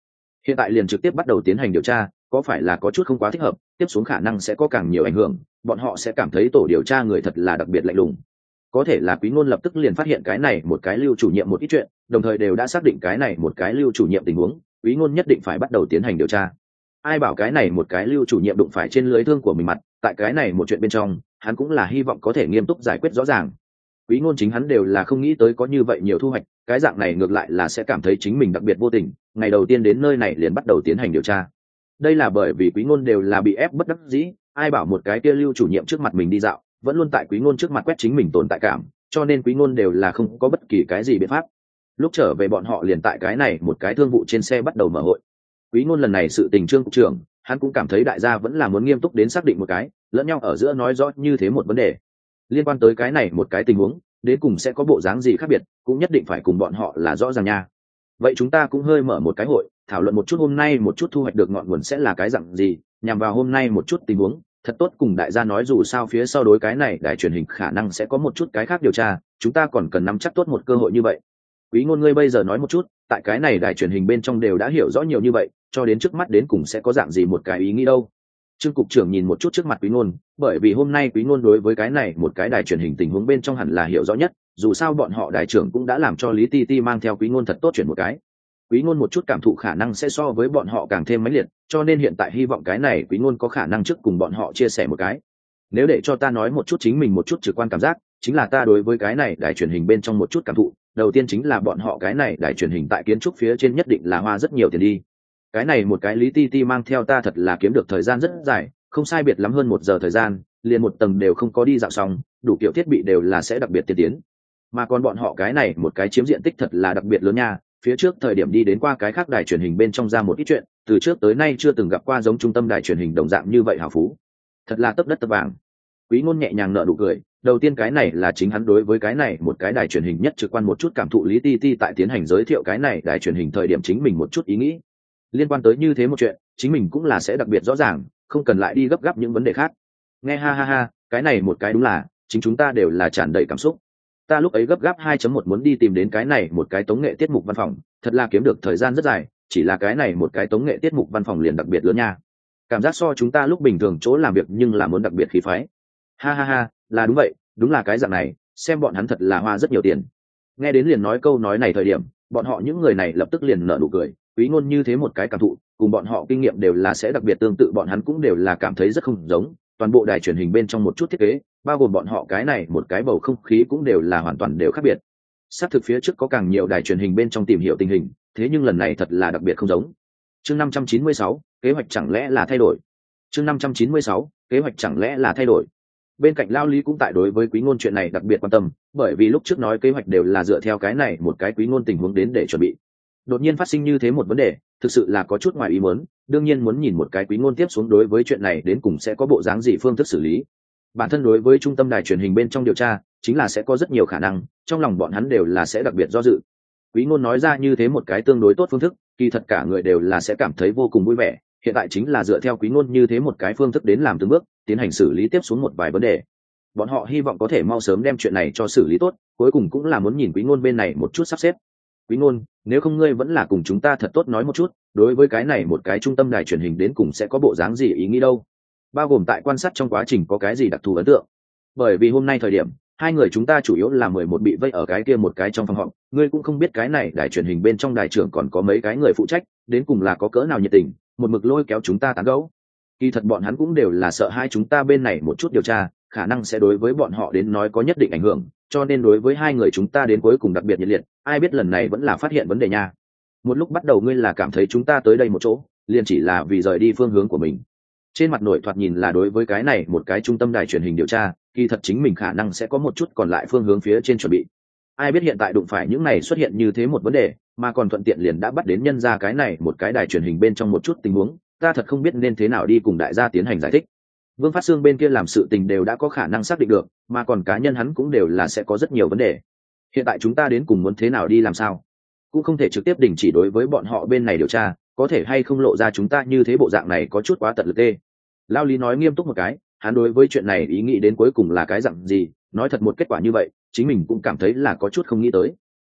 hiện tại liền trực tiếp bắt đầu tiến hành điều tra, có phải là có chút không quá thích hợp, tiếp xuống khả năng sẽ có càng nhiều ảnh hưởng, bọn họ sẽ cảm thấy tổ điều tra người thật là đặc biệt lạnh lùng. Có thể là Quý Ngôn lập tức liền phát hiện cái này một cái lưu chủ nhiệm một ít chuyện, đồng thời đều đã xác định cái này một cái lưu chủ nhiệm tình huống, Quý Ngôn nhất định phải bắt đầu tiến hành điều tra. Ai bảo cái này một cái lưu chủ nhiệm đụng phải trên lưới thương của mình mặt, tại cái này một chuyện bên trong, hắn cũng là hy vọng có thể nghiêm túc giải quyết rõ ràng. Quý Ngôn chính hắn đều là không nghĩ tới có như vậy nhiều thu hoạch, cái dạng này ngược lại là sẽ cảm thấy chính mình đặc biệt vô tình, ngày đầu tiên đến nơi này liền bắt đầu tiến hành điều tra. Đây là bởi vì Quý Ngôn đều là bị ép bất đắc dĩ, ai bảo một cái kia lưu chủ nhiệm trước mặt mình đi dạo, vẫn luôn tại Quý Ngôn trước mặt quét chính mình tồn tại cảm, cho nên Quý Ngôn đều là không có bất kỳ cái gì biện pháp. Lúc trở về bọn họ liền tại cái này một cái thương vụ trên xe bắt đầu mở hội. Quý Ngôn lần này sự tình Trương cục trưởng, hắn cũng cảm thấy đại gia vẫn là muốn nghiêm túc đến xác định một cái, lẫn nhau ở giữa nói rõ như thế một vấn đề. Liên quan tới cái này một cái tình huống, đến cùng sẽ có bộ dáng gì khác biệt, cũng nhất định phải cùng bọn họ là rõ ràng nha. Vậy chúng ta cũng hơi mở một cái hội, thảo luận một chút hôm nay một chút thu hoạch được ngọn nguồn sẽ là cái dạng gì, nhằm vào hôm nay một chút tình huống, thật tốt cùng đại gia nói dù sao phía sau đối cái này đài truyền hình khả năng sẽ có một chút cái khác điều tra, chúng ta còn cần nắm chắc tốt một cơ hội như vậy. Quý Ngôn ngươi bây giờ nói một chút, tại cái này đài truyền hình bên trong đều đã hiểu rõ nhiều như vậy, cho đến trước mắt đến cùng sẽ có dạng gì một cái ý nghĩ đâu. Trương cục trưởng nhìn một chút trước mặt Quý Ngôn, bởi vì hôm nay Quý Ngôn đối với cái này một cái đài truyền hình tình huống bên trong hẳn là hiểu rõ nhất, dù sao bọn họ đài trưởng cũng đã làm cho Lý Ti Ti mang theo Quý Ngôn thật tốt chuyển một cái. Quý Ngôn một chút cảm thụ khả năng sẽ so với bọn họ càng thêm mãnh liệt, cho nên hiện tại hy vọng cái này Quý Ngôn có khả năng trước cùng bọn họ chia sẻ một cái. Nếu để cho ta nói một chút chính mình một chút trực quan cảm giác, chính là ta đối với cái này đài truyền hình bên trong một chút cảm thụ, đầu tiên chính là bọn họ cái này đài truyền hình tại kiến trúc phía trên nhất định là hoa rất nhiều tiền đi. Cái này một cái Lý Ti Ti mang theo ta thật là kiếm được thời gian rất dài, không sai biệt lắm hơn 1 giờ thời gian, liền một tầng đều không có đi dạo xong, đủ kiểu thiết bị đều là sẽ đặc biệt tiên tiến. Mà còn bọn họ cái này một cái chiếm diện tích thật là đặc biệt lớn nha, phía trước thời điểm đi đến qua cái khác đài truyền hình bên trong ra một ít chuyện, từ trước tới nay chưa từng gặp qua giống trung tâm đài truyền hình đồng dạng như vậy hào phú. Thật là tấp đất tấp vàng. Quý Ngôn nhẹ nhàng nở nụ cười, đầu tiên cái này là chính hắn đối với cái này một cái đài truyền hình nhất trực quan một chút cảm thụ Lý Ti Ti tại tiến hành giới thiệu cái này đài truyền hình thời điểm chính mình một chút ý nghĩ. Liên quan tới như thế một chuyện, chính mình cũng là sẽ đặc biệt rõ ràng, không cần lại đi gấp gáp những vấn đề khác. Nghe ha ha ha, cái này một cái đúng là, chính chúng ta đều là tràn đầy cảm xúc. Ta lúc ấy gấp gáp 2.1 muốn đi tìm đến cái này một cái tống nghệ tiết mục văn phòng, thật là kiếm được thời gian rất dài, chỉ là cái này một cái tống nghệ tiết mục văn phòng liền đặc biệt lớn nha. Cảm giác so chúng ta lúc bình thường chỗ làm việc nhưng là muốn đặc biệt khí phái. Ha ha ha, là đúng vậy, đúng là cái dạng này, xem bọn hắn thật là hoa rất nhiều tiền. Nghe đến liền nói câu nói này thời điểm, bọn họ những người này lập tức liền nở nụ cười, Quý Ngôn như thế một cái cảm thụ, cùng bọn họ kinh nghiệm đều là sẽ đặc biệt tương tự, bọn hắn cũng đều là cảm thấy rất không giống, toàn bộ đài truyền hình bên trong một chút thiết kế, bao gồm bọn họ cái này một cái bầu không khí cũng đều là hoàn toàn đều khác biệt. Xác thực phía trước có càng nhiều đài truyền hình bên trong tìm hiểu tình hình, thế nhưng lần này thật là đặc biệt không giống. Chương 596, kế hoạch chẳng lẽ là thay đổi. Chương 596, kế hoạch chẳng lẽ là thay đổi. Bên cạnh Lao Lý cũng tại đối với Quý Ngôn chuyện này đặc biệt quan tâm, bởi vì lúc trước nói kế hoạch đều là dựa theo cái này một cái Quý Ngôn tình huống đến để chuẩn bị. Đột nhiên phát sinh như thế một vấn đề, thực sự là có chút ngoài ý muốn, đương nhiên muốn nhìn một cái Quý Ngôn tiếp xuống đối với chuyện này đến cùng sẽ có bộ dáng gì phương thức xử lý. Bản thân đối với trung tâm đài truyền hình bên trong điều tra, chính là sẽ có rất nhiều khả năng, trong lòng bọn hắn đều là sẽ đặc biệt do dự. Quý Ngôn nói ra như thế một cái tương đối tốt phương thức, kỳ thật cả người đều là sẽ cảm thấy vô cùng vui vẻ, hiện tại chính là dựa theo Quý Ngôn như thế một cái phương thức đến làm từng bước, tiến hành xử lý tiếp xuống một vài vấn đề. Bọn họ hy vọng có thể mau sớm đem chuyện này cho xử lý tốt, cuối cùng cũng là muốn nhìn Quý Ngôn bên này một chút sắp xếp. Quý Ngôn, nếu không ngươi vẫn là cùng chúng ta thật tốt nói một chút, đối với cái này một cái trung tâm đài truyền hình đến cùng sẽ có bộ dáng gì ý nghĩ đâu? Bao gồm tại quan sát trong quá trình có cái gì đặc thù ấn tượng? Bởi vì hôm nay thời điểm, hai người chúng ta chủ yếu là 11 bị vây ở cái kia một cái trong phòng họp, ngươi cũng không biết cái này đài truyền hình bên trong đài trưởng còn có mấy cái người phụ trách, đến cùng là có cỡ nào nhiệt tình, một mực lôi kéo chúng ta tán gẫu. Kỳ thật bọn hắn cũng đều là sợ hai chúng ta bên này một chút điều tra, khả năng sẽ đối với bọn họ đến nói có nhất định ảnh hưởng, cho nên đối với hai người chúng ta đến cuối cùng đặc biệt nhiệt liệt, ai biết lần này vẫn là phát hiện vấn đề nha. Một lúc bắt đầu ngươi là cảm thấy chúng ta tới đây một chỗ, liền chỉ là vì rời đi phương hướng của mình. Trên mặt nổi thoạt nhìn là đối với cái này một cái trung tâm đài truyền hình điều tra, kỳ thật chính mình khả năng sẽ có một chút còn lại phương hướng phía trên chuẩn bị. Ai biết hiện tại đụng phải những này xuất hiện như thế một vấn đề, mà còn thuận tiện liền đã bắt đến nhân ra cái này một cái đài truyền hình bên trong một chút tình huống, ta thật không biết nên thế nào đi cùng đại gia tiến hành giải thích. Vương Phát Xương bên kia làm sự tình đều đã có khả năng xác định được, mà còn cá nhân hắn cũng đều là sẽ có rất nhiều vấn đề. Hiện tại chúng ta đến cùng muốn thế nào đi làm sao? Cũng không thể trực tiếp đình chỉ đối với bọn họ bên này điều tra, có thể hay không lộ ra chúng ta như thế bộ dạng này có chút quá tận lực tê. Lao Lý nói nghiêm túc một cái, hắn đối với chuyện này ý nghĩ đến cuối cùng là cái dạng gì, nói thật một kết quả như vậy, chính mình cũng cảm thấy là có chút không nghĩ tới.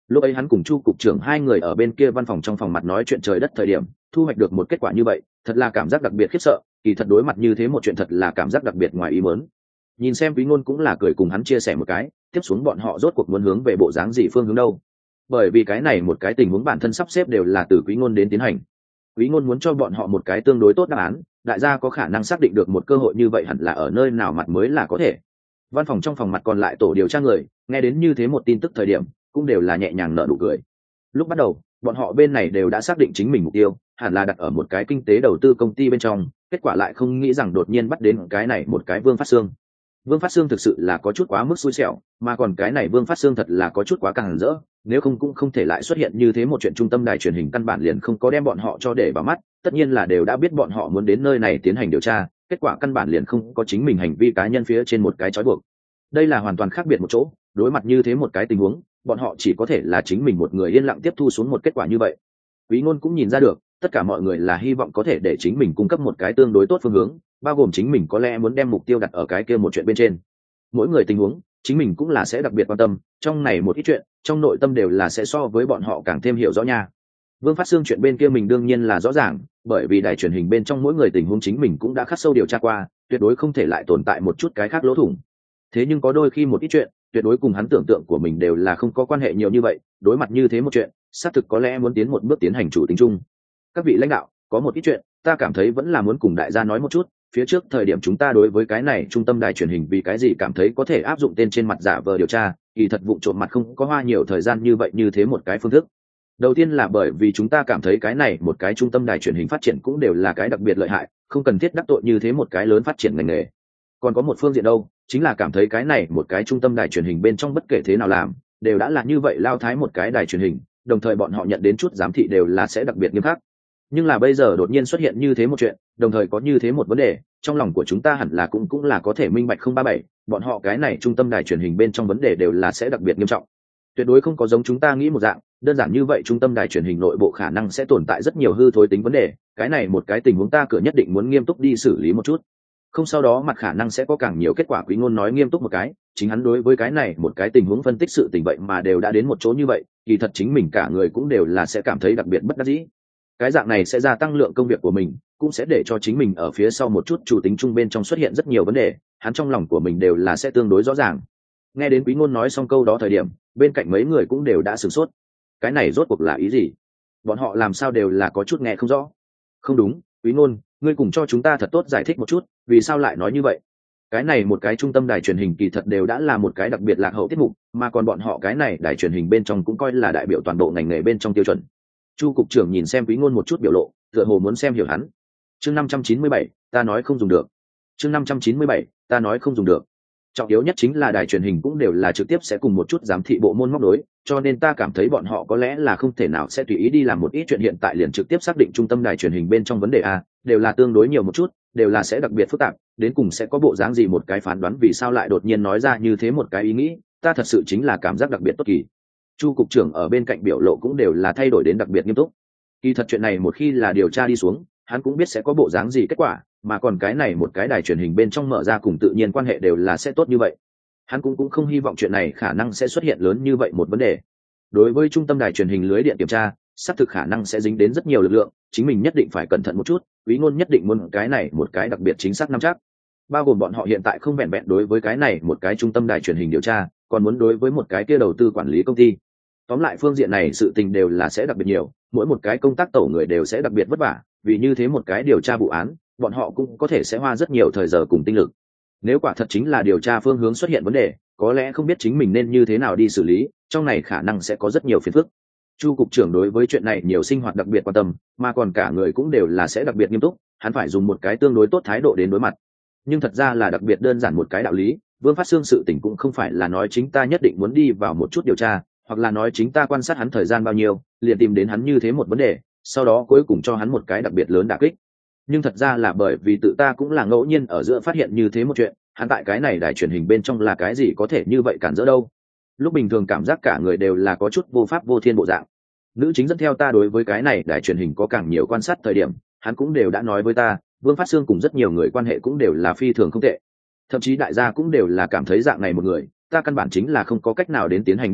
lúc ấy hắn cùng Chu cục trưởng hai người ở bên kia văn phòng trong phòng mặt nói chuyện trời đất thời điểm thu hoạch được một kết quả như vậy, thật là cảm giác đặc biệt khiếp sợ. Kỳ thật đối mặt như thế một chuyện thật là cảm giác đặc biệt ngoài ý muốn. Nhìn xem Quý Ngôn cũng là cười cùng hắn chia sẻ một cái, tiếp xuống bọn họ rốt cuộc muốn hướng về bộ dáng gì phương hướng đâu. Bởi vì cái này một cái tình huống bản thân sắp xếp đều là từ Quý Ngôn đến tiến hành. Quý Ngôn muốn cho bọn họ một cái tương đối tốt đáp án, đại gia có khả năng xác định được một cơ hội như vậy hẳn là ở nơi nào mặt mới là có thể. Văn phòng trong phòng mặt còn lại tổ điều tra người, nghe đến như thế một tin tức thời điểm, cũng đều là nhẹ nhàng nở nụ cười. Lúc bắt đầu, bọn họ bên này đều đã xác định chính mình mục tiêu, hẳn là đặt ở một cái kinh tế đầu tư công ty bên trong, kết quả lại không nghĩ rằng đột nhiên bắt đến cái này một cái Vương Phát Xương. Vương Phát Xương thực sự là có chút quá mức xui xẻo, mà còn cái này Vương Phát Xương thật là có chút quá càng rỡ, nếu không cũng không thể lại xuất hiện như thế một chuyện. Trung tâm đài truyền hình căn bản liền không có đem bọn họ cho để vào mắt, tất nhiên là đều đã biết bọn họ muốn đến nơi này tiến hành điều tra, kết quả căn bản liền không có chính mình hành vi cá nhân phía trên một cái trói buộc. Đây là hoàn toàn khác biệt một chỗ, đối mặt như thế một cái tình huống, bọn họ chỉ có thể là chính mình một người yên lặng tiếp thu xuống một kết quả như vậy. Quý Ngôn cũng nhìn ra được, tất cả mọi người là hy vọng có thể để chính mình cung cấp một cái tương đối tốt phương hướng, bao gồm chính mình có lẽ muốn đem mục tiêu đặt ở cái kia một chuyện bên trên. Mỗi người tình huống, chính mình cũng là sẽ đặc biệt quan tâm, trong này một ít chuyện, trong nội tâm đều là sẽ so với bọn họ càng thêm hiểu rõ nha. Vương Phát Xương chuyện bên kia mình đương nhiên là rõ ràng, bởi vì đài truyền hình bên trong mỗi người tình huống chính mình cũng đã khắc sâu điều tra qua, tuyệt đối không thể lại tồn tại một chút cái khác lỗ thủng. Thế nhưng có đôi khi một ít chuyện, tuyệt đối cùng hắn tưởng tượng của mình đều là không có quan hệ nhiều như vậy, đối mặt như thế một chuyện, xác thực có lẽ muốn tiến một bước tiến hành chủ tính chung. Các vị lãnh đạo, có một ít chuyện, ta cảm thấy vẫn là muốn cùng đại gia nói một chút, phía trước thời điểm chúng ta đối với cái này trung tâm đài truyền hình vì cái gì cảm thấy có thể áp dụng tên trên mặt giả vờ điều tra, kỳ thật vụng trộm mặt không có hoa nhiều thời gian như vậy như thế một cái phương thức. Đầu tiên là bởi vì chúng ta cảm thấy cái này một cái trung tâm đài truyền hình phát triển cũng đều là cái đặc biệt lợi hại, không cần thiết đắc tội như thế một cái lớn phát triển ngành nghề. Còn có một phương diện đâu, chính là cảm thấy cái này một cái trung tâm đài truyền hình bên trong bất kể thế nào làm, đều đã là như vậy lao thái một cái đài truyền hình, đồng thời bọn họ nhận đến chút giám thị đều là sẽ đặc biệt nghiêm khắc. Nhưng là bây giờ đột nhiên xuất hiện như thế một chuyện, đồng thời có như thế một vấn đề, trong lòng của chúng ta hẳn là cũng là có thể minh bạch 037, bọn họ cái này trung tâm đài truyền hình bên trong vấn đề đều là sẽ đặc biệt nghiêm trọng. Tuyệt đối không có giống chúng ta nghĩ một dạng, đơn giản như vậy trung tâm đài truyền hình nội bộ khả năng sẽ tồn tại rất nhiều hư thối tính vấn đề, cái này một cái tình huống ta cửa nhất định muốn nghiêm túc đi xử lý một chút. Không sau đó mặt khả năng sẽ có càng nhiều kết quả. Quý Ngôn nói nghiêm túc một cái, chính hắn đối với cái này một cái tình huống phân tích sự tình vậy mà đều đã đến một chỗ như vậy, kỳ thật chính mình cả người cũng đều là sẽ cảm thấy đặc biệt bất đắc dĩ. Cái dạng này sẽ gia tăng lượng công việc của mình, cũng sẽ để cho chính mình ở phía sau một chút chủ tính chung bên trong xuất hiện rất nhiều vấn đề, hắn trong lòng của mình đều là sẽ tương đối rõ ràng. Nghe đến Quý Ngôn nói xong câu đó thời điểm, bên cạnh mấy người cũng đều đã sửng sốt. Cái này rốt cuộc là ý gì? Bọn họ làm sao đều là có chút nghe không rõ. Không đúng, Quý Ngôn, ngươi cùng cho chúng ta thật tốt giải thích một chút, vì sao lại nói như vậy? Cái này một cái trung tâm đài truyền hình kỳ thật đều đã là một cái đặc biệt lạc hậu tiết mục, mà còn bọn họ cái này đài truyền hình bên trong cũng coi là đại biểu toàn bộ ngành nghề bên trong tiêu chuẩn. Chu cục trưởng nhìn xem Quý Ngôn một chút biểu lộ, tựa hồ muốn xem hiểu hắn. Chương 597, ta nói không dùng được. Chương 597, ta nói không dùng được. Trọng yếu nhất chính là đài truyền hình cũng đều là trực tiếp sẽ cùng một chút giám thị bộ môn móc đối, cho nên ta cảm thấy bọn họ có lẽ là không thể nào sẽ tùy ý đi làm một ít chuyện hiện tại liền trực tiếp xác định trung tâm đài truyền hình bên trong vấn đề a, đều là tương đối nhiều một chút, đều là sẽ đặc biệt phức tạp, đến cùng sẽ có bộ dáng gì một cái phán đoán vì sao lại đột nhiên nói ra như thế một cái ý nghĩ, ta thật sự chính là cảm giác đặc biệt tốt kỳ. Chu cục trưởng ở bên cạnh biểu lộ cũng đều là thay đổi đến đặc biệt nghiêm túc. Kỳ thật chuyện này một khi là điều tra đi xuống, hắn cũng biết sẽ có bộ dáng gì kết quả, mà còn cái này một cái đài truyền hình bên trong mở ra cùng tự nhiên quan hệ đều là sẽ tốt như vậy. Hắn cũng không hy vọng chuyện này khả năng sẽ xuất hiện lớn như vậy một vấn đề. Đối với trung tâm đài truyền hình lưới điện kiểm tra, xác thực khả năng sẽ dính đến rất nhiều lực lượng, chính mình nhất định phải cẩn thận một chút, Quý Ngôn nhất định muốn cái này một cái đặc biệt chính xác nắm chắc. Bao gồm bọn họ hiện tại không vẹn vẹn đối với cái này một cái trung tâm đài truyền hình điều tra, còn muốn đối với một cái kia đầu tư quản lý công ty. Tóm lại phương diện này sự tình đều là sẽ đặc biệt nhiều, mỗi một cái công tác tổ người đều sẽ đặc biệt vất vả, vì như thế một cái điều tra vụ án, bọn họ cũng có thể sẽ hoa rất nhiều thời giờ cùng tinh lực. Nếu quả thật chính là điều tra phương hướng xuất hiện vấn đề, có lẽ không biết chính mình nên như thế nào đi xử lý, trong này khả năng sẽ có rất nhiều phiền phức. Chu cục trưởng đối với chuyện này nhiều sinh hoạt đặc biệt quan tâm, mà còn cả người cũng đều là sẽ đặc biệt nghiêm túc, hắn phải dùng một cái tương đối tốt thái độ đến đối mặt. Nhưng thật ra là đặc biệt đơn giản một cái đạo lý, Vương Phát Xương sự tình cũng không phải là nói chính ta nhất định muốn đi vào một chút điều tra, hoặc là nói chính ta quan sát hắn thời gian bao nhiêu, liền tìm đến hắn như thế một vấn đề, sau đó cuối cùng cho hắn một cái đặc biệt lớn đả kích. Nhưng thật ra là bởi vì tự ta cũng là ngẫu nhiên ở giữa phát hiện như thế một chuyện, hắn tại cái này đài truyền hình bên trong là cái gì có thể như vậy cản rỡ đâu. Lúc bình thường cảm giác cả người đều là có chút vô pháp vô thiên bộ dạng. Nữ chính dẫn theo ta đối với cái này đài truyền hình có càng nhiều quan sát thời điểm, hắn cũng đều đã nói với ta, Vương Phát Xương cùng rất nhiều người quan hệ cũng đều là phi thường không tệ. Thậm chí đại gia cũng đều là cảm thấy dạng này một người, ta căn bản chính là không có cách nào đến tiến hành đắc tội,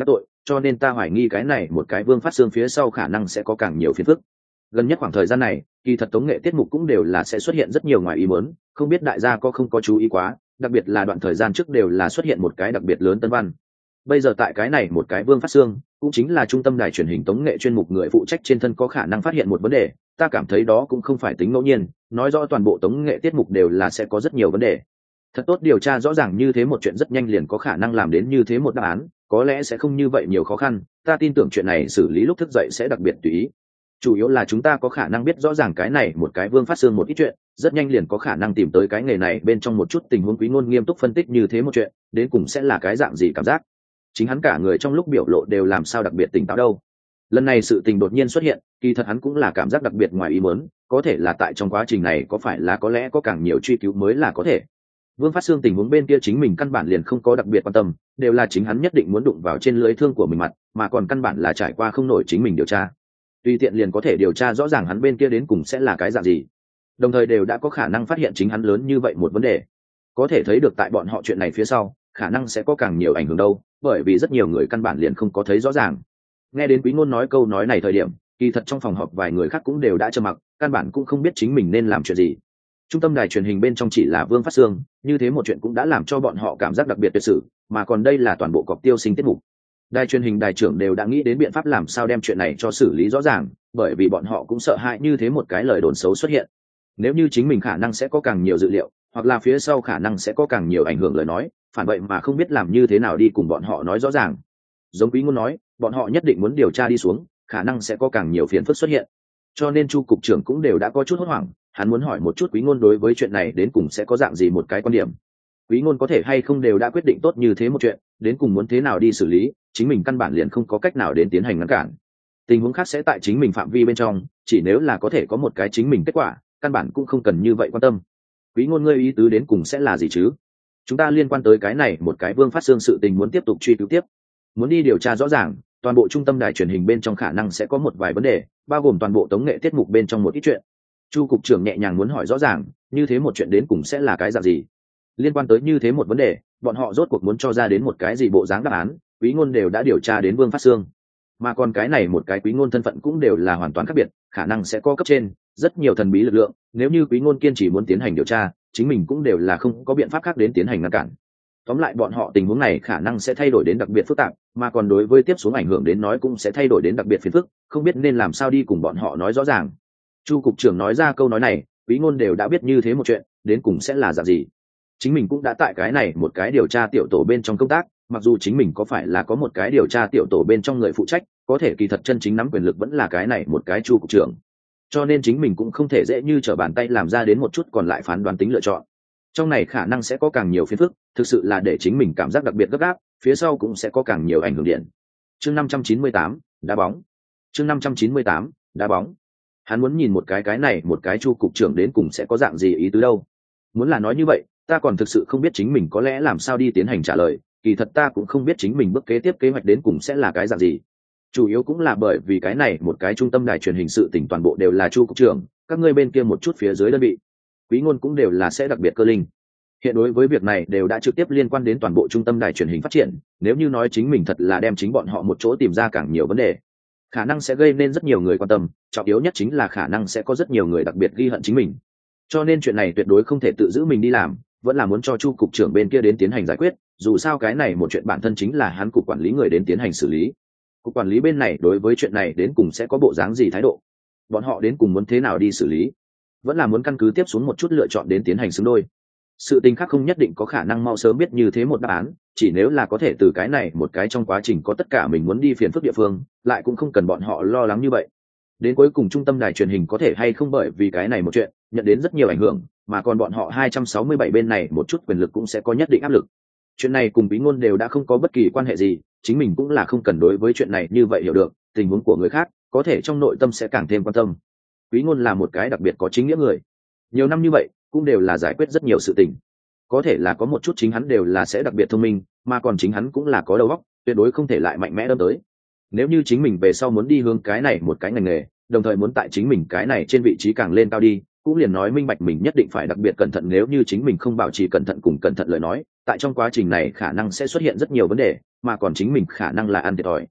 cho nên ta hoài nghi cái này một cái Vương Phát Xương phía sau khả năng sẽ có càng nhiều phiền phức. Gần nhất khoảng thời gian này, kỳ thật tống nghệ tiết mục cũng đều là sẽ xuất hiện rất nhiều ngoài ý muốn, không biết đại gia có không có chú ý quá, đặc biệt là đoạn thời gian trước đều là xuất hiện một cái đặc biệt lớn tân văn. Bây giờ tại cái này một cái Vương Phát Xương, cũng chính là trung tâm đài truyền hình tống nghệ chuyên mục người phụ trách trên thân có khả năng phát hiện một vấn đề, ta cảm thấy đó cũng không phải tính ngẫu nhiên, nói rõ toàn bộ tống nghệ tiết mục đều là sẽ có rất nhiều vấn đề. Thật tốt điều tra rõ ràng như thế một chuyện rất nhanh liền có khả năng làm đến như thế một đáp án, có lẽ sẽ không như vậy nhiều khó khăn, ta tin tưởng chuyện này xử lý lúc thức dậy sẽ đặc biệt tùy ý. Chủ yếu là chúng ta có khả năng biết rõ ràng cái này một cái Vương Phát Xương một ít chuyện, rất nhanh liền có khả năng tìm tới cái nghề này bên trong một chút tình huống. Quý Ngôn nghiêm túc phân tích như thế một chuyện, đến cùng sẽ là cái dạng gì cảm giác. Chính hắn cả người trong lúc biểu lộ đều làm sao đặc biệt tỉnh táo đâu. Lần này sự tình đột nhiên xuất hiện, kỳ thật hắn cũng là cảm giác đặc biệt ngoài ý muốn, có thể là tại trong quá trình này có phải là có lẽ có càng nhiều truy cứu mới là có thể. Vương Phát Xương tình huống bên kia chính mình căn bản liền không có đặc biệt quan tâm, đều là chính hắn nhất định muốn đụng vào trên lưới thương của mình mặt, mà còn căn bản là trải qua không nổi chính mình điều tra. Tùy tiện liền có thể điều tra rõ ràng hắn bên kia đến cùng sẽ là cái dạng gì. Đồng thời đều đã có khả năng phát hiện chính hắn lớn như vậy một vấn đề. Có thể thấy được tại bọn họ chuyện này phía sau, khả năng sẽ có càng nhiều ảnh hưởng đâu, bởi vì rất nhiều người căn bản liền không có thấy rõ ràng. Nghe đến Quý Ngôn nói câu nói này thời điểm, kỳ thật trong phòng họp vài người khác cũng đều đã trầm mặc, căn bản cũng không biết chính mình nên làm chuyện gì. Trung tâm đài truyền hình bên trong chỉ là Vương Phát Xương, như thế một chuyện cũng đã làm cho bọn họ cảm giác đặc biệt tuyệt sự, mà còn đây là toàn bộ cọc tiêu sinh tiết mục. Đài truyền hình đài trưởng đều đã nghĩ đến biện pháp làm sao đem chuyện này cho xử lý rõ ràng, bởi vì bọn họ cũng sợ hãi như thế một cái lời đồn xấu xuất hiện. Nếu như chính mình khả năng sẽ có càng nhiều dữ liệu, hoặc là phía sau khả năng sẽ có càng nhiều ảnh hưởng lời nói, phản vậy mà không biết làm như thế nào đi cùng bọn họ nói rõ ràng. Giống Quý Ngôn nói, bọn họ nhất định muốn điều tra đi xuống, khả năng sẽ có càng nhiều phiền phức xuất hiện. Cho nên Chu cục trưởng cũng đều đã có chút hốt hoảng, hắn muốn hỏi một chút Quý Ngôn đối với chuyện này đến cùng sẽ có dạng gì một cái quan điểm. Quý Ngôn có thể hay không đều đã quyết định tốt như thế một chuyện, đến cùng muốn thế nào đi xử lý, chính mình căn bản liền không có cách nào đến tiến hành ngăn cản. Tình huống khác sẽ tại chính mình phạm vi bên trong, chỉ nếu là có thể có một cái chính mình kết quả, căn bản cũng không cần như vậy quan tâm. Quý Ngôn ngươi ý tứ đến cùng sẽ là gì chứ? Chúng ta liên quan tới cái này một cái Vương Phát Xương sự tình muốn tiếp tục truy cứu tiếp, muốn đi điều tra rõ ràng, toàn bộ trung tâm đài truyền hình bên trong khả năng sẽ có một vài vấn đề, bao gồm toàn bộ tống nghệ tiết mục bên trong một ít chuyện. Chu cục trưởng nhẹ nhàng muốn hỏi rõ ràng, như thế một chuyện đến cùng sẽ là cái dạng gì? Liên quan tới như thế một vấn đề, bọn họ rốt cuộc muốn cho ra đến một cái gì bộ dáng đáp án, Quý Ngôn đều đã điều tra đến Vương Phát Xương. Mà còn cái này một cái Quý Ngôn thân phận cũng đều là hoàn toàn khác biệt, khả năng sẽ có cấp trên, rất nhiều thần bí lực lượng, nếu như Quý Ngôn kiên trì muốn tiến hành điều tra, chính mình cũng đều là không có biện pháp khác đến tiến hành ngăn cản. Tóm lại bọn họ tình huống này khả năng sẽ thay đổi đến đặc biệt phức tạp, mà còn đối với tiếp xuống ảnh hưởng đến nói cũng sẽ thay đổi đến đặc biệt phiền phức, không biết nên làm sao đi cùng bọn họ nói rõ ràng. Chu cục trưởng nói ra câu nói này, Quý Ngôn đều đã biết như thế một chuyện, đến cùng sẽ là dạng gì. Chính mình cũng đã tại cái này một cái điều tra tiểu tổ bên trong công tác, mặc dù chính mình có phải là có một cái điều tra tiểu tổ bên trong người phụ trách, có thể kỳ thật chân chính nắm quyền lực vẫn là cái này một cái Chu cục trưởng. Cho nên chính mình cũng không thể dễ như trở bàn tay làm ra đến một chút còn lại phán đoán tính lựa chọn. Trong này khả năng sẽ có càng nhiều phiền phức, thực sự là để chính mình cảm giác đặc biệt gấp gáp, phía sau cũng sẽ có càng nhiều ảnh hưởng điện. Chương 598, đá bóng. Chương 598, đá bóng. Hắn muốn nhìn một cái này một cái Chu cục trưởng đến cùng sẽ có dạng gì ý tứ đâu. Muốn là nói như vậy, ta còn thực sự không biết chính mình có lẽ làm sao đi tiến hành trả lời, kỳ thật ta cũng không biết chính mình bước kế tiếp kế hoạch đến cùng sẽ là cái dạng gì. Chủ yếu cũng là bởi vì cái này một cái trung tâm đài truyền hình sự tỉnh toàn bộ đều là Chu cục trưởng, các ngươi bên kia một chút phía dưới đơn vị, Quý Ngôn cũng đều là sẽ đặc biệt cơ linh. Hiện đối với việc này đều đã trực tiếp liên quan đến toàn bộ trung tâm đài truyền hình phát triển, nếu như nói chính mình thật là đem chính bọn họ một chỗ tìm ra càng nhiều vấn đề, khả năng sẽ gây nên rất nhiều người quan tâm, trọng yếu nhất chính là khả năng sẽ có rất nhiều người đặc biệt ghi hận chính mình. Cho nên chuyện này tuyệt đối không thể tự giữ mình đi làm, vẫn là muốn cho Chu cục trưởng bên kia đến tiến hành giải quyết, dù sao cái này một chuyện bản thân chính là hắn cục quản lý người đến tiến hành xử lý. Cục quản lý bên này đối với chuyện này đến cùng sẽ có bộ dáng gì thái độ, bọn họ đến cùng muốn thế nào đi xử lý, vẫn là muốn căn cứ tiếp xuống một chút lựa chọn đến tiến hành xứng đôi. Sự tình khác không nhất định có khả năng mau sớm biết như thế một đáp án, chỉ nếu là có thể từ cái này một cái trong quá trình có tất cả mình muốn đi phiền phức địa phương, lại cũng không cần bọn họ lo lắng như vậy. Đến cuối cùng trung tâm đài truyền hình có thể hay không bởi vì cái này một chuyện nhận đến rất nhiều ảnh hưởng, mà còn bọn họ 267 bên này một chút quyền lực cũng sẽ có nhất định áp lực. Chuyện này cùng Bí Ngôn đều đã không có bất kỳ quan hệ gì, chính mình cũng là không cần đối với chuyện này như vậy hiểu được, tình huống của người khác, có thể trong nội tâm sẽ càng thêm quan tâm. Bí Ngôn là một cái đặc biệt có chính nghĩa người. Nhiều năm như vậy, cũng đều là giải quyết rất nhiều sự tình. Có thể là có một chút chính hắn đều là sẽ đặc biệt thông minh, mà còn chính hắn cũng là có đầu óc, tuyệt đối không thể lại mạnh mẽ đâm tới. Nếu như chính mình về sau muốn đi hướng cái này một cái ngành nghề, đồng thời muốn tại chính mình cái này trên vị trí càng lên cao đi, cũng liền nói minh bạch mình nhất định phải đặc biệt cẩn thận, nếu như chính mình không bảo trì cẩn thận cùng cẩn thận lời nói, tại trong quá trình này khả năng sẽ xuất hiện rất nhiều vấn đề, mà còn chính mình khả năng là ăn thiệt thòi,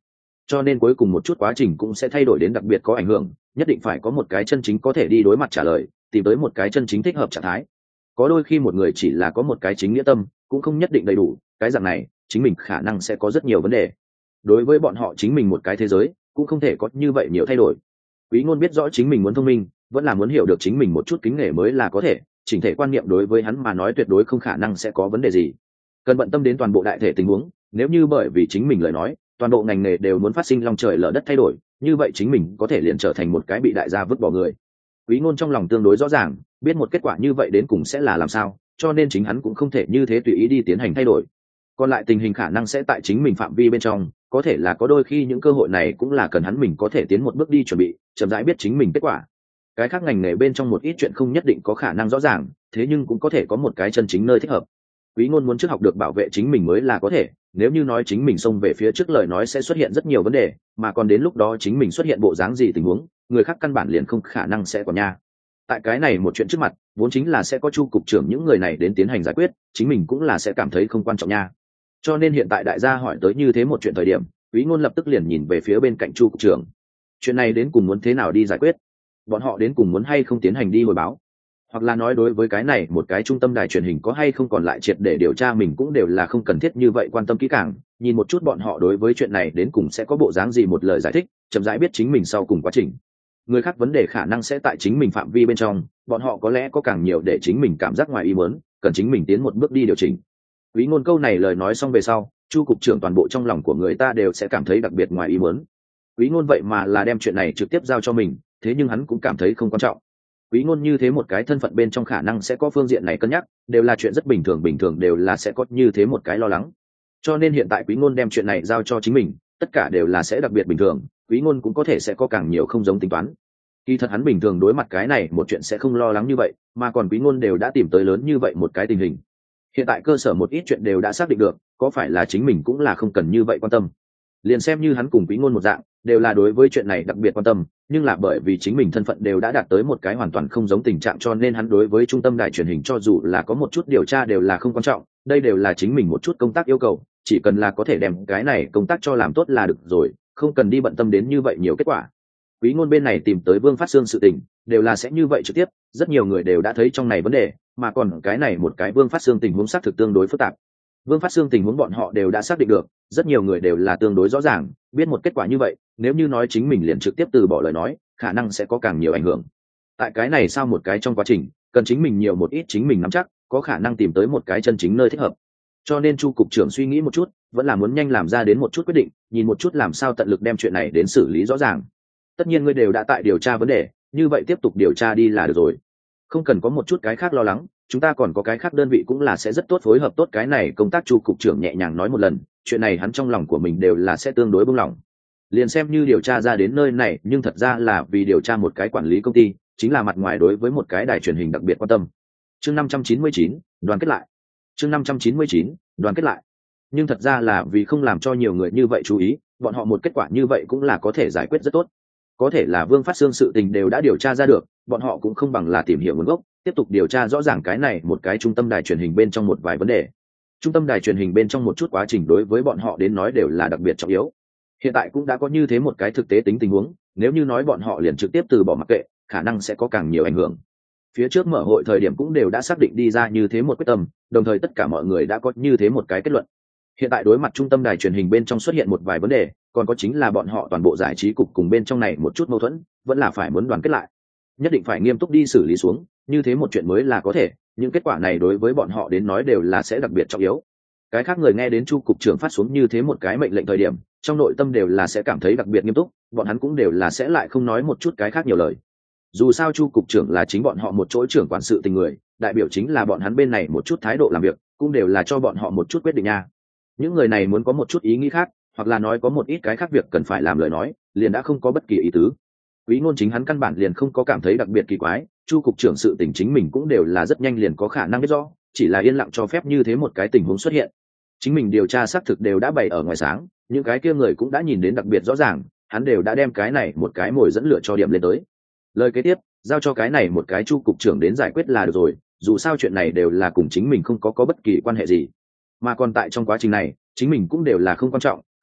cho nên cuối cùng một chút quá trình cũng sẽ thay đổi đến đặc biệt có ảnh hưởng, nhất định phải có một cái chân chính có thể đi đối mặt trả lời, tìm tới một cái chân chính thích hợp trạng thái. Có đôi khi một người chỉ là có một cái chính nghĩa tâm cũng không nhất định đầy đủ, cái dạng này chính mình khả năng sẽ có rất nhiều vấn đề. Đối với bọn họ chính mình một cái thế giới cũng không thể có như vậy nhiều thay đổi. Quý Ngôn biết rõ chính mình muốn thông minh, vẫn là muốn hiểu được chính mình một chút kính nể mới là có thể, chỉnh thể quan niệm đối với hắn mà nói tuyệt đối không khả năng sẽ có vấn đề gì. Cần bận tâm đến toàn bộ đại thể tình huống, nếu như bởi vì chính mình lời nói toàn bộ ngành nghề đều muốn phát sinh long trời lở đất thay đổi, như vậy chính mình có thể liền trở thành một cái bị đại gia vứt bỏ người. Quý Ngôn trong lòng tương đối rõ ràng, biết một kết quả như vậy đến cùng sẽ là làm sao, cho nên chính hắn cũng không thể như thế tùy ý đi tiến hành thay đổi. Còn lại tình hình khả năng sẽ tại chính mình phạm vi bên trong, có thể là có đôi khi những cơ hội này cũng là cần hắn mình có thể tiến một bước đi chuẩn bị, chậm rãi biết chính mình kết quả. Cái khác ngành nghề bên trong một ít chuyện không nhất định có khả năng rõ ràng, thế nhưng cũng có thể có một cái chân chính nơi thích hợp. Quý Ngôn muốn trước học được bảo vệ chính mình mới là có thể, nếu như nói chính mình xông về phía trước lời nói sẽ xuất hiện rất nhiều vấn đề, mà còn đến lúc đó chính mình xuất hiện bộ dáng gì tình huống, người khác căn bản liền không khả năng sẽ quản nha. Tại cái này một chuyện trước mặt, vốn chính là sẽ có Chu cục trưởng những người này đến tiến hành giải quyết, chính mình cũng là sẽ cảm thấy không quan trọng nha. Cho nên hiện tại đại gia hỏi tới như thế một chuyện thời điểm, Quý Ngôn lập tức liền nhìn về phía bên cạnh Chu cục trưởng. Chuyện này đến cùng muốn thế nào đi giải quyết? Bọn họ đến cùng muốn hay không tiến hành đi hồi báo? Hoặc là nói đối với cái này một cái trung tâm đài truyền hình có hay không còn lại triệt để điều tra mình cũng đều là không cần thiết như vậy quan tâm kỹ càng, nhìn một chút bọn họ đối với chuyện này đến cùng sẽ có bộ dáng gì một lời giải thích, chậm rãi biết chính mình sau cùng quá trình. Người khác vấn đề khả năng sẽ tại chính mình phạm vi bên trong, bọn họ có lẽ có càng nhiều để chính mình cảm giác ngoài ý muốn, cần chính mình tiến một bước đi điều chỉnh. Quý Ngôn câu này lời nói xong về sau, Chu cục trưởng toàn bộ trong lòng của người ta đều sẽ cảm thấy đặc biệt ngoài ý muốn. Quý Ngôn vậy mà là đem chuyện này trực tiếp giao cho mình, thế nhưng hắn cũng cảm thấy không quan trọng. Quý Ngôn như thế một cái thân phận bên trong khả năng sẽ có phương diện này cân nhắc, đều là chuyện rất bình thường đều là sẽ có như thế một cái lo lắng. Cho nên hiện tại Quý Ngôn đem chuyện này giao cho chính mình, tất cả đều là sẽ đặc biệt bình thường, Quý Ngôn cũng có thể sẽ có càng nhiều không giống tính toán. Kỳ thật hắn bình thường đối mặt cái này một chuyện sẽ không lo lắng như vậy, mà còn Quý Ngôn đều đã tìm tới lớn như vậy một cái tình hình. Hiện tại cơ sở một ít chuyện đều đã xác định được, có phải là chính mình cũng là không cần như vậy quan tâm. Liền xem như hắn cùng Quý Ngôn một dạng, đều là đối với chuyện này đặc biệt quan tâm, nhưng là bởi vì chính mình thân phận đều đã đạt tới một cái hoàn toàn không giống tình trạng, cho nên hắn đối với trung tâm đài truyền hình cho dù là có một chút điều tra đều là không quan trọng, đây đều là chính mình một chút công tác yêu cầu, chỉ cần là có thể đem cái này công tác cho làm tốt là được rồi, không cần đi bận tâm đến như vậy nhiều kết quả. Quý Ngôn bên này tìm tới Vương Phát Xương sự tình, đều là sẽ như vậy trực tiếp, rất nhiều người đều đã thấy trong này vấn đề, mà còn cái này một cái Vương Phát Xương tình huống xác thực tương đối phức tạp. Vương Phát Xương tình huống bọn họ đều đã xác định được, rất nhiều người đều là tương đối rõ ràng, biết một kết quả như vậy, nếu như nói chính mình liền trực tiếp từ bỏ lời nói, khả năng sẽ có càng nhiều ảnh hưởng. Tại cái này sau một cái trong quá trình, cần chính mình nhiều một ít chính mình nắm chắc, có khả năng tìm tới một cái chân chính nơi thích hợp. Cho nên Chu cục trưởng suy nghĩ một chút, vẫn là muốn nhanh làm ra đến một chút quyết định, nhìn một chút làm sao tận lực đem chuyện này đến xử lý rõ ràng. Tất nhiên ngươi đều đã tại điều tra vấn đề, như vậy tiếp tục điều tra đi là được rồi, không cần có một chút cái khác lo lắng, chúng ta còn có cái khác đơn vị cũng là sẽ rất tốt phối hợp tốt cái này công tác. Chu cục trưởng nhẹ nhàng nói một lần, chuyện này hắn trong lòng của mình đều là sẽ tương đối buông lỏng. Liền xem như điều tra ra đến nơi này, nhưng thật ra là vì điều tra một cái quản lý công ty, chính là mặt ngoài đối với một cái đài truyền hình đặc biệt quan tâm. Chương 599, đoàn kết lại. Chương 599, đoàn kết lại. Nhưng thật ra là vì không làm cho nhiều người như vậy chú ý, bọn họ một kết quả như vậy cũng là có thể giải quyết rất tốt. Có thể là Vương Phát Xương sự tình đều đã điều tra ra được, bọn họ cũng không bằng là tìm hiểu nguồn gốc, tiếp tục điều tra rõ ràng cái này một cái trung tâm đài truyền hình bên trong một vài vấn đề. Trung tâm đài truyền hình bên trong một chút quá trình đối với bọn họ đến nói đều là đặc biệt trọng yếu. Hiện tại cũng đã có như thế một cái thực tế tính tình huống, nếu như nói bọn họ liền trực tiếp từ bỏ mặc kệ, khả năng sẽ có càng nhiều ảnh hưởng. Phía trước mở hội thời điểm cũng đều đã xác định đi ra như thế một quyết tâm, đồng thời tất cả mọi người đã có như thế một cái kết luận. Hiện tại đối mặt trung tâm đài truyền hình bên trong xuất hiện một vài vấn đề, còn có chính là bọn họ toàn bộ giải trí cục cùng bên trong này một chút mâu thuẫn, vẫn là phải muốn đoàn kết lại, nhất định phải nghiêm túc đi xử lý xuống, như thế một chuyện mới là có thể. Những kết quả này đối với bọn họ đến nói đều là sẽ đặc biệt trọng yếu. Cái khác người nghe đến Chu cục trưởng phát xuống như thế một cái mệnh lệnh thời điểm, trong nội tâm đều là sẽ cảm thấy đặc biệt nghiêm túc, bọn hắn cũng đều là sẽ lại không nói một chút cái khác nhiều lời. Dù sao Chu cục trưởng là chính bọn họ một chỗ trưởng quản sự tình người, đại biểu chính là bọn hắn bên này một chút thái độ làm việc, cũng đều là cho bọn họ một chút quyết định nha. Những người này muốn có một chút ý nghĩ khác, hoặc là nói có một ít cái khác việc cần phải làm lời nói, liền đã không có bất kỳ ý tứ. Quý Ngôn chính hắn căn bản liền không có cảm thấy đặc biệt kỳ quái, Chu cục trưởng sự tình chính mình cũng đều là rất nhanh liền có khả năng biết rõ, chỉ là yên lặng cho phép như thế một cái tình huống xuất hiện. Chính mình điều tra xác thực đều đã bày ở ngoài sáng, những cái kia người cũng đã nhìn đến đặc biệt rõ ràng, hắn đều đã đem cái này một cái mồi dẫn lửa cho điểm lên tới. Lời kế tiếp, giao cho cái này một cái Chu cục trưởng đến giải quyết là được rồi, dù sao chuyện này đều là cùng chính mình không có bất kỳ quan hệ gì. Mà còn tại trong quá trình này, chính mình cũng đều là không quan trọng,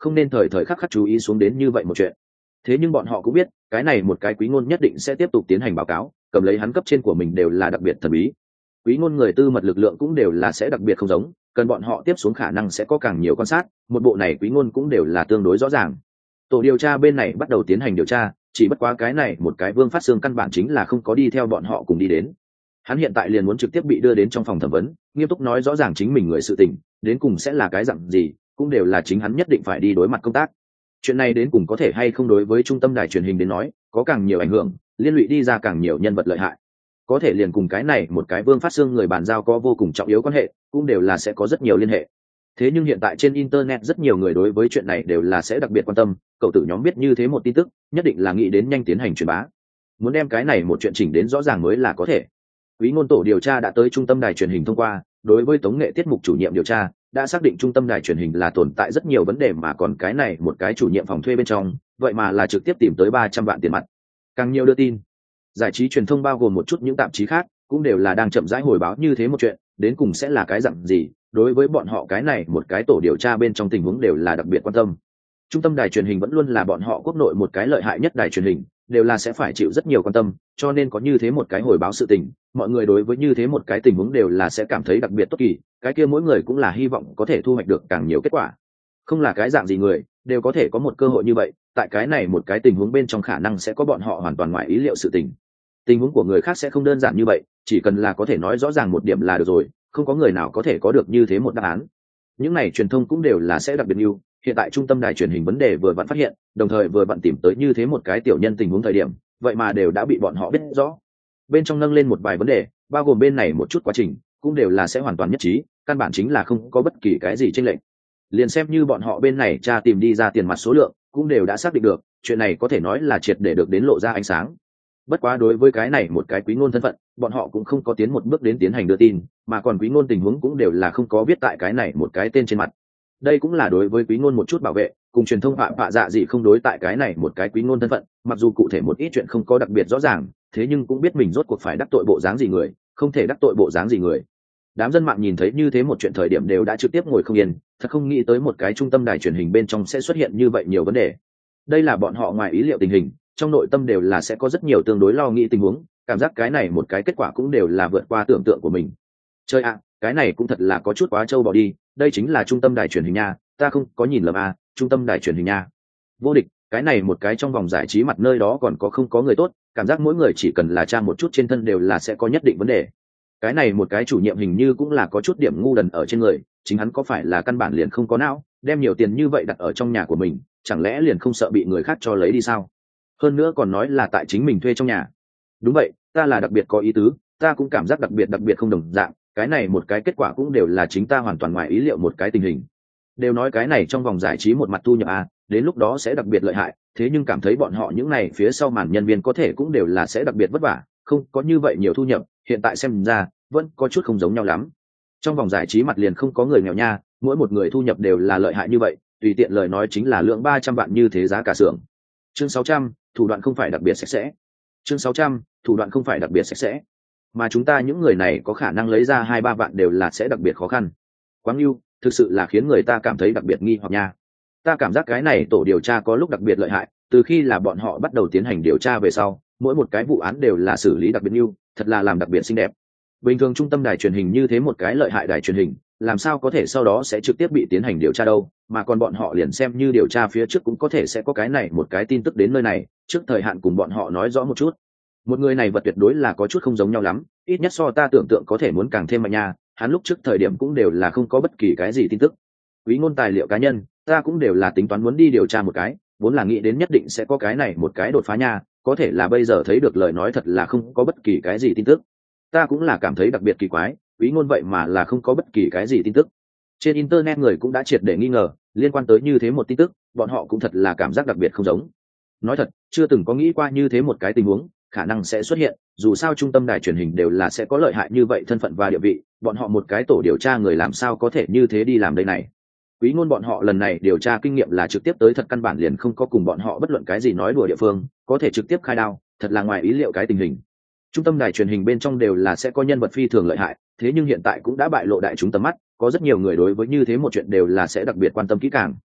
không nên thời thời khắc khắc chú ý xuống đến như vậy một chuyện. Thế nhưng bọn họ cũng biết cái này một cái quý ngôn nhất định sẽ tiếp tục tiến hành báo cáo, cầm lấy hắn cấp trên của mình đều là đặc biệt thần bí. Quý ngôn người tư mật lực lượng cũng đều là sẽ đặc biệt không giống, cần bọn họ tiếp xuống khả năng sẽ có càng nhiều quan sát, một bộ này quý ngôn cũng đều là tương đối rõ ràng. Tổ điều tra bên này bắt đầu tiến hành điều tra, chỉ bất quá cái này một cái Vương Phát Xương căn bản chính là không có đi theo bọn họ cùng đi đến. Hắn hiện tại liền muốn trực tiếp bị đưa đến trong phòng thẩm vấn, nghiêm túc nói rõ ràng chính mình người sự tình, đến cùng sẽ là cái dạng gì, cũng đều là chính hắn nhất định phải đi đối mặt công tác. Chuyện này đến cùng có thể hay không đối với trung tâm đài truyền hình đến nói, có càng nhiều ảnh hưởng, liên lụy đi ra càng nhiều nhân vật lợi hại. Có thể liền cùng cái này một cái Vương Phát Xương người bàn giao có vô cùng trọng yếu quan hệ, cũng đều là sẽ có rất nhiều liên hệ. Thế nhưng hiện tại trên internet rất nhiều người đối với chuyện này đều là sẽ đặc biệt quan tâm, cậu tử nhóm biết như thế một tin tức, nhất định là nghĩ đến nhanh tiến hành truyền bá. Muốn đem cái này một chuyện chỉnh đến rõ ràng mới là có thể. Quý ngôn tổ điều tra đã tới trung tâm đài truyền hình thông qua, đối với tống nghệ tiết mục chủ nhiệm điều tra, đã xác định trung tâm đài truyền hình là tồn tại rất nhiều vấn đề, mà còn cái này một cái chủ nhiệm phòng thuê bên trong, vậy mà là trực tiếp tìm tới 300 vạn tiền mặt. Càng nhiều đưa tin, giải trí truyền thông bao gồm một chút những tạp chí khác, cũng đều là đang chậm rãi hồi báo như thế một chuyện, đến cùng sẽ là cái dạng gì, đối với bọn họ cái này một cái tổ điều tra bên trong tình huống đều là đặc biệt quan tâm. Trung tâm đài truyền hình vẫn luôn là bọn họ quốc nội một cái lợi hại nhất đài truyền hình, đều là sẽ phải chịu rất nhiều quan tâm, cho nên có như thế một cái hồi báo sự tình, mọi người đối với như thế một cái tình huống đều là sẽ cảm thấy đặc biệt tốt kỳ, cái kia mỗi người cũng là hy vọng có thể thu hoạch được càng nhiều kết quả. Không là cái dạng gì người, đều có thể có một cơ hội như vậy, tại cái này một cái tình huống bên trong khả năng sẽ có bọn họ hoàn toàn ngoài ý liệu sự tình. Tình huống của người khác sẽ không đơn giản như vậy, chỉ cần là có thể nói rõ ràng một điểm là được rồi, không có người nào có thể có được như thế một đáp án. Những này truyền thông cũng đều là sẽ đặc biệt nhiều, hiện tại trung tâm đài truyền hình vấn đề vừa vặn phát hiện, đồng thời vừa vặn tìm tới như thế một cái tiểu nhân tình huống thời điểm, vậy mà đều đã bị bọn họ biết rõ. Bên trong nâng lên một vài vấn đề, bao gồm bên này một chút quá trình, cũng đều là sẽ hoàn toàn nhất trí, căn bản chính là không có bất kỳ cái gì chênh lệch. Liền xem như bọn họ bên này tra tìm đi ra tiền mặt số lượng, cũng đều đã xác định được, chuyện này có thể nói là triệt để được đến lộ ra ánh sáng. Bất quá đối với cái này một cái quý ngôn thân phận, bọn họ cũng không có tiến một bước đến tiến hành đưa tin, mà còn quý ngôn tình huống cũng đều là không có viết tại cái này một cái tên trên mặt. Đây cũng là đối với quý ngôn một chút bảo vệ, cùng truyền thông vạ dạ gì không đối tại cái này một cái quý ngôn thân phận, mặc dù cụ thể một ít chuyện không có đặc biệt rõ ràng, thế nhưng cũng biết mình rốt cuộc phải đắc tội bộ dáng gì người, không thể đắc tội bộ dáng gì người. Đám dân mạng nhìn thấy như thế một chuyện thời điểm đều đã trực tiếp ngồi không yên, thật không nghĩ tới một cái trung tâm đài truyền hình bên trong sẽ xuất hiện như vậy nhiều vấn đề. Đây là bọn họ ngoài ý liệu tình hình, trong nội tâm đều là sẽ có rất nhiều tương đối lo nghĩ tình huống, cảm giác cái này một cái kết quả cũng đều là vượt qua tưởng tượng của mình. Chơi ạ, cái này cũng thật là có chút quá trâu bỏ đi, đây chính là trung tâm đài truyền hình nha, ta không có nhìn lầm à, trung tâm đài truyền hình nha. Vô địch, cái này một cái trong vòng giải trí mặt nơi đó còn có không có người tốt, cảm giác mỗi người chỉ cần là tra một chút trên thân đều là sẽ có nhất định vấn đề. Cái này một cái chủ nhiệm hình như cũng là có chút điểm ngu đần ở trên người, chính hắn có phải là căn bản liền không có não, đem nhiều tiền như vậy đặt ở trong nhà của mình, chẳng lẽ liền không sợ bị người khác cho lấy đi sao? Hơn nữa còn nói là tại chính mình thuê trong nhà. Đúng vậy, ta là đặc biệt có ý tứ, ta cũng cảm giác đặc biệt không đồng dạng, cái này một cái kết quả cũng đều là chính ta hoàn toàn ngoài ý liệu một cái tình hình. Đều nói cái này trong vòng giải trí một mặt thu nhập à, đến lúc đó sẽ đặc biệt lợi hại, thế nhưng cảm thấy bọn họ những này phía sau màn nhân viên có thể cũng đều là sẽ đặc biệt vất vả, không có như vậy nhiều thu nhập, hiện tại xem ra vẫn có chút không giống nhau lắm. Trong vòng giải trí mặt liền không có người nghèo nha, mỗi một người thu nhập đều là lợi hại như vậy, tùy tiện lời nói chính là lượng 300 vạn như thế giá cả xưởng. Chương 600, thủ đoạn không phải đặc biệt sạch sẽ. Chương 600, thủ đoạn không phải đặc biệt sạch sẽ. Mà chúng ta những người này có khả năng lấy ra 2-3 vạn đều là sẽ đặc biệt khó khăn. Quáng yêu, thực sự là khiến người ta cảm thấy đặc biệt nghi hoặc nha. Ta cảm giác cái này tổ điều tra có lúc đặc biệt lợi hại, từ khi là bọn họ bắt đầu tiến hành điều tra về sau, mỗi một cái vụ án đều là xử lý đặc biệt yêu, thật là làm đặc biệt xinh đẹp. Bình thường trung tâm đài truyền hình như thế một cái lợi hại đài truyền hình, làm sao có thể sau đó sẽ trực tiếp bị tiến hành điều tra đâu, mà còn bọn họ liền xem như điều tra phía trước cũng có thể sẽ có cái này một cái tin tức đến nơi này, trước thời hạn cùng bọn họ nói rõ một chút. Một người này vật tuyệt đối là có chút không giống nhau lắm, ít nhất so ta tưởng tượng có thể muốn càng thêm mạnh nha, hắn lúc trước thời điểm cũng đều là không có bất kỳ cái gì tin tức. Quý ngôn tài liệu cá nhân, ta cũng đều là tính toán muốn đi điều tra một cái, vốn là nghĩ đến nhất định sẽ có cái này một cái đột phá nha, có thể là bây giờ thấy được lời nói thật là không có bất kỳ cái gì tin tức. Ta cũng là cảm thấy đặc biệt kỳ quái, Quý ngôn vậy mà là không có bất kỳ cái gì tin tức. Trên internet người cũng đã triệt để nghi ngờ, liên quan tới như thế một tin tức, bọn họ cũng thật là cảm giác đặc biệt không giống. Nói thật, chưa từng có nghĩ qua như thế một cái tình huống khả năng sẽ xuất hiện, dù sao trung tâm đài truyền hình đều là sẽ có lợi hại như vậy thân phận và địa vị, bọn họ một cái tổ điều tra người làm sao có thể như thế đi làm đây này. Quý ngôn bọn họ lần này điều tra kinh nghiệm là trực tiếp tới thật, căn bản liền không có cùng bọn họ bất luận cái gì nói đùa địa phương, có thể trực tiếp khai đao, thật là ngoài ý liệu cái tình hình. Trung tâm đài truyền hình bên trong đều là sẽ có nhân vật phi thường lợi hại, thế nhưng hiện tại cũng đã bại lộ đại chúng tầm mắt, có rất nhiều người đối với như thế một chuyện đều là sẽ đặc biệt quan tâm kỹ càng.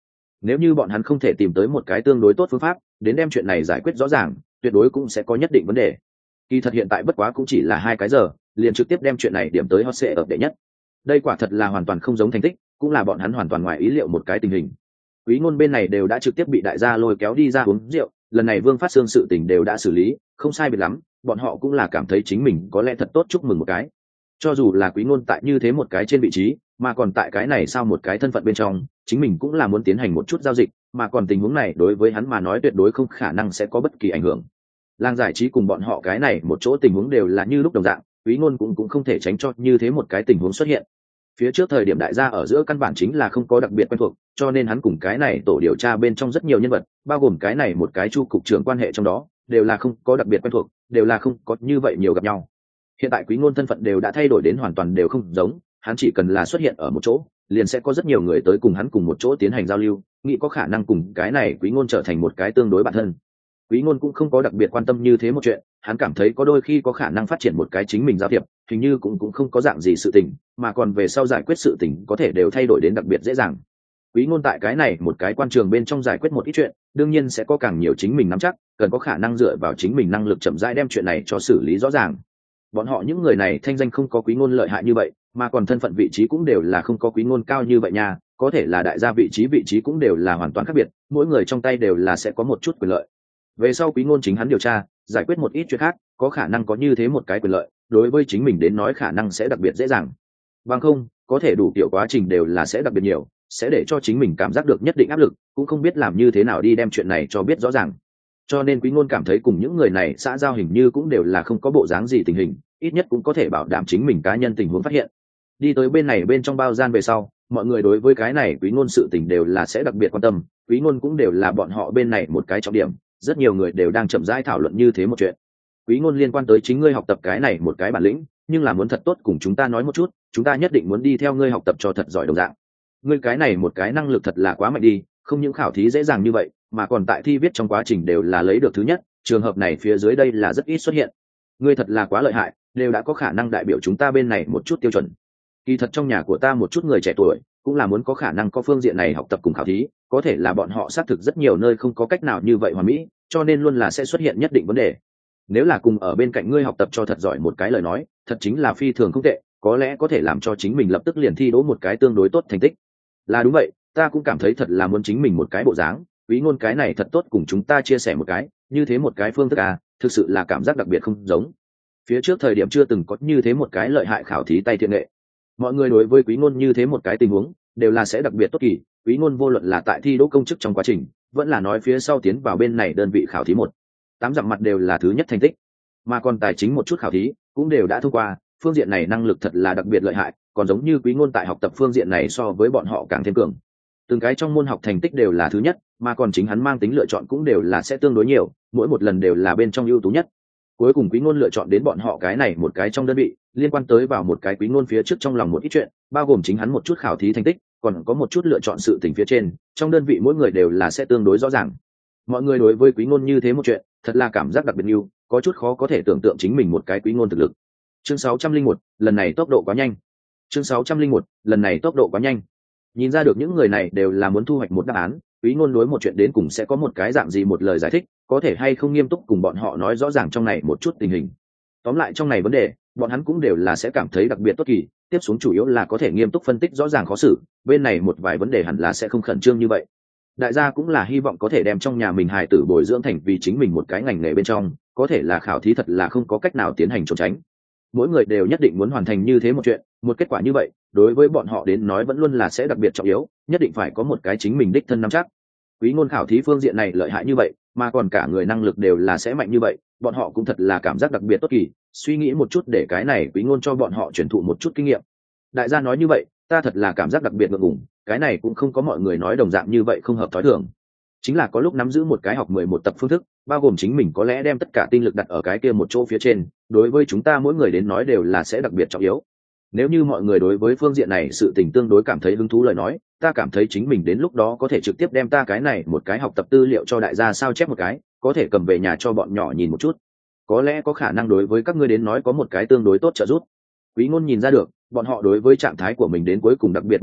Nếu như bọn hắn không thể tìm tới một cái tương đối tốt phương pháp đến đem chuyện này giải quyết rõ ràng, tuyệt đối cũng sẽ có nhất định vấn đề. Kỳ thật hiện tại bất quá cũng chỉ là 2 cái giờ liền trực tiếp đem chuyện này điểm tới hot sẽ ở đệ nhất. Đây quả thật là hoàn toàn không giống thành tích, cũng là bọn hắn hoàn toàn ngoài ý liệu một cái tình hình. Quý ngôn bên này đều đã trực tiếp bị đại gia lôi kéo đi ra uống rượu, lần này Vương Phát Xương sự tình đều đã xử lý, không sai biệt lắm, bọn họ cũng là cảm thấy chính mình có lẽ thật tốt chúc mừng một cái. Cho dù là Quý ngôn tại như thế một cái trên vị trí, mà còn tại cái này sao một cái thân phận bên trong, chính mình cũng là muốn tiến hành một chút giao dịch, mà còn tình huống này đối với hắn mà nói tuyệt đối không khả năng sẽ có bất kỳ ảnh hưởng. Làng giải trí cùng bọn họ cái này một chỗ tình huống đều là như lúc đồng dạng, Quý ngôn cũng không thể tránh cho như thế một cái tình huống xuất hiện. Phía trước thời điểm đại gia ở giữa căn bản chính là không có đặc biệt quen thuộc, cho nên hắn cùng cái này tổ điều tra bên trong rất nhiều nhân vật, bao gồm cái này một cái chu cục trưởng quan hệ trong đó, đều là không có đặc biệt quen thuộc, đều là không có như vậy nhiều gặp nhau. Hiện tại Quý ngôn thân phận đều đã thay đổi đến hoàn toàn đều không giống, hắn chỉ cần là xuất hiện ở một chỗ, liền sẽ có rất nhiều người tới cùng hắn cùng một chỗ tiến hành giao lưu, nghĩ có khả năng cùng cái này Quý ngôn trở thành một cái tương đối bạn thân. Quý ngôn cũng không có đặc biệt quan tâm như thế một chuyện, hắn cảm thấy có đôi khi có khả năng phát triển một cái chính mình giao thiệp, hình như cũng không có dạng gì sự tình, mà còn về sau giải quyết sự tình có thể đều thay đổi đến đặc biệt dễ dàng. Quý ngôn tại cái này một cái quan trường bên trong giải quyết một ít chuyện, đương nhiên sẽ có càng nhiều chính mình nắm chắc, cần có khả năng dựa vào chính mình năng lực chậm rãi đem chuyện này cho xử lý rõ ràng. Bọn họ những người này thanh danh không có Quý ngôn lợi hại như vậy, mà còn thân phận vị trí cũng đều là không có Quý ngôn cao như vậy nha, có thể là đại gia vị trí cũng đều là hoàn toàn khác biệt, mỗi người trong tay đều là sẽ có một chút quyền lợi. Về sau Quý ngôn chính hắn điều tra, giải quyết một ít chuyện khác, có khả năng có như thế một cái quyền lợi, đối với chính mình đến nói khả năng sẽ đặc biệt dễ dàng. Bằng không, có thể đủ kiểu quá trình đều là sẽ đặc biệt nhiều, sẽ để cho chính mình cảm giác được nhất định áp lực, cũng không biết làm như thế nào đi đem chuyện này cho biết rõ ràng. Cho nên Quý ngôn cảm thấy cùng những người này xã giao hình như cũng đều là không có bộ dáng gì tình hình, ít nhất cũng có thể bảo đảm chính mình cá nhân tình huống phát hiện. Đi tới bên này bên trong bao gian về sau, mọi người đối với cái này Quý ngôn sự tình đều là sẽ đặc biệt quan tâm, Quý ngôn cũng đều là bọn họ bên này một cái trọng điểm, rất nhiều người đều đang chậm rãi thảo luận như thế một chuyện. Quý ngôn liên quan tới chính ngươi học tập cái này một cái bản lĩnh, nhưng là muốn thật tốt cùng chúng ta nói một chút, chúng ta nhất định muốn đi theo ngươi học tập cho thật giỏi đồng dạng. Ngươi cái này một cái năng lực thật là quá mạnh đi, không những khảo thí dễ dàng như vậy, mà còn tại thi viết trong quá trình đều là lấy được thứ nhất, trường hợp này phía dưới đây là rất ít xuất hiện. Ngươi thật là quá lợi hại, đều đã có khả năng đại biểu chúng ta bên này một chút tiêu chuẩn. Kỳ thật trong nhà của ta một chút người trẻ tuổi cũng là muốn có khả năng có phương diện này học tập cùng khảo thí, có thể là bọn họ xác thực rất nhiều nơi không có cách nào như vậy hoàn mỹ, cho nên luôn là sẽ xuất hiện nhất định vấn đề. Nếu là cùng ở bên cạnh ngươi học tập cho thật giỏi một cái lời nói, thật chính là phi thường không tệ, có lẽ có thể làm cho chính mình lập tức liền thi đỗ một cái tương đối tốt thành tích. Là đúng vậy, ta cũng cảm thấy thật là muốn chính mình một cái bộ dáng, Quý ngôn cái này thật tốt cùng chúng ta chia sẻ một cái, như thế một cái phương thức thực sự là cảm giác đặc biệt không giống. Phía trước thời điểm chưa từng có như thế một cái lợi hại khảo thí tay thiện nghệ. Mọi người đối với Quý ngôn như thế một cái tình huống đều là sẽ đặc biệt tốt kỳ, Quý ngôn vô luận là tại thi đỗ công chức trong quá trình, vẫn là nói phía sau tiến vào bên này đơn vị khảo thí 1-8 dặm mặt đều là thứ nhất thành tích, mà còn tài chính một chút khảo thí cũng đều đã thông qua, phương diện này năng lực thật là đặc biệt lợi hại, còn giống như Quý ngôn tại học tập phương diện này so với bọn họ càng thêm cường. Từng cái trong môn học thành tích đều là thứ nhất, mà còn chính hắn mang tính lựa chọn cũng đều là sẽ tương đối nhiều, mỗi một lần đều là bên trong ưu tú nhất. Cuối cùng Quý ngôn lựa chọn đến bọn họ cái này một cái trong đơn vị, liên quan tới vào một cái Quý ngôn phía trước trong lòng một ít chuyện, bao gồm chính hắn một chút khảo thí thành tích, còn có một chút lựa chọn sự tình phía trên, trong đơn vị mỗi người đều là sẽ tương đối rõ ràng. Mọi người đối với Quý ngôn như thế một chuyện, thật là cảm giác đặc biệt nhiều, có chút khó có thể tưởng tượng chính mình một cái Quý ngôn thực lực. Chương 601, lần này tốc độ quá nhanh. Chương 601, lần này tốc độ quá nhanh. Nhìn ra được những người này đều là muốn thu hoạch một đáp án, Quý ngôn đối một chuyện đến cùng sẽ có một cái dạng gì một lời giải thích, có thể hay không nghiêm túc cùng bọn họ nói rõ ràng trong này một chút tình hình. Tóm lại trong này vấn đề, bọn hắn cũng đều là sẽ cảm thấy đặc biệt tốt kỳ, tiếp xuống chủ yếu là có thể nghiêm túc phân tích rõ ràng khó xử, bên này một vài vấn đề hẳn là sẽ không khẩn trương như vậy. Đại gia cũng là hy vọng có thể đem trong nhà mình hài tử bồi dưỡng thành vì chính mình một cái ngành nghề bên trong, có thể là khảo thí thật là không có cách nào tiến hành trốn tránh. Mỗi người đều nhất định muốn hoàn thành như thế một chuyện, một kết quả như vậy, đối với bọn họ đến nói vẫn luôn là sẽ đặc biệt trọng yếu, nhất định phải có một cái chính mình đích thân nắm chắc. Quý ngôn khảo thí phương diện này lợi hại như vậy, mà còn cả người năng lực đều là sẽ mạnh như vậy, bọn họ cũng thật là cảm giác đặc biệt tốt kỳ, suy nghĩ một chút để cái này Quý ngôn cho bọn họ truyền thụ một chút kinh nghiệm. Đại gia nói như vậy, ta thật là cảm giác đặc biệt ngượng ngùng, cái này cũng không có mọi người nói đồng dạng như vậy không hợp thói thường. Chính là có lúc nắm giữ một cái học 11 tập phương thức, bao gồm chính mình có lẽ đem tất cả tinh lực đặt ở cái kia một chỗ phía trên, đối với chúng ta mỗi người đến nói đều là sẽ đặc biệt trọng yếu. Nếu như mọi người đối với phương diện này sự tình tương đối cảm thấy hứng thú lời nói, ta cảm thấy chính mình đến lúc đó có thể trực tiếp đem ta cái này một cái học tập tư liệu cho đại gia sao chép một cái, có thể cầm về nhà cho bọn nhỏ nhìn một chút. Có lẽ có khả năng đối với các ngươi đến nói có một cái tương đối tốt trợ giúp. Quý ngôn nhìn ra được, bọn họ đối với trạng thái của mình đến cuối cùng đặc biệt mong đợi,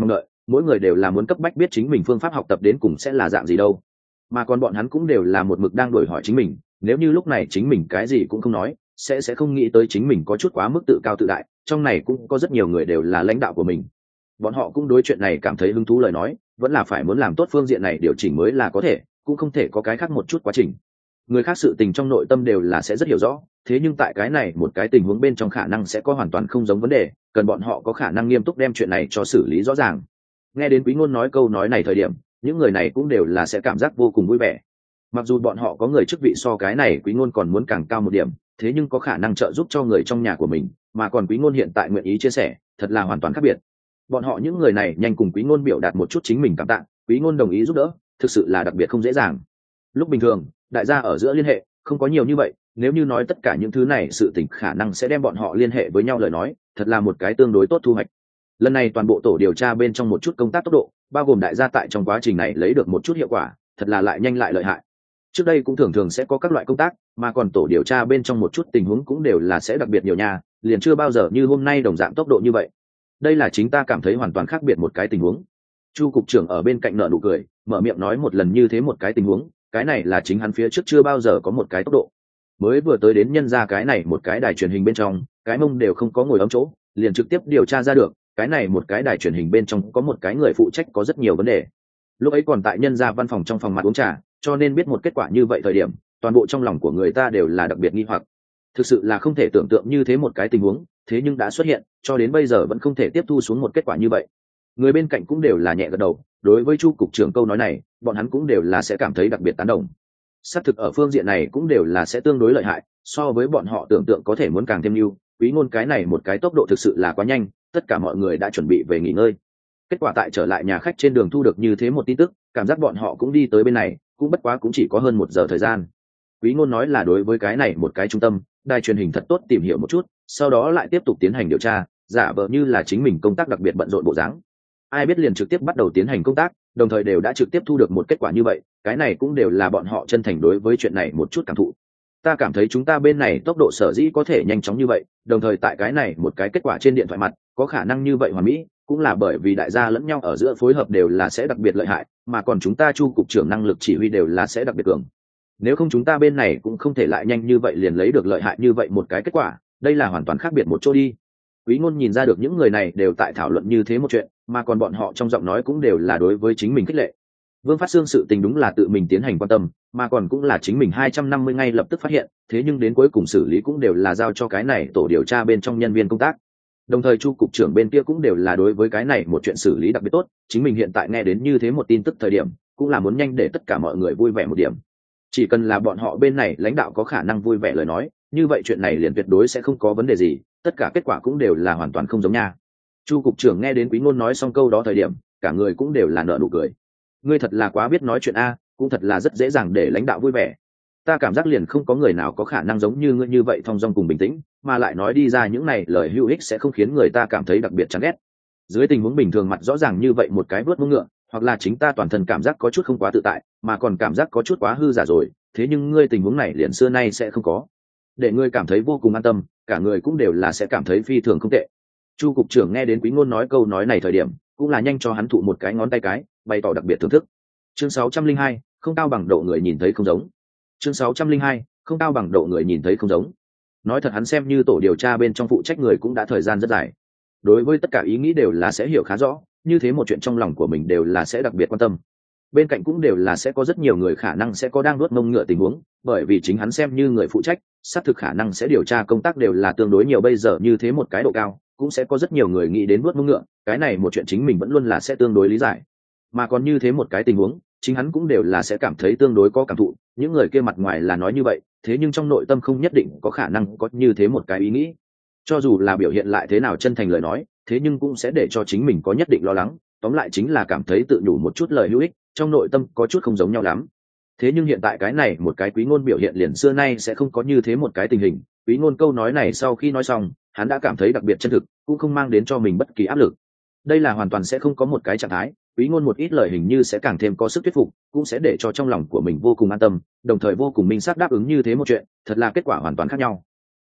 mỗi người đều là muốn cấp bách biết chính mình phương pháp học tập đến cùng sẽ là dạng gì đâu, mà còn bọn hắn cũng đều là một mực đang đổi hỏi chính mình, nếu như lúc này chính mình cái gì cũng không nói sẽ không nghĩ tới chính mình có chút quá mức tự cao tự đại. Trong này cũng có rất nhiều người đều là lãnh đạo của mình, bọn họ cũng đối chuyện này cảm thấy hứng thú, lời nói vẫn là phải muốn làm tốt phương diện này điều chỉnh mới là có thể, cũng không thể có cái khác một chút quá trình. Người khác sự tình trong nội tâm đều là sẽ rất hiểu rõ, thế nhưng tại cái này một cái tình huống bên trong khả năng sẽ có hoàn toàn không giống vấn đề, cần bọn họ có khả năng nghiêm túc đem chuyện này cho xử lý rõ ràng. Nghe đến Quý Ngôn nói câu nói này thời điểm, những người này cũng đều là sẽ cảm giác vô cùng vui vẻ. Mặc dù bọn họ có người chức vị so cái này Quý Ngôn còn muốn càng cao một điểm, thế nhưng có khả năng trợ giúp cho người trong nhà của mình, mà còn Quý Ngôn hiện tại nguyện ý chia sẻ, thật là hoàn toàn khác biệt. Bọn họ những người này nhanh cùng Quý Ngôn biểu đạt một chút chính mình cảm tạ, Quý Ngôn đồng ý giúp đỡ, thực sự là đặc biệt không dễ dàng. Lúc bình thường, đại gia ở giữa liên hệ không có nhiều như vậy, nếu như nói tất cả những thứ này sự tình khả năng sẽ đem bọn họ liên hệ với nhau lời nói, thật là một cái tương đối tốt thu hoạch. Lần này toàn bộ tổ điều tra bên trong một chút công tác tốc độ, bao gồm đại gia tại trong quá trình này lấy được một chút hiệu quả, thật là lại nhanh lại lợi hại. Trước đây cũng thường thường sẽ có các loại công tác, mà còn tổ điều tra bên trong một chút tình huống cũng đều là sẽ đặc biệt nhiều nha, liền chưa bao giờ như hôm nay đồng dạng tốc độ như vậy. Đây là chính ta cảm thấy hoàn toàn khác biệt một cái tình huống. Chu cục trưởng ở bên cạnh nở nụ cười, mở miệng nói một lần như thế một cái tình huống, cái này là chính hắn phía trước chưa bao giờ có một cái tốc độ. Mới vừa tới đến nhân ra cái này một cái đài truyền hình bên trong, cái mông đều không có ngồi ấm chỗ, liền trực tiếp điều tra ra được, cái này một cái đài truyền hình bên trong có một cái người phụ trách có rất nhiều vấn đề. Lúc ấy còn tại nhân ra văn phòng trong phòng mặt uống trà, cho nên biết một kết quả như vậy thời điểm, toàn bộ trong lòng của người ta đều là đặc biệt nghi hoặc. Thực sự là không thể tưởng tượng như thế một cái tình huống, thế nhưng đã xuất hiện, cho đến bây giờ vẫn không thể tiếp thu xuống một kết quả như vậy. Người bên cạnh cũng đều là nhẹ gật đầu, đối với Chu cục trưởng câu nói này, bọn hắn cũng đều là sẽ cảm thấy đặc biệt tán đồng. Xác thực ở phương diện này cũng đều là sẽ tương đối lợi hại, so với bọn họ tưởng tượng có thể muốn càng thêm ưu. Quý Ngôn cái này một cái tốc độ thực sự là quá nhanh, tất cả mọi người đã chuẩn bị về nghỉ ngơi. Kết quả tại trở lại nhà khách trên đường thu được như thế một tin tức, cảm giác bọn họ cũng đi tới bên này, cũng bất quá cũng chỉ có hơn 1 giờ thời gian. Quý Ngôn nói là đối với cái này một cái trung tâm đài truyền hình thật tốt tìm hiểu một chút, sau đó lại tiếp tục tiến hành điều tra, giả vờ như là chính mình công tác đặc biệt bận rộn bộ dáng. Ai biết liền trực tiếp bắt đầu tiến hành công tác, đồng thời đều đã trực tiếp thu được một kết quả như vậy, cái này cũng đều là bọn họ chân thành đối với chuyện này một chút cảm thụ. Ta cảm thấy chúng ta bên này tốc độ sở dĩ có thể nhanh chóng như vậy, đồng thời tại cái này một cái kết quả trên điện thoại mặt có khả năng như vậy hoàn mỹ, cũng là bởi vì đại gia lẫn nhau ở giữa phối hợp đều là sẽ đặc biệt lợi hại, mà còn chúng ta Chu cục trưởng năng lực chỉ huy đều là sẽ đặc biệt cường. Nếu không chúng ta bên này cũng không thể lại nhanh như vậy liền lấy được lợi hại như vậy một cái kết quả, đây là hoàn toàn khác biệt một chỗ đi. Quý Ngôn nhìn ra được những người này đều tại thảo luận như thế một chuyện, mà còn bọn họ trong giọng nói cũng đều là đối với chính mình khích lệ. Vương Phát Xương sự tình đúng là tự mình tiến hành quan tâm, mà còn cũng là chính mình 250 ngay lập tức phát hiện, thế nhưng đến cuối cùng xử lý cũng đều là giao cho cái này tổ điều tra bên trong nhân viên công tác. Đồng thời Chu cục trưởng bên kia cũng đều là đối với cái này một chuyện xử lý đặc biệt tốt, chính mình hiện tại nghe đến như thế một tin tức thời điểm, cũng là muốn nhanh để tất cả mọi người vui vẻ một điểm. Chỉ cần là bọn họ bên này lãnh đạo có khả năng vui vẻ lời nói, như vậy chuyện này liền tuyệt đối sẽ không có vấn đề gì, tất cả kết quả cũng đều là hoàn toàn không giống nha. Chu cục trưởng nghe đến Quý Ngôn nói xong câu đó thời điểm, cả người cũng đều là nở nụ cười. Ngươi thật là quá biết nói chuyện a, cũng thật là rất dễ dàng để lãnh đạo vui vẻ. Ta cảm giác liền không có người nào có khả năng giống như ngươi như vậy thong dong cùng bình tĩnh, mà lại nói đi ra những này lời hữu ích sẽ không khiến người ta cảm thấy đặc biệt chán ghét. Dưới tình huống bình thường mặt rõ ràng như vậy một cái vớt mông ngựa, hoặc là chính ta toàn thân cảm giác có chút không quá tự tại, mà còn cảm giác có chút quá hư giả rồi, thế nhưng ngươi tình huống này liền xưa nay sẽ không có. Để ngươi cảm thấy vô cùng an tâm, cả người cũng đều là sẽ cảm thấy phi thường không tệ. Chu cục trưởng nghe đến Quý Ngôn nói câu nói này thời điểm, cũng là nhanh cho hắn thụ một cái ngón tay cái, bày tỏ đặc biệt thưởng thức. Chương 602, không cao bằng độ người nhìn thấy không giống. Chương 602, không cao bằng độ người nhìn thấy không giống. Nói thật hắn xem như tổ điều tra bên trong phụ trách người cũng đã thời gian rất dài. Đối với tất cả ý nghĩ đều là sẽ hiểu khá rõ, như thế một chuyện trong lòng của mình đều là sẽ đặc biệt quan tâm. Bên cạnh cũng đều là sẽ có rất nhiều người khả năng sẽ có đang nuốt mông ngựa tình huống, bởi vì chính hắn xem như người phụ trách, xác thực khả năng sẽ điều tra công tác đều là tương đối nhiều, bây giờ như thế một cái độ cao, cũng sẽ có rất nhiều người nghĩ đến nuốt mông ngựa, cái này một chuyện chính mình vẫn luôn là sẽ tương đối lý giải. Mà còn như thế một cái tình huống, chính hắn cũng đều là sẽ cảm thấy tương đối có cảm thụ, những người kia mặt ngoài là nói như vậy, thế nhưng trong nội tâm không nhất định có khả năng có như thế một cái ý nghĩ. Cho dù là biểu hiện lại thế nào chân thành lời nói, thế nhưng cũng sẽ để cho chính mình có nhất định lo lắng, tóm lại chính là cảm thấy tự nhủ một chút lời hữu ích, trong nội tâm có chút không giống nhau lắm. Thế nhưng hiện tại cái này một cái Quý Ngôn biểu hiện liền xưa nay sẽ không có như thế một cái tình hình. Quý Ngôn câu nói này sau khi nói xong, hắn đã cảm thấy đặc biệt chân thực, cũng không mang đến cho mình bất kỳ áp lực. Đây là hoàn toàn sẽ không có một cái trạng thái, Quý Ngôn một ít lời hình như sẽ càng thêm có sức thuyết phục, cũng sẽ để cho trong lòng của mình vô cùng an tâm, đồng thời vô cùng minh xác đáp ứng như thế một chuyện, thật là kết quả hoàn toàn khác nhau.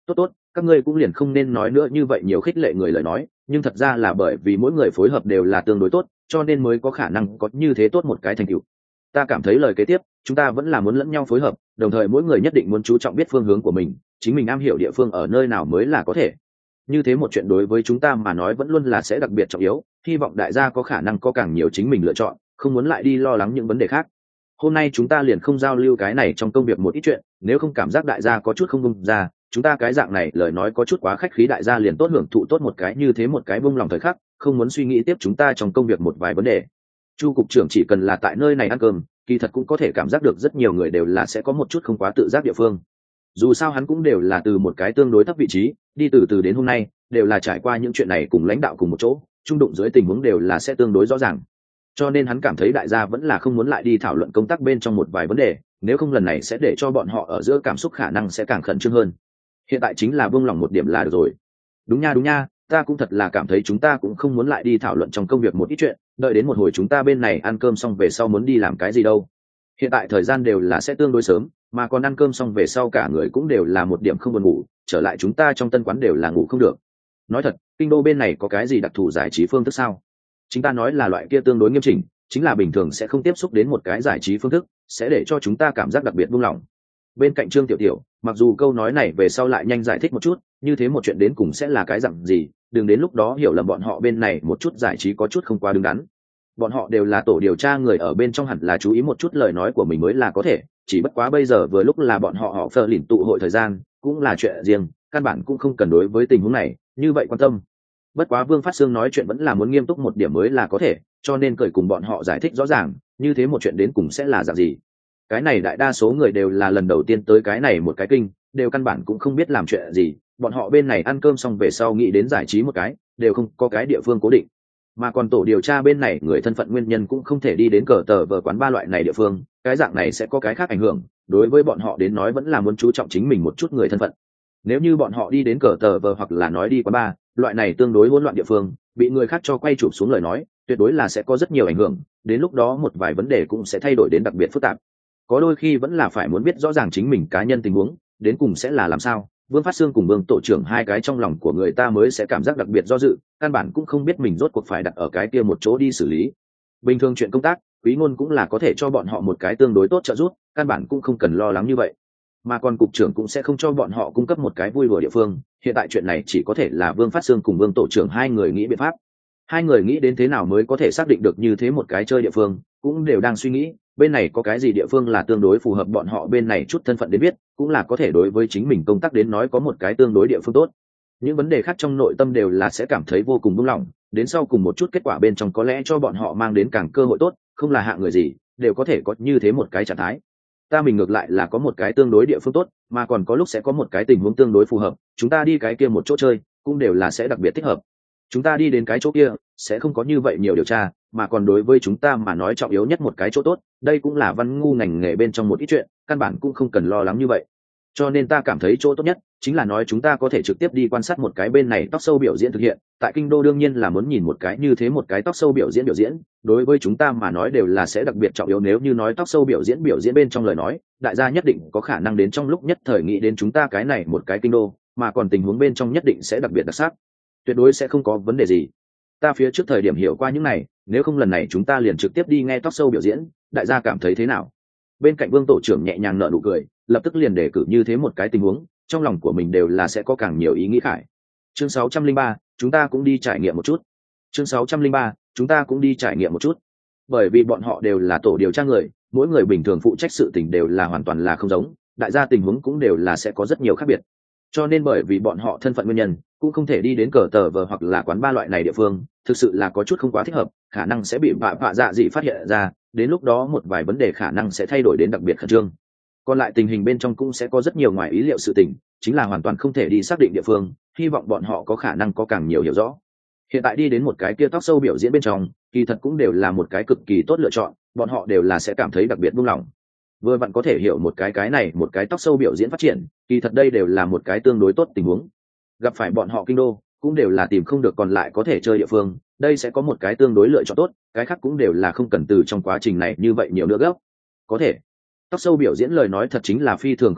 tốt tốt, các ngươi cũng liền không nên nói nữa như vậy nhiều khích lệ người lời nói, nhưng thật ra là bởi vì mỗi người phối hợp đều là tương đối tốt, cho nên mới có khả năng có như thế tốt một cái thành tựu. Ta cảm thấy lời kế tiếp chúng ta vẫn là muốn lẫn nhau phối hợp, đồng thời mỗi người nhất định muốn chú trọng biết phương hướng của mình, chính mình am hiểu địa phương ở nơi nào mới là có thể. Như thế một chuyện đối với chúng ta mà nói vẫn luôn là sẽ đặc biệt trọng yếu, hy vọng đại gia có khả năng có càng nhiều chính mình lựa chọn, không muốn lại đi lo lắng những vấn đề khác. Hôm nay chúng ta liền không giao lưu cái này trong công việc một ít chuyện, nếu không cảm giác đại gia có chút không bung ra, chúng ta cái dạng này lời nói có chút quá khách khí, đại gia liền tốt hưởng thụ tốt một cái như thế một cái bung lòng thời khắc, không muốn suy nghĩ tiếp chúng ta trong công việc một vài vấn đề. Chu cục trưởng chỉ cần là tại nơi này ăn cơm, kỳ thật cũng có thể cảm giác được rất nhiều người đều là sẽ có một chút không quá tự giác địa phương. Dù sao hắn cũng đều là từ một cái tương đối thấp vị trí đi từ từ đến hôm nay, đều là trải qua những chuyện này cùng lãnh đạo cùng một chỗ, trung đụng dưới tình huống đều là sẽ tương đối rõ ràng. Cho nên hắn cảm thấy đại gia vẫn là không muốn lại đi thảo luận công tác bên trong một vài vấn đề, nếu không lần này sẽ để cho bọn họ ở giữa cảm xúc khả năng sẽ càng khẩn trương hơn. Hiện tại chính là buông lòng một điểm là được rồi. Đúng nha, ta cũng thật là cảm thấy chúng ta cũng không muốn lại đi thảo luận trong công việc một ít chuyện, đợi đến một hồi chúng ta bên này ăn cơm xong về sau muốn đi làm cái gì đâu. Hiện tại thời gian đều là sẽ tương đối sớm, mà còn ăn cơm xong về sau cả người cũng đều là một điểm không buồn ngủ, trở lại chúng ta trong tân quán đều là ngủ không được. Nói thật, kinh đô bên này có cái gì đặc thù giải trí phương thức sao? Chúng ta nói là loại kia tương đối nghiêm chỉnh, chính là bình thường sẽ không tiếp xúc đến một cái giải trí phương thức, sẽ để cho chúng ta cảm giác đặc biệt buông lỏng. Bên cạnh Trương Tiểu Tiểu, mặc dù câu nói này về sau lại nhanh giải thích một chút, như thế một chuyện đến cùng sẽ là cái dạng gì, đừng đến lúc đó hiểu lầm bọn họ bên này một chút giải trí có chút không quá đứng đắn. Bọn họ đều là tổ điều tra người ở bên trong, hẳn là chú ý một chút lời nói của mình mới là có thể, chỉ bất quá bây giờ vừa lúc là bọn họ phờ lìn tụ hội thời gian, cũng là chuyện riêng, căn bản cũng không cần đối với tình huống này như vậy quan tâm. Bất quá Vương Phát Sương nói chuyện vẫn là muốn nghiêm túc một điểm mới là có thể, cho nên cởi cùng bọn họ giải thích rõ ràng, như thế một chuyện đến cùng sẽ là dạng gì. Cái này đại đa số người đều là lần đầu tiên tới cái này một cái kinh, đều căn bản cũng không biết làm chuyện gì, bọn họ bên này ăn cơm xong về sau nghĩ đến giải trí một cái, đều không có cái địa phương cố định. Mà còn tổ điều tra bên này người thân phận nguyên nhân cũng không thể đi đến cờ tờ vờ quán ba loại này địa phương, cái dạng này sẽ có cái khác ảnh hưởng, đối với bọn họ đến nói vẫn là muốn chú trọng chính mình một chút người thân phận. Nếu như bọn họ đi đến cờ tờ vờ hoặc là nói đi quán ba, loại này tương đối hỗn loạn địa phương, bị người khác cho quay chụp xuống lời nói, tuyệt đối là sẽ có rất nhiều ảnh hưởng, đến lúc đó một vài vấn đề cũng sẽ thay đổi đến đặc biệt phức tạp. Có đôi khi vẫn là phải muốn biết rõ ràng chính mình cá nhân tình huống đến cùng sẽ là làm sao. Vương Phát Sương cùng Vương tổ trưởng hai cái trong lòng của người ta mới sẽ cảm giác đặc biệt do dự, căn bản cũng không biết mình rốt cuộc phải đặt ở cái kia một chỗ đi xử lý. Bình thường chuyện công tác, Quý Ngôn cũng là có thể cho bọn họ một cái tương đối tốt trợ giúp, căn bản cũng không cần lo lắng như vậy. Mà còn cục trưởng cũng sẽ không cho bọn họ cung cấp một cái vui đùa địa phương, hiện tại chuyện này chỉ có thể là Vương Phát Sương cùng Vương tổ trưởng hai người nghĩ biện pháp. Hai người nghĩ đến thế nào mới có thể xác định được như thế một cái chơi địa phương, cũng đều đang suy nghĩ bên này có cái gì địa phương là tương đối phù hợp bọn họ bên này chút thân phận đến biết, cũng là có thể đối với chính mình công tác đến nói có một cái tương đối địa phương tốt. Những vấn đề khác trong nội tâm đều là sẽ cảm thấy vô cùng buông lỏng, đến sau cùng một chút kết quả bên trong có lẽ cho bọn họ mang đến càng cơ hội tốt, không là hạng người gì đều có thể có như thế một cái trạng thái. Ta mình ngược lại là có một cái tương đối địa phương tốt, mà còn có lúc sẽ có một cái tình huống tương đối phù hợp, chúng ta đi cái kia một chỗ chơi cũng đều là sẽ đặc biệt thích hợp. Chúng ta đi đến cái chỗ kia sẽ không có như vậy nhiều điều tra, mà còn đối với chúng ta mà nói trọng yếu nhất một cái chỗ tốt, đây cũng là văn ngu ngành nghề bên trong một ít chuyện, căn bản cũng không cần lo lắng như vậy. Cho nên ta cảm thấy chỗ tốt nhất chính là nói chúng ta có thể trực tiếp đi quan sát một cái bên này tóc sâu biểu diễn thực hiện. Tại kinh đô đương nhiên là muốn nhìn một cái như thế một cái tóc sâu biểu diễn, đối với chúng ta mà nói đều là sẽ đặc biệt trọng yếu. Nếu như nói tóc sâu biểu diễn bên trong lời nói, đại gia nhất định có khả năng đến trong lúc nhất thời nghĩ đến chúng ta cái này một cái kinh đô, mà còn tình huống bên trong nhất định sẽ đặc biệt đặc sắc, tuyệt đối sẽ không có vấn đề gì. Ta phía trước thời điểm hiểu qua những này, nếu không lần này chúng ta liền trực tiếp đi nghe talk show biểu diễn, đại gia cảm thấy thế nào? Bên cạnh Vương tổ trưởng nhẹ nhàng nở nụ cười, lập tức liền đề cử như thế một cái tình huống, trong lòng của mình đều là sẽ có càng nhiều ý nghĩ khải. Chương 603, chúng ta cũng đi trải nghiệm một chút. Chương 603, chúng ta cũng đi trải nghiệm một chút. Bởi vì bọn họ đều là tổ điều tra người, mỗi người bình thường phụ trách sự tình đều là hoàn toàn là không giống, đại gia tình huống cũng đều là sẽ có rất nhiều khác biệt. Cho nên bởi vì bọn họ thân phận nguyên nhân, cũng không thể đi đến cờ tờ vờ hoặc là quán ba loại này địa phương, thực sự là có chút không quá thích hợp, khả năng sẽ bị vạ dạ dị phát hiện ra, đến lúc đó một vài vấn đề khả năng sẽ thay đổi đến đặc biệt khẩn trương. Còn lại tình hình bên trong cũng sẽ có rất nhiều ngoài ý liệu sự tình, chính là hoàn toàn không thể đi xác định địa phương, hy vọng bọn họ có khả năng có càng nhiều hiểu rõ. Hiện tại đi đến một cái kia talk show biểu diễn bên trong, kỳ thật cũng đều là một cái cực kỳ tốt lựa chọn, bọn họ đều là sẽ cảm thấy đặc biệt buông lòng. Vừa vặn có thể hiểu một cái này một cái talk show biểu diễn phát triển, kỳ thật đây đều là một cái tương đối tốt tình huống. Gặp phải bọn họ kinh đô cũng đều là tìm không được còn lại có thể chơi địa phương, đây sẽ có một cái tương đối lựa chọn tốt, cái khác cũng đều là không cần từ trong quá trình này như vậy nhiều nữa gấp. Có thể talk show biểu diễn lời nói thật chính là phi thường không tệ,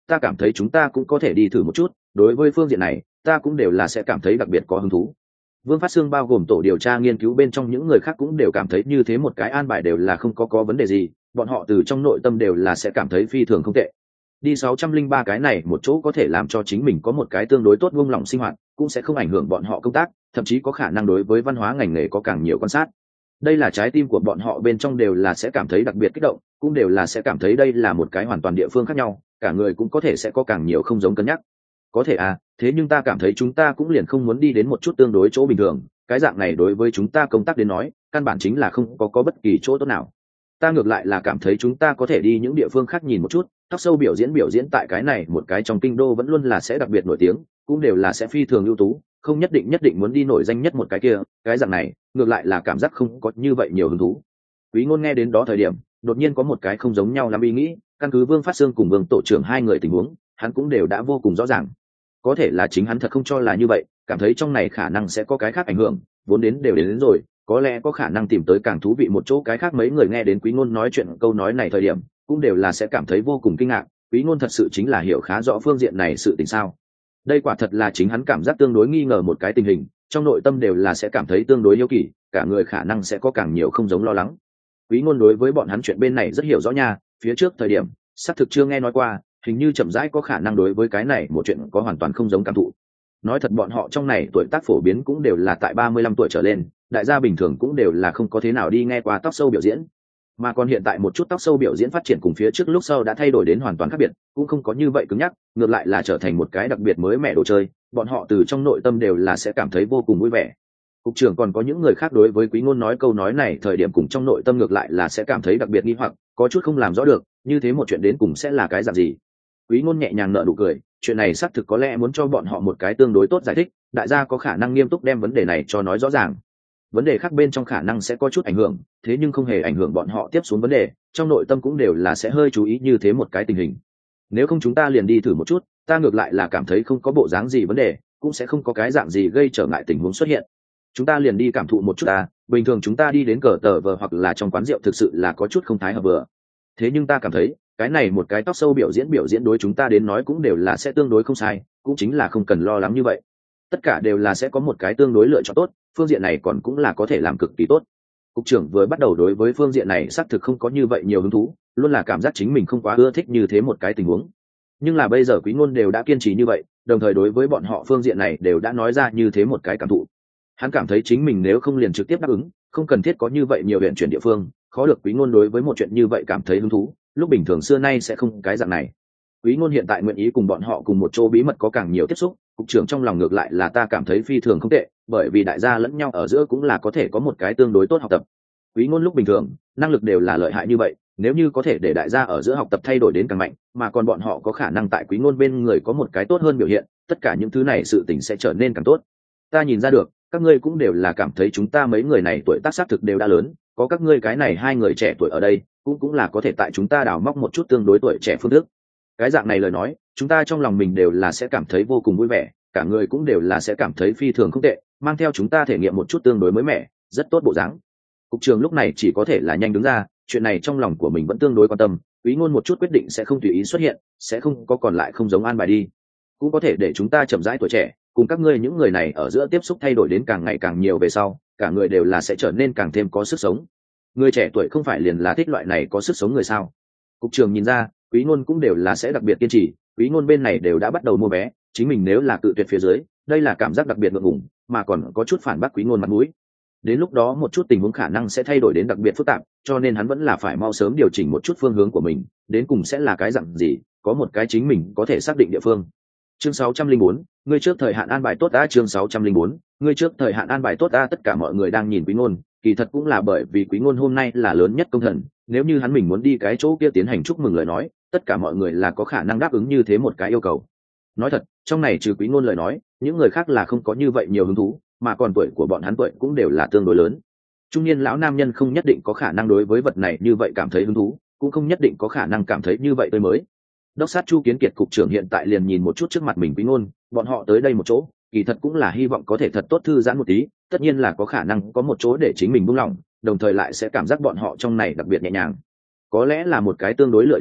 ta cảm thấy chúng ta cũng có thể đi thử một chút, đối với phương diện này ta cũng đều là sẽ cảm thấy đặc biệt có hứng thú. Vương Phát Sương bao gồm tổ điều tra nghiên cứu bên trong những người khác cũng đều cảm thấy như thế một cái an bài đều là không có vấn đề gì, bọn họ từ trong nội tâm đều là sẽ cảm thấy phi thường không tệ. Đi 603 cái này một chỗ có thể làm cho chính mình có một cái tương đối tốt vuông lòng sinh hoạt, cũng sẽ không ảnh hưởng bọn họ công tác, thậm chí có khả năng đối với văn hóa ngành nghề có càng nhiều quan sát. Đây là trái tim của bọn họ bên trong đều là sẽ cảm thấy đặc biệt kích động, cũng đều là sẽ cảm thấy đây là một cái hoàn toàn địa phương khác nhau, cả người cũng có thể sẽ có càng nhiều không giống cân nhắc. Có thể à, thế nhưng ta cảm thấy chúng ta cũng liền không muốn đi đến một chút tương đối chỗ bình thường, cái dạng này đối với chúng ta công tác đến nói căn bản chính là không có bất kỳ chỗ tốt nào. Ta ngược lại là cảm thấy chúng ta có thể đi những địa phương khác nhìn một chút, tóc sâu biểu diễn tại cái này một cái trong kinh đô vẫn luôn là sẽ đặc biệt nổi tiếng, cũng đều là sẽ phi thường ưu tú, không nhất định muốn đi nổi danh nhất một cái kia, cái dạng này ngược lại là cảm giác không có như vậy nhiều hứng thú. Quý Ngôn nghe đến đó thời điểm đột nhiên có một cái không giống nhau lắm ý nghĩ, căn cứ Vương Phát Sương cùng Vương tổ trưởng hai người tình huống hắn cũng đều đã vô cùng rõ ràng. Có thể là chính hắn thật không cho là như vậy, cảm thấy trong này khả năng sẽ có cái khác ảnh hưởng, vốn đến rồi, có lẽ có khả năng tìm tới càng thú vị một chỗ. Cái khác mấy người nghe đến Quý Ngôn nói chuyện câu nói này thời điểm cũng đều là sẽ cảm thấy vô cùng kinh ngạc, Quý Ngôn thật sự chính là hiểu khá rõ phương diện này sự tình sao. Đây quả thật là chính hắn cảm giác tương đối nghi ngờ một cái tình hình, trong nội tâm đều là sẽ cảm thấy tương đối yếu kỳ, cả người khả năng sẽ có càng nhiều không giống lo lắng. Quý Ngôn đối với bọn hắn chuyện bên này rất hiểu rõ nha, phía trước thời điểm xác thực chưa nghe nói qua, hình như chậm rãi có khả năng đối với cái này một chuyện có hoàn toàn không giống cảm thụ. Nói thật bọn họ trong này tuổi tác phổ biến cũng đều là tại 35 tuổi trở lên, đại gia bình thường cũng đều là không có thế nào đi nghe qua tóc sâu biểu diễn. Mà còn hiện tại một chút tóc sâu biểu diễn phát triển cùng phía trước lúc sau đã thay đổi đến hoàn toàn khác biệt, cũng không có như vậy cứng nhắc, ngược lại là trở thành một cái đặc biệt mới mẻ đồ chơi, bọn họ từ trong nội tâm đều là sẽ cảm thấy vô cùng vui vẻ. Cục trưởng còn có những người khác đối với Quý Ngôn nói câu nói này thời điểm cùng trong nội tâm ngược lại là sẽ cảm thấy đặc biệt nghi hoặc, có chút không làm rõ được, như thế một chuyện đến cùng sẽ là cái dạng gì. Quý Ngôn nhẹ nhàng nở nụ cười, chuyện này xác thực có lẽ muốn cho bọn họ một cái tương đối tốt giải thích, đại gia có khả năng nghiêm túc đem vấn đề này cho nói rõ ràng. Vấn đề khác bên trong khả năng sẽ có chút ảnh hưởng, thế nhưng không hề ảnh hưởng bọn họ tiếp xuống vấn đề, trong nội tâm cũng đều là sẽ hơi chú ý như thế một cái tình hình. Nếu không chúng ta liền đi thử một chút, ta ngược lại là cảm thấy không có bộ dáng gì vấn đề, cũng sẽ không có cái dạng gì gây trở ngại tình huống xuất hiện. Chúng ta liền đi cảm thụ một chút ta, bình thường chúng ta đi đến cờ tờ vờ hoặc là trong quán rượu thực sự là có chút không thái hợp vừa. Thế nhưng ta cảm thấy cái này một cái tóc sâu biểu diễn đối chúng ta đến nói cũng đều là sẽ tương đối không sai, cũng chính là không cần lo lắng như vậy, tất cả đều là sẽ có một cái tương đối lựa chọn tốt, phương diện này còn cũng là có thể làm cực kỳ tốt. Cục trưởng vừa bắt đầu đối với phương diện này xác thực không có như vậy nhiều hứng thú, luôn là cảm giác chính mình không quá ưa thích như thế một cái tình huống, nhưng là bây giờ Quý Ngôn đều đã kiên trì như vậy, đồng thời đối với bọn họ phương diện này đều đã nói ra như thế một cái cảm thụ, hắn cảm thấy chính mình nếu không liền trực tiếp đáp ứng, không cần thiết có như vậy nhiều huyện chuyển địa phương, khó được Quý Ngôn đối với một chuyện như vậy cảm thấy hứng thú, lúc bình thường xưa nay sẽ không cái dạng này. Quý Ngôn hiện tại nguyện ý cùng bọn họ cùng một chỗ bí mật có càng nhiều tiếp xúc, cục trưởng trong lòng ngược lại là ta cảm thấy phi thường không tệ, bởi vì đại gia lẫn nhau ở giữa cũng là có thể có một cái tương đối tốt học tập. Quý Ngôn lúc bình thường năng lực đều là lợi hại như vậy, nếu như có thể để đại gia ở giữa học tập thay đổi đến càng mạnh, mà còn bọn họ có khả năng tại Quý Ngôn bên người có một cái tốt hơn biểu hiện, tất cả những thứ này sự tình sẽ trở nên càng tốt. Ta nhìn ra được các ngươi cũng đều là cảm thấy chúng ta mấy người này tuổi tác xác thực đều đã lớn, có các ngươi cái này hai người trẻ tuổi ở đây cũng là có thể tại chúng ta đào móc một chút tương đối tuổi trẻ phương thức. Cái dạng này lời nói chúng ta trong lòng mình đều là sẽ cảm thấy vô cùng vui vẻ, cả người cũng đều là sẽ cảm thấy phi thường không tệ, mang theo chúng ta thể nghiệm một chút tương đối mới mẻ, rất tốt bộ dáng. Cục trưởng lúc này chỉ có thể là nhanh đứng ra, chuyện này trong lòng của mình vẫn tương đối quan tâm, Quý Ngôn một chút quyết định sẽ không tùy ý xuất hiện, sẽ không có còn lại không giống an bài đi, cũng có thể để chúng ta chậm rãi tuổi trẻ cùng các ngươi những người này ở giữa tiếp xúc thay đổi đến càng ngày càng nhiều về sau, cả người đều là sẽ trở nên càng thêm có sức sống. Người trẻ tuổi không phải liền là thích loại này có sức sống người sao? Cục trưởng nhìn ra Quý Ngôn cũng đều là sẽ đặc biệt kiên trì, Quý Ngôn bên này đều đã bắt đầu mua vé, chính mình nếu là cự tuyệt phía dưới, đây là cảm giác đặc biệt ngượng ngùng, mà còn có chút phản bác Quý Ngôn mặt mũi. Đến lúc đó một chút tình huống khả năng sẽ thay đổi đến đặc biệt phức tạp, cho nên hắn vẫn là phải mau sớm điều chỉnh một chút phương hướng của mình, đến cùng sẽ là cái dạng gì, có một cái chính mình có thể xác định địa phương. Chương 604, ngươi trước thời hạn an bài tốt đã. Chương 604, ngươi trước thời hạn an bài tốt đã. Tất cả mọi người đang nhìn Quý Ngôn, kỳ thật cũng là bởi vì Quý Ngôn hôm nay là lớn nhất công thần, nếu như hắn mình muốn đi cái chỗ kia tiến hành chúc mừng lời nói, tất cả mọi người là có khả năng đáp ứng như thế một cái yêu cầu. Nói thật, trong này trừ Quý Ngôn lời nói, những người khác là không có như vậy nhiều hứng thú, mà còn tuổi của bọn hắn tuổi cũng đều là tương đối lớn. Trung niên lão nam nhân không nhất định có khả năng đối với vật này như vậy cảm thấy hứng thú, cũng không nhất định có khả năng cảm thấy như vậy tươi mới. Đốc sát Chu Kiến Kiệt cục trưởng hiện tại liền nhìn một chút trước mặt mình Quý Ngôn, bọn họ tới đây một chỗ, kỳ thật cũng là hy vọng có thể thật tốt thư giãn một tí, tất nhiên là có khả năng có một chỗ để chính mình buông lỏng, đồng thời lại sẽ cảm giác bọn họ trong này đặc biệt nhẹ nhàng. Có lẽ là một cái tương đối lựa chọn tốt,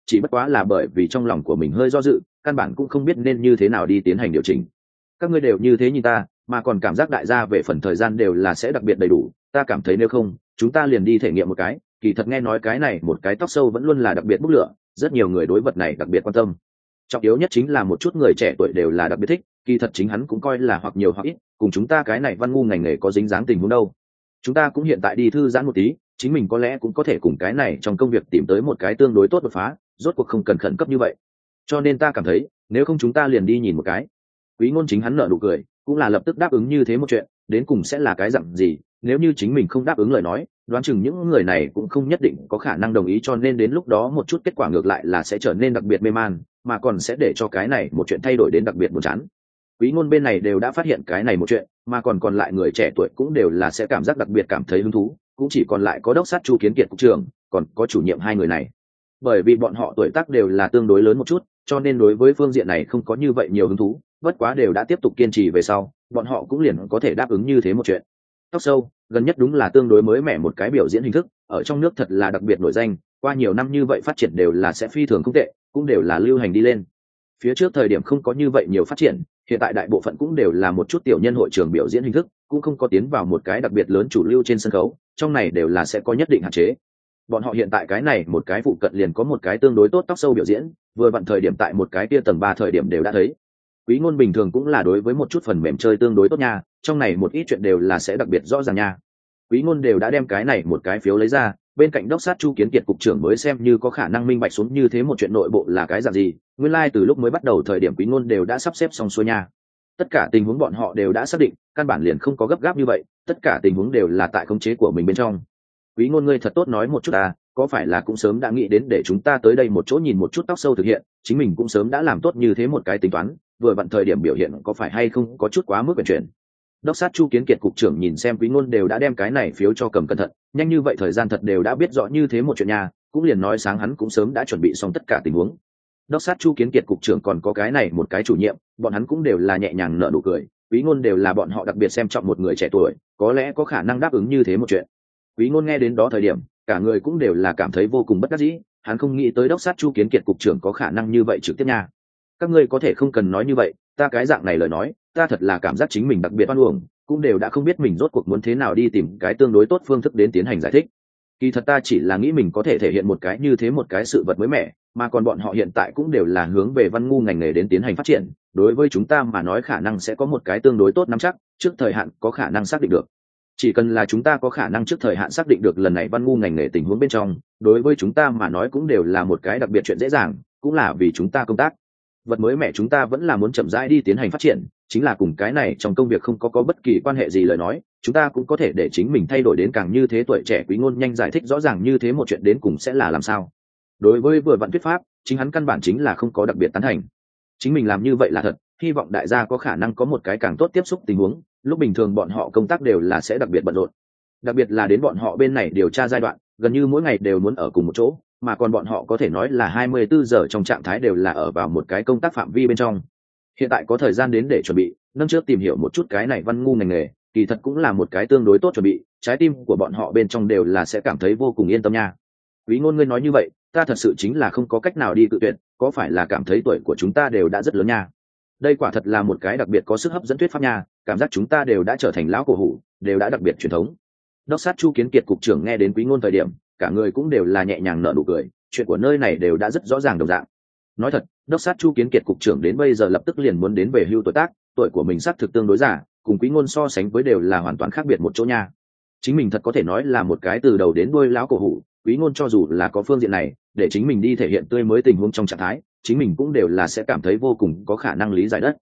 chỉ bất quá là bởi vì trong lòng của mình hơi do dự, căn bản cũng không biết nên như thế nào đi tiến hành điều chỉnh. Các ngươi đều như thế nhìn ta, mà còn cảm giác đại gia về phần thời gian đều là sẽ đặc biệt đầy đủ, ta cảm thấy nếu không chúng ta liền đi thể nghiệm một cái. Kỳ thật nghe nói cái này một cái tóc sâu vẫn luôn là đặc biệt bốc lửa, rất nhiều người đối vật này đặc biệt quan tâm. Trọng yếu nhất chính là một chút người trẻ tuổi đều là đặc biệt thích, kỳ thật chính hắn cũng coi là hoặc nhiều hoặc ít cùng chúng ta cái này văn ngu ngành nghề có dính dáng tình huống đâu. Chúng ta cũng hiện tại đi thư giãn một tí, chính mình có lẽ cũng có thể cùng cái này trong công việc tìm tới một cái tương đối tốt đột phá, rốt cuộc không cần khẩn cấp như vậy. Cho nên ta cảm thấy nếu không chúng ta liền đi nhìn một cái. Quý Ngôn chính hắn nở nụ cười, cũng là lập tức đáp ứng như thế một chuyện, đến cùng sẽ là cái dạng gì, nếu như chính mình không đáp ứng lời nói, đoán chừng những người này cũng không nhất định có khả năng đồng ý, cho nên đến lúc đó một chút kết quả ngược lại là sẽ trở nên đặc biệt mê man, mà còn sẽ để cho cái này một chuyện thay đổi đến đặc biệt buồn chán. Quý Ngôn bên này đều đã phát hiện cái này một chuyện, mà còn lại người trẻ tuổi cũng đều là sẽ cảm giác đặc biệt cảm thấy hứng thú, cũng chỉ còn lại có đốc sát Chu Kiến Kiệt cục trưởng, còn có chủ nhiệm hai người này. Bởi vì bọn họ tuổi tác đều là tương đối lớn một chút, cho nên đối với phương diện này không có như vậy nhiều hứng thú, bất quá đều đã tiếp tục kiên trì về sau, bọn họ cũng liền có thể đáp ứng như thế một chuyện. Tóc sâu, gần nhất đúng là tương đối mới mẻ một cái biểu diễn hình thức, ở trong nước thật là đặc biệt nổi danh, qua nhiều năm như vậy phát triển đều là sẽ phi thường không tệ, cũng đều là lưu hành đi lên. Phía trước thời điểm không có như vậy nhiều phát triển, hiện tại đại bộ phận cũng đều là một chút tiểu nhân hội trường biểu diễn hình thức, cũng không có tiến vào một cái đặc biệt lớn chủ lưu trên sân khấu, trong này đều là sẽ có nhất định hạn chế. Bọn họ hiện tại cái này một cái phụ cận liền có một cái tương đối tốt tóc sâu biểu diễn, vừa vặn thời điểm tại một cái kia tầng 3 thời điểm đều đã thấy. Quý Ngôn bình thường cũng là đối với một chút phần mềm chơi tương đối tốt nha, trong này một ít chuyện đều là sẽ đặc biệt rõ ràng nha. Quý Ngôn đều đã đem cái này một cái phiếu lấy ra, bên cạnh đốc sát Chu Kiến Kiệt cục trưởng mới xem như có khả năng minh bạch xuống như thế một chuyện nội bộ là cái dạng gì. Nguyên lai từ lúc mới bắt đầu thời điểm Quý Ngôn đều đã sắp xếp xong xuôi nha. Tất cả tình huống bọn họ đều đã xác định, căn bản liền không có gấp gáp như vậy, tất cả tình huống đều là tại khống chế của mình bên trong. Quý Ngôn ngươi thật tốt nói một chút à, có phải là cũng sớm đã nghĩ đến để chúng ta tới đây một chỗ nhìn một chút tóc sâu thực hiện, chính mình cũng sớm đã làm tốt như thế một cái tính toán, vừa vặn thời điểm biểu hiện có phải hay không có chút quá mức quyền chuyển. Đốc sát Chu Kiến Kiệt cục trưởng nhìn xem Quý Ngôn đều đã đem cái này phiếu cho cầm cẩn thận, nhanh như vậy thời gian thật đều đã biết rõ như thế một chuyện nhà, cũng liền nói sáng hắn cũng sớm đã chuẩn bị xong tất cả tình huống. Đốc sát Chu Kiến Kiệt cục trưởng còn có cái này một cái chủ nhiệm, bọn hắn cũng đều là nhẹ nhàng nở nụ cười, Quý Ngôn đều là bọn họ đặc biệt xem trọng một người trẻ tuổi, có lẽ có khả năng đáp ứng như thế một chuyện. Quý Ngôn nghe đến đó thời điểm, cả người cũng đều là cảm thấy vô cùng bất đắc dĩ, hắn không nghĩ tới đốc sát Chu Kiến Kiệt cục trưởng có khả năng như vậy trực tiếp nha. Các ngươi có thể không cần nói như vậy, ta cái dạng này lời nói, ta thật là cảm giác chính mình đặc biệt oan uổng, cũng đều đã không biết mình rốt cuộc muốn thế nào đi tìm cái tương đối tốt phương thức đến tiến hành giải thích. Kỳ thật ta chỉ là nghĩ mình có thể thể hiện một cái như thế một cái sự vật mới mẻ, mà còn bọn họ hiện tại cũng đều là hướng về văn ngu ngành nghề đến tiến hành phát triển, đối với chúng ta mà nói khả năng sẽ có một cái tương đối tốt nắm chắc, trước thời hạn có khả năng xác định được. Chỉ cần là chúng ta có khả năng trước thời hạn xác định được lần này văn ngu ngành nghề tình huống bên trong, đối với chúng ta mà nói cũng đều là một cái đặc biệt chuyện dễ dàng, cũng là vì chúng ta công tác. Vật mới mẻ chúng ta vẫn là muốn chậm rãi đi tiến hành phát triển, chính là cùng cái này trong công việc không có bất kỳ quan hệ gì lời nói, chúng ta cũng có thể để chính mình thay đổi đến càng như thế. Tuổi trẻ Quý Ngôn nhanh giải thích rõ ràng như thế một chuyện đến cùng sẽ là làm sao. Đối với vừa vặn thuyết pháp, chính hắn căn bản chính là không có đặc biệt tán thành. Chính mình làm như vậy là thật, hy vọng đại gia có khả năng có một cái càng tốt tiếp xúc tình huống, lúc bình thường bọn họ công tác đều là sẽ đặc biệt bận rộn. Đặc biệt là đến bọn họ bên này điều tra giai đoạn, gần như mỗi ngày đều muốn ở cùng một chỗ, mà còn bọn họ có thể nói là 24 giờ trong trạng thái đều là ở vào một cái công tác phạm vi bên trong. Hiện tại có thời gian đến để chuẩn bị, nâng trước tìm hiểu một chút cái này văn ngu ngành nghề, kỳ thật cũng là một cái tương đối tốt chuẩn bị, trái tim của bọn họ bên trong đều là sẽ cảm thấy vô cùng yên tâm nha. Quý Ngôn ngươi nói như vậy, ta thật sự chính là không có cách nào đi cự tuyệt, có phải là cảm thấy tuổi của chúng ta đều đã rất lớn nha. Đây quả thật là một cái đặc biệt có sức hấp dẫn thuyết pháp nha, cảm giác chúng ta đều đã trở thành lão cổ hủ, đều đã đặc biệt truyền thống. Đốc sát Chu Kiến Kiệt cục trưởng nghe đến Quý Ngôn thời điểm, cả người cũng đều là nhẹ nhàng nở nụ cười, chuyện của nơi này đều đã rất rõ ràng đồng dạng. Nói thật, đốc sát Chu Kiến Kiệt cục trưởng đến bây giờ lập tức liền muốn đến về hưu tuổi tác, tuổi của mình xác thực tương đối già, cùng Quý Ngôn so sánh với đều là hoàn toàn khác biệt một chỗ nha. Chính mình thật có thể nói là một cái từ đầu đến đuôi lão cổ hủ, Quý Ngôn cho dù là có phương diện này, để chính mình đi thể hiện tươi mới tình huống trong trạng thái, chính mình cũng đều là sẽ cảm thấy vô cùng có khả năng lý giải đất.